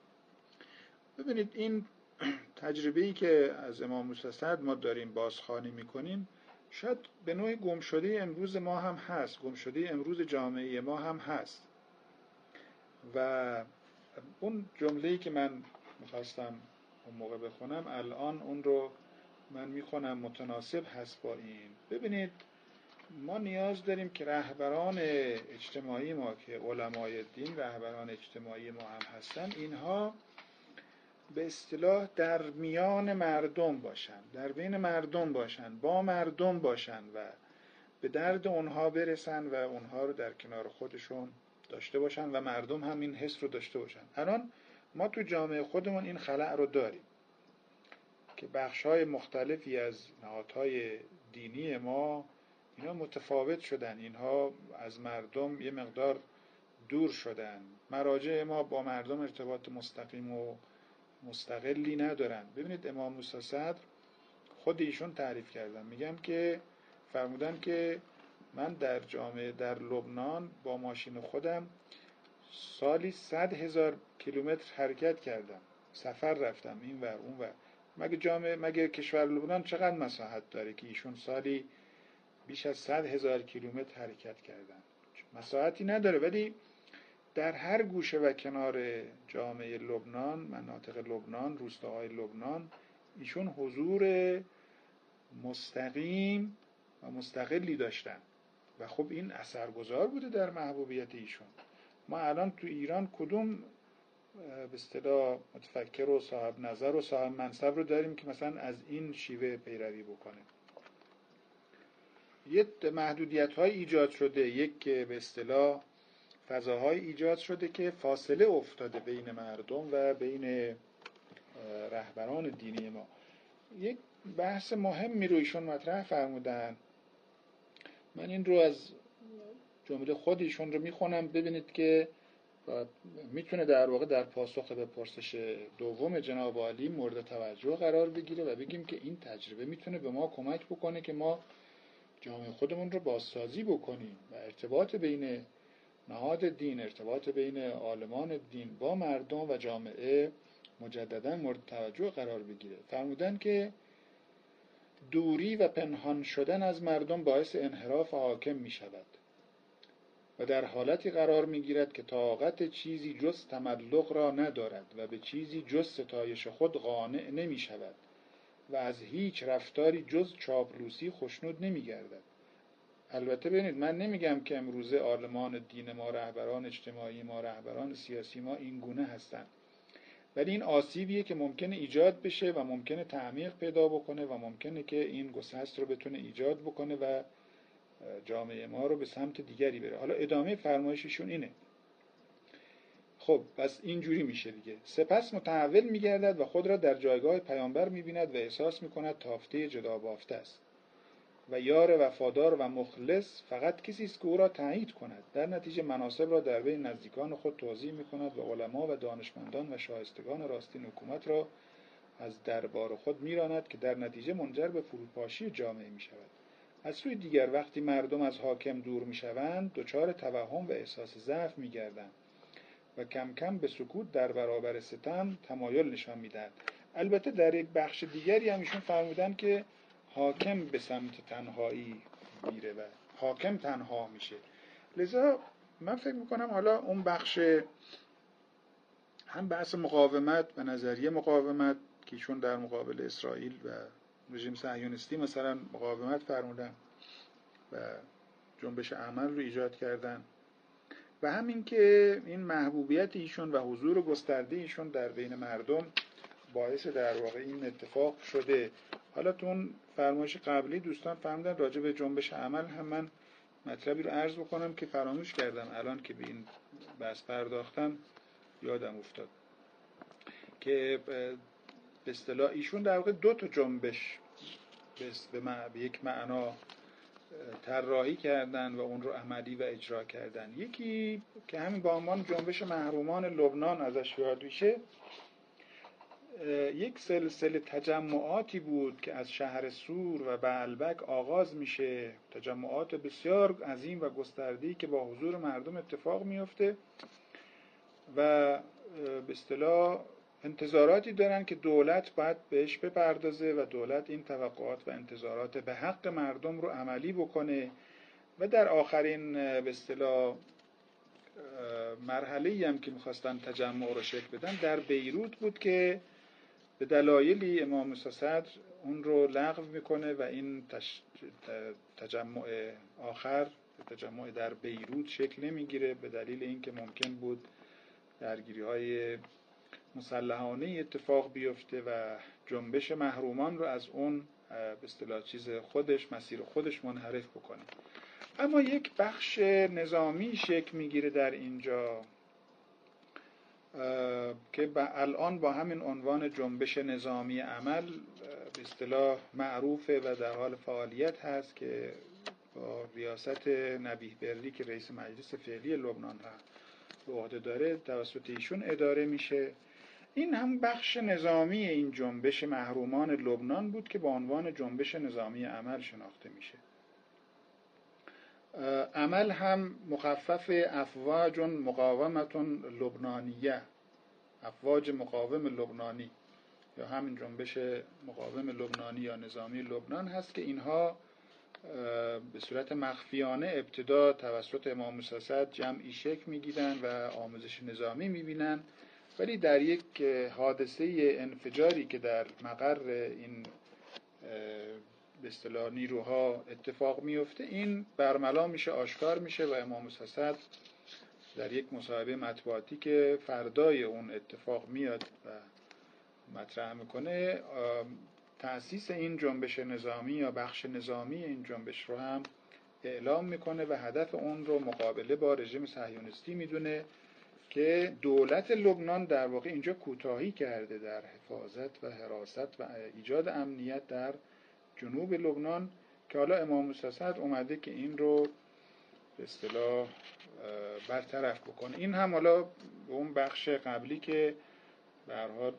ببینید این تجربه‌ای که از امام موسی صدر ما داریم بازخوانی میکنیم شاید به نوعی گمشده امروز ما هم هست، گمشده امروز جامعه ما هم هست. و اون جمله‌ای که من میخواستم اون موقع بخونم الان اون رو من میخونم، متناسب هست با این. ببینید ما نیاز داریم که رهبران اجتماعی ما که علمای دین رهبران اجتماعی ما هم هستن، اینها به اصطلاح در میان مردم باشن، در بین مردم باشن، با مردم باشن و به درد اونها برسن و اونها رو در کنار خودشون داشته باشن و مردم هم این حس رو داشته باشن. الان ما تو جامعه خودمون این خلأ رو داریم که بخش‌های مختلفی از نهادهای دینی ما اینا متفاوت شدن، اینها از مردم یه مقدار دور شدن، مراجع ما با مردم ارتباط مستقیم و مستقلی ندارن. ببینید امام موسی صدر خود ایشون تعریف کردن، میگن که فرمودن که من در جامعه در لبنان با ماشین خودم سالی صد هزار کیلومتر حرکت کردم، سفر رفتم این ور اون ور. مگه جامعه مگه کشور لبنان چقدر مساحت داره که ایشون سالی بیش از صد هزار کیلومتر حرکت کردن؟ مساحتی نداره. ولی در هر گوشه و کنار جامعه لبنان، مناطق لبنان، روستاهای لبنان، ایشون حضور مستقیم و مستقلی داشتن و خب این اثرگذار بوده در محبوبیت ایشون. ما الان تو ایران کدوم به اصطلاح متفکر و صاحب نظر و صاحب منصب رو داریم که مثلا از این شیوه پیروی بکنه؟ یه محدودیت‌های ایجاد شده، یک به اصطلاح فضاهای ایجاد شده که فاصله افتاده بین مردم و بین رهبران دینی ما. یک بحث مهمی رو ایشون مطرح فرمودن، من این رو از جمله خود ایشون رو میخونم ببینید که میتونه در واقع در پاسخ به پرسش دوم جناب عالی مورد توجه قرار بگیره و بگیم که این تجربه میتونه به ما کمک بکنه که ما جامعه خودمون رو بازسازی بکنیم و ارتباط بین نهاد دین، ارتباط بین عالمان دین با مردم و جامعه مجددا مورد توجه قرار بگیره. فرمودن که دوری و پنهان شدن از مردم باعث انحراف حاکم می شود و در حالتی قرار می گیرد که طاقت چیزی جز تملق را ندارد و به چیزی جز ستایش خود قانع نمی شود و از هیچ رفتاری جز چاپلوسی خوشنود نمی گردد. البته ببینید من نمیگم که امروزه عالمان دین ما، رهبران اجتماعی ما، رهبران سیاسی ما این گونه هستن، ولی این آسیبیه که ممکنه ایجاد بشه و ممکنه تعمیق پیدا بکنه و ممکنه که این گسست رو بتونه ایجاد بکنه و جامعه ما رو به سمت دیگری بره. حالا ادامه فرمایششون اینه. خب پس اینجوری میشه دیگه. سپس متحول میگردد و خود را در جایگاه پیامبر میبیند و احساس میکند تافته جدا بافته است و یار وفادار و مخلص فقط کسی است که او را تایید کند. در نتیجه مناصب را در بین نزدیکان خود توزیع میکند و علما و دانشمندان و شایستگان راستین حکومت را از دربار خود میراند که در نتیجه منجر به فروپاشی جامعه میشود. از سوی دیگر وقتی مردم از حاکم دور میشوند دچار توهم و احساس ضعف میگردند و کم کم به سکوت در برابر ستم تمایل نشان میدهند. البته در یک بخش دیگری هم ایشون فرمودن که حاکم به سمت تنهایی میره و حاکم تنها میشه. لذا من فکر میکنم حالا اون بخش هم بحث مقاومت و نظریه مقاومت که ایشون در مقابل اسرائیل و رژیم صهیونیستی مثلا مقاومت فرمودن و جنبش عمل رو ایجاد کردن و همین که این محبوبیت ایشون و حضور گسترده ایشون در بین مردم باعث در واقع این اتفاق شده. حالا تو اون فرمایش قبلی دوستان فرمودن راجع به جنبش عمل هم من مطلبی رو عرض بکنم که فراموش کردم الان که به این بحث پرداختم یادم افتاد که به اصطلاح ایشون در واقع دو تا جنبش به یک معنا طراحی کردن و اون رو عملی و اجرا کردن. یکی که همین با عنوان جنبش محرومان لبنان ازش یاد میشه، یک سلسله تجمعاتی بود که از شهر سور و بعلبک آغاز میشه، تجمعات بسیار عظیم و گسترده‌ای که با حضور مردم اتفاق میفته و به اصطلاح انتظاراتی دارن که دولت باید بهش بپردازه و دولت این توقعات و انتظارات به حق مردم رو عملی بکنه و در آخرین به اصطلاح مرحله‌ای هم که می‌خواستن تجمع رو شکل بدن در بیروت بود که به دلایلی امام موسی صدر اون رو لغو میکنه و این تش... تجمع آخر تجمع در بیروت شکل نمیگیره به دلیل اینکه ممکن بود درگیری‌های مسلحانه اتفاق بیفته و جنبش محرومان رو از اون به اصطلاح چیز خودش، مسیر خودش منحرف بکنه. اما یک بخش نظامی شکل میگیره در اینجا که الان با همین عنوان جنبش نظامی عمل به اصطلاح معروفه و در حال فعالیت هست، که با ریاست نبیه بری که رئیس مجلس فعلی لبنان را به عهده داره توسط ایشون اداره میشه. این هم بخش نظامی این جنبش محرومان لبنان بود که با عنوان جنبش نظامی عمل شناخته میشه. عمل هم مخفف افواج مقاومتون لبنانیه، افواج مقاوم لبنانی یا همین جنبش مقاوم لبنانی یا نظامی لبنان هست که اینها به صورت مخفیانه ابتدا توسط امام موسی اسد جمعی شکل میگیرن و آموزش نظامی میبینن، ولی در یک حادثه انفجاری که در مقر این به اصطلاح نیروها اتفاق میفته، این برملا میشه، آشکار میشه و امام موسی اسد در یک مصاحبه مطبوعاتی که فردای اون اتفاق میاد و مطرح میکنه، تأسیس این جنبش نظامی یا بخش نظامی این جنبش رو هم اعلام میکنه و هدف اون رو مقابله با رژیم صهیونیستی میدونه که دولت لبنان در واقع اینجا کوتاهی کرده در حفاظت و حراست و ایجاد امنیت در جنوب لبنان، که حالا امام موسی اسد اومده که این رو به اصطلاح برطرف بکنه. این هم حالا به اون بخش قبلی که به هر حال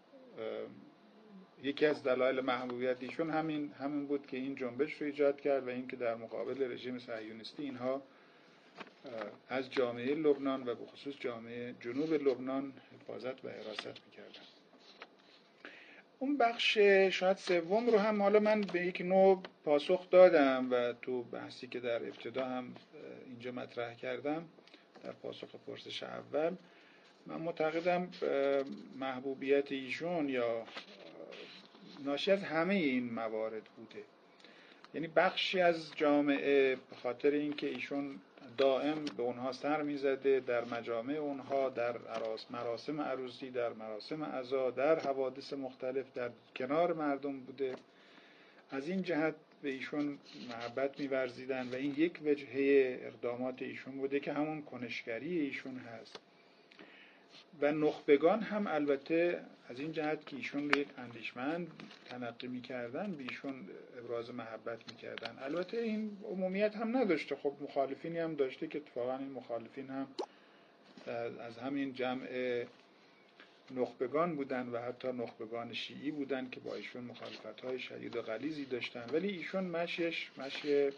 یکی از دلایل محبوبیت ایشون همین همین بود که این جنبش رو ایجاد کرد و اینکه در مقابل رژیم صهیونیستی اینها از جامعه لبنان و به خصوص جامعه جنوب لبنان حفاظت و حراست می‌کردن. اون بخش شاید سوم رو هم حالا من به یک نوع پاسخ دادم و تو بحثی که در ابتدا هم اینجا مطرح کردم در پاسخ پرسش اول، من معتقدم محبوبیت ایشون یا ناشی از همه این موارد بوده. یعنی بخشی از جامعه به خاطر اینکه ایشون دائم به اونها سر میزده، در مجامع اونها، در مراسم عروسی، در مراسم عزا، در حوادث مختلف در کنار مردم بوده، از این جهت به ایشون محبت می‌ورزیدن و این یک وجهه اقدامات ایشون بوده که همون کنشگری ایشون هست. و نخبگان هم البته از این جهت که ایشون رو یک اندیشمند تلقی می‌کردن به ایشون ابراز محبت می‌کردن. البته این عمومیت هم نداشته، خب مخالفینی هم داشته که اتفاقا این مخالفین هم از همین جمع نخبگان بودن و حتی نخبگان شیعی بودن که با ایشون مخالفت‌های شدید و غلیظی داشتن، ولی ایشون مشیش مشی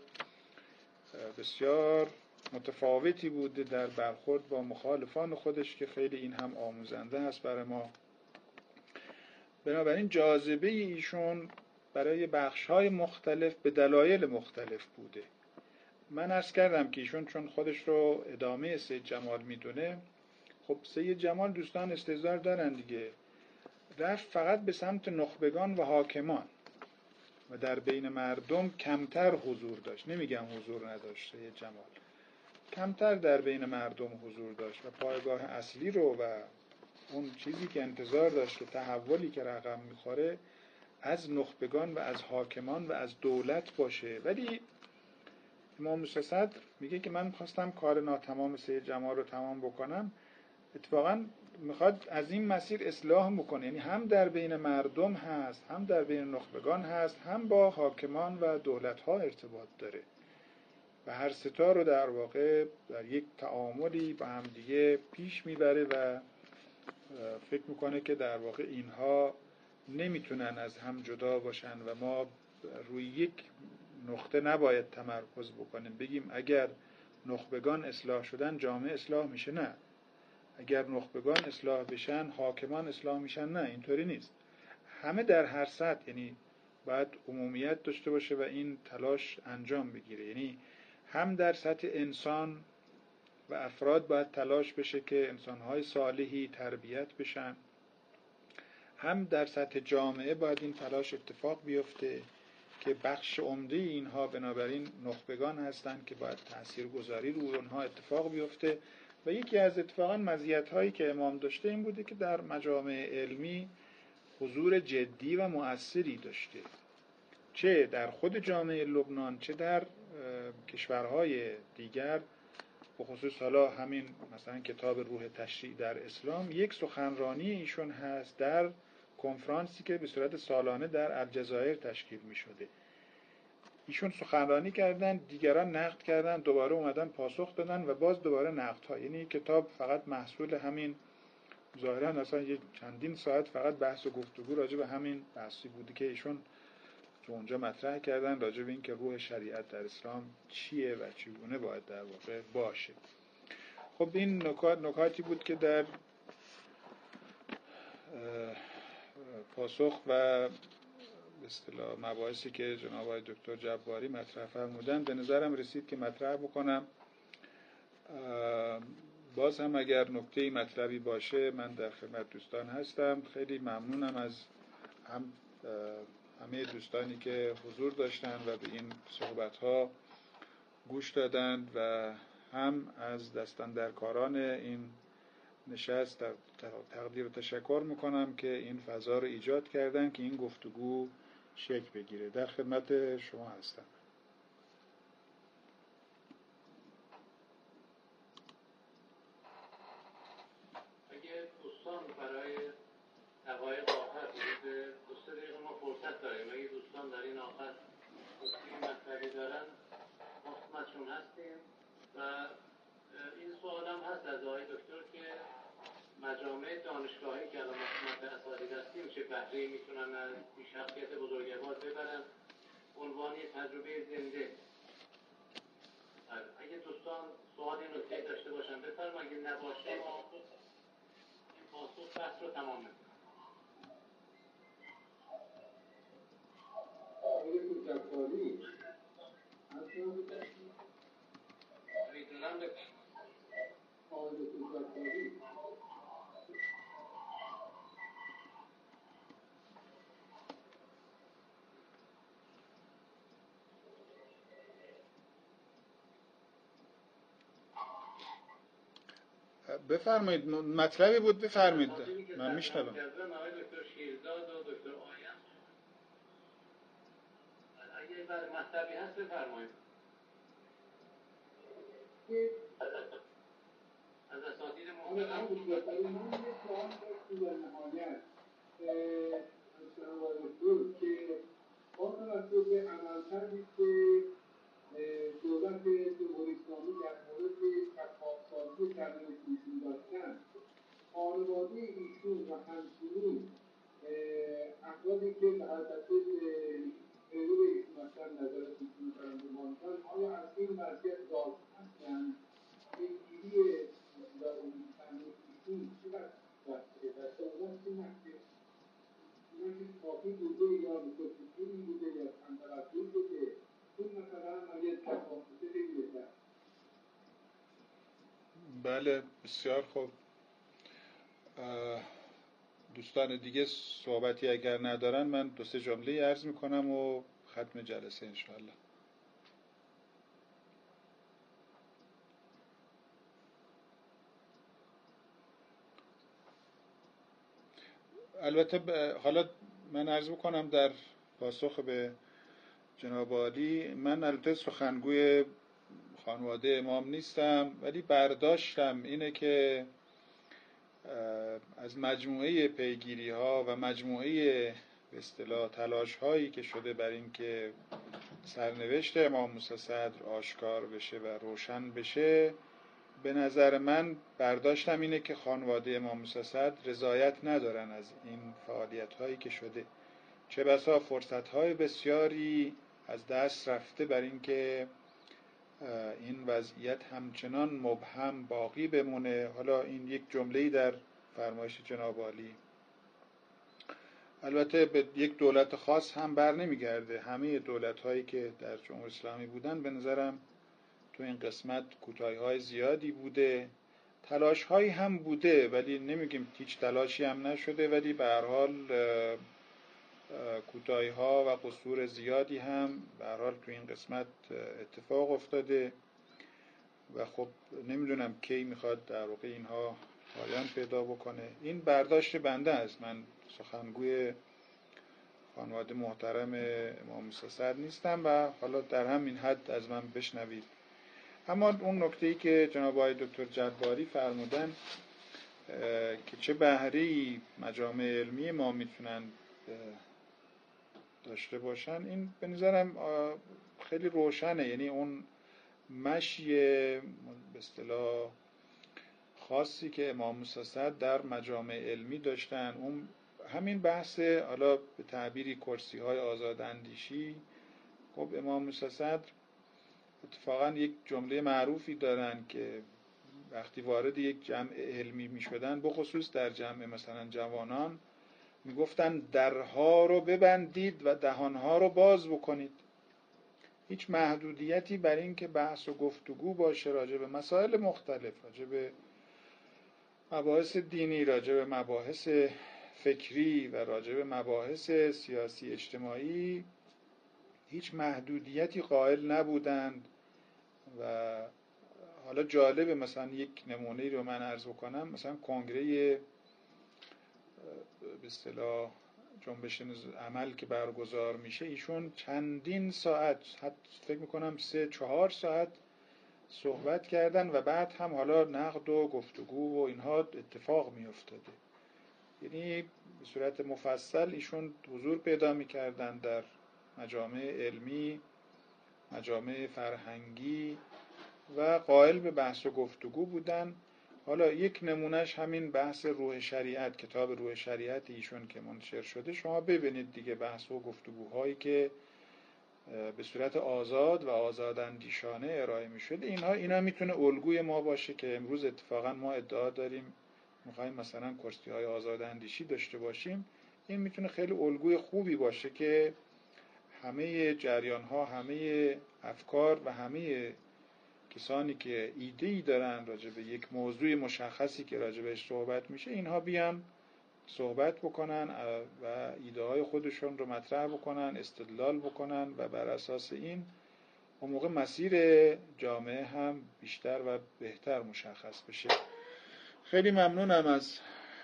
بسیار متفاوتی بوده در برخورد با مخالفان خودش که خیلی این هم آموزنده است برای ما. بنابراین جاذبه ایشون برای بخش‌های مختلف به دلایل مختلف بوده. من عرض کردم که ایشون چون خودش رو ادامه سید جمال میدونه، خب سید جمال دوستان استحضار دارن دیگه، رفت فقط به سمت نخبگان و حاکمان و در بین مردم کمتر حضور داشت. نمیگم حضور نداشت، سید جمال کمتر در بین مردم حضور داشت و پایگاه اصلی رو و اون چیزی که انتظار داشت که تحولی که رقم میخوره از نخبگان و از حاکمان و از دولت باشه. ولی امام موسی اسد میگه که من خواستم کار ناتمام سید جمال رو تمام بکنم، اتفاقا میخواد از این مسیر اصلاح بکنه، یعنی هم در بین مردم هست، هم در بین نخبگان هست، هم با حاکمان و دولت ها ارتباط داره و هر ستا رو در واقع در یک تعاملی با هم دیگه پیش میبره و فکر میکنه که در واقع اینها نمیتونن از هم جدا باشن و ما روی یک نقطه نباید تمرکز بکنیم بگیم اگر نخبگان اصلاح شدن جامعه اصلاح میشه. نه، اگر نخبگان اصلاح بشن حاکمان اصلاح میشن. نه، اینطوری نیست. همه در هر سطح یعنی باید عمومیت داشته باشه و این تلاش انجام بگیره. یعنی هم در سطح انسان و افراد باید تلاش بشه که انسانهای صالحی تربیت بشن، هم در سطح جامعه باید این تلاش اتفاق بیفته که بخش عمده اینها بنابراین نخبگان هستند که باید تاثیرگذاری رو اونها اتفاق بیفته. و یکی از اتفاقا مزیت‌هایی که امام داشته این بوده که در مجامع علمی حضور جدی و مؤثری داشته چه در خود جامعه لبنان چه در کشورهای دیگر، به خصوص حالا همین مثلا کتاب روح تشریع در اسلام، یک سخنرانی ایشون هست در کنفرانسی که به صورت سالانه در الجزایر تشکیل می شده. ایشون سخنرانی کردن، دیگران نقد کردن، دوباره اومدن پاسخ دادن و باز دوباره نقد ها. یعنی کتاب فقط محصول همین ظاهرا اصلا یه چندین ساعت فقط بحث و گفتگو راجع به همین بحثی بوده که ایشون تو اونجا مطرح کردن راجع به این که روح شریعت در اسلام چیه و چگونه باید در واقع باشه. خب این نکات نکاتی بود که در پاسخ و به اصطلاح مباحثی که جناب آقای دکتر جباری مطرح فرمودن به نظرم رسید که مطرح بکنم. باز هم اگر نکته‌ای مطلبی باشه من در خدمت دوستان هستم. خیلی ممنونم از هم همه دوستانی که حضور داشتن و به این صحبت‌ها گوش دادند و هم از دستاندرکاران این نشست در تقدیر و تشکر میکنم که این فضا رو ایجاد کردن که این گفتگو شکل بگیره. در خدمت شما هستم. اگه دوستان برای دقایق آخر حدود دو سه دقیقه ما فرصت داریم، اگه دوستان در این آخر نکته مطلبی دارن ما خدمتشون هستیم. و این سوال هم هست از آقای دکتر که مجامع دانشگاهی که الان خدمت اساتید هستیم چه بهره‌ای میتونن از این شخصیت بزرگوار ببرن عنوان تجربه زنده. اگه دوستان سوالی نکته‌ای داشته باشن بفرمایید، اگه نباشه ما این پاسخ بحث رو تمام می‌کنیم. آقای دکتر جباری میتونم به آقای دکتر جباری بفرمایید. مطلبی بود بفرمایید. من میشنوم. آقای دکتر شیرداد و دکتر آیم اگه بر مطلبی هست بفرمایید. از اساتید محترم من یک سوال داشتم در نهایت از جناب دکتر که با توجه به عملکردی که دولت جمهوری اسلامی در مورد شفاف‌سازی کردن ایشون داشتن، خانواده ایشون و همچنین افرادی که به البته حضور ایشون هستن، نظر ایشون کردن بماندن، آیا از این وضعیت راضی هستند؟ پیگیری تعمیر ایشون چقدر وقته و دولت چه نقشه اینکه کافی بوده یا متفکری بوده یا کمتوجه بوده؟ این مثلا اگه تفاوته بگیره. بله بسیار خوب. دوستان دیگه صحبتی اگر ندارن من دو سه جمله عرض میکنم و ختم جلسه انشاءالله. البته حالا من عرض میکنم در پاسخ به جناب عالی، من البته سخنگوی خانواده امام نیستم، ولی برداشتم اینه که از مجموعه پیگیری ها و مجموعه به اصطلاح تلاش هایی که شده بر این که سرنوشت امام موسی صدر آشکار بشه و روشن بشه، به نظر من برداشتم اینه که خانواده امام موسی صدر رضایت ندارن از این فعالیت هایی که شده. چه بسا فرصت های بسیاری از دست رفته بر این که این وضعیت همچنان مبهم باقی بمونه. حالا این یک جمله‌ای در فرمایش جناب عالی. البته به یک دولت خاص هم بر نمیگرده. همه دولت هایی که در جمهوری اسلامی بودن به نظرم تو این قسمت کوتاهی‌های زیادی بوده، تلاش هایی هم بوده، ولی نمیگیم هیچ تلاشی هم نشده، ولی به هر حال کوتاهی‌ها و قصور زیادی هم به هر حال تو این قسمت اتفاق افتاده و خب نمیدونم کی میخواد در واقع اینها پایان پیدا بکنه. این برداشت بنده است. من سخنگوی خانواده محترم امام موسی صدر نیستم و حالا در همین حد از من بشنوید. اما اون نکته‌ای که جناب آقای دکتر جباری فرمودن که چه بهره‌ای مجامع علمی ما میتونن داشته باشن، این به نظرم خیلی روشنه. یعنی اون مشی به اصطلاح خاصی که امام موسی صدر در مجامع علمی داشتن، اون همین بحث حالا به تعبیری کرسی های آزاداندیشی. خب امام موسی صدر اتفاقا یک جمله معروفی دارن که وقتی وارد یک جمع علمی می شدن، بخصوص در جمع مثلا جوانان، می گفتن درها رو ببندید و دهانها رو باز بکنید. هیچ محدودیتی بر این که بحث و گفتگو باشه راجع به مسائل مختلف، راجع به مباحث دینی، راجع به مباحث فکری و راجع به مباحث سیاسی اجتماعی، هیچ محدودیتی قائل نبودند. و حالا جالبه مثلا یک نمونه رو من عرض بکنم، مثلا کنگره به اصطلاح جنبش عمل که برگزار میشه، ایشون چندین ساعت، حتی فکر میکنم سه چهار ساعت صحبت کردن و بعد هم حالا نقد و گفتگو و اینها اتفاق میافتاده. یعنی به صورت مفصل ایشون حضور پیدا میکردن در مجامع علمی، مجامع فرهنگی و قائل به بحث و گفتگو بودن. حالا یک نمونهش همین بحث روح شریعت، کتاب روح شریعت ایشون که منتشر شده، شما ببینید دیگه بحث و گفتگوهایی که به صورت آزاد و آزاداندیشانه ارائه می شده، اینها اینا میتونه الگوی ما باشه که امروز اتفاقا ما ادعا داریم میخوایم مثلا کرسی های آزاداندیشی داشته باشیم. این میتونه خیلی الگوی خوبی باشه که همه جریان ها، همه افکار و همه کسانی که ایده‌ای دارن راجع به یک موضوع مشخصی که راجع بهش صحبت میشه، اینها بیان صحبت بکنن و ایده های خودشون رو مطرح بکنن، استدلال بکنن و بر اساس این اون موقع مسیر جامعه هم بیشتر و بهتر مشخص بشه. خیلی ممنونم از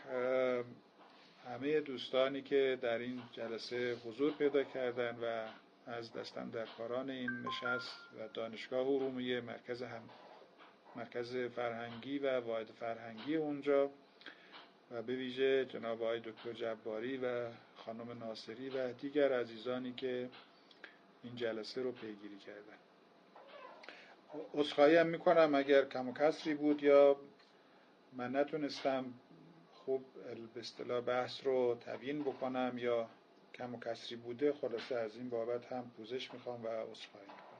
همه دوستانی که در این جلسه حضور پیدا کردن و از دستم در کاران این نشست و دانشگاه ارومیه، مرکز هم مرکز فرهنگی و واحد فرهنگی اونجا، و به ویژه جناب آقای دکتر جباری و خانم ناصری و دیگر عزیزانی که این جلسه رو پیگیری کردن. عذرخواهی هم میکنم اگر کم و کسری بود یا من نتونستم خوب به اصطلاح بحث رو تبیین بکنم یا کم و کسری بوده، خلاصه از این بابت هم پوزش میخوام و عذرخواهی میکنم.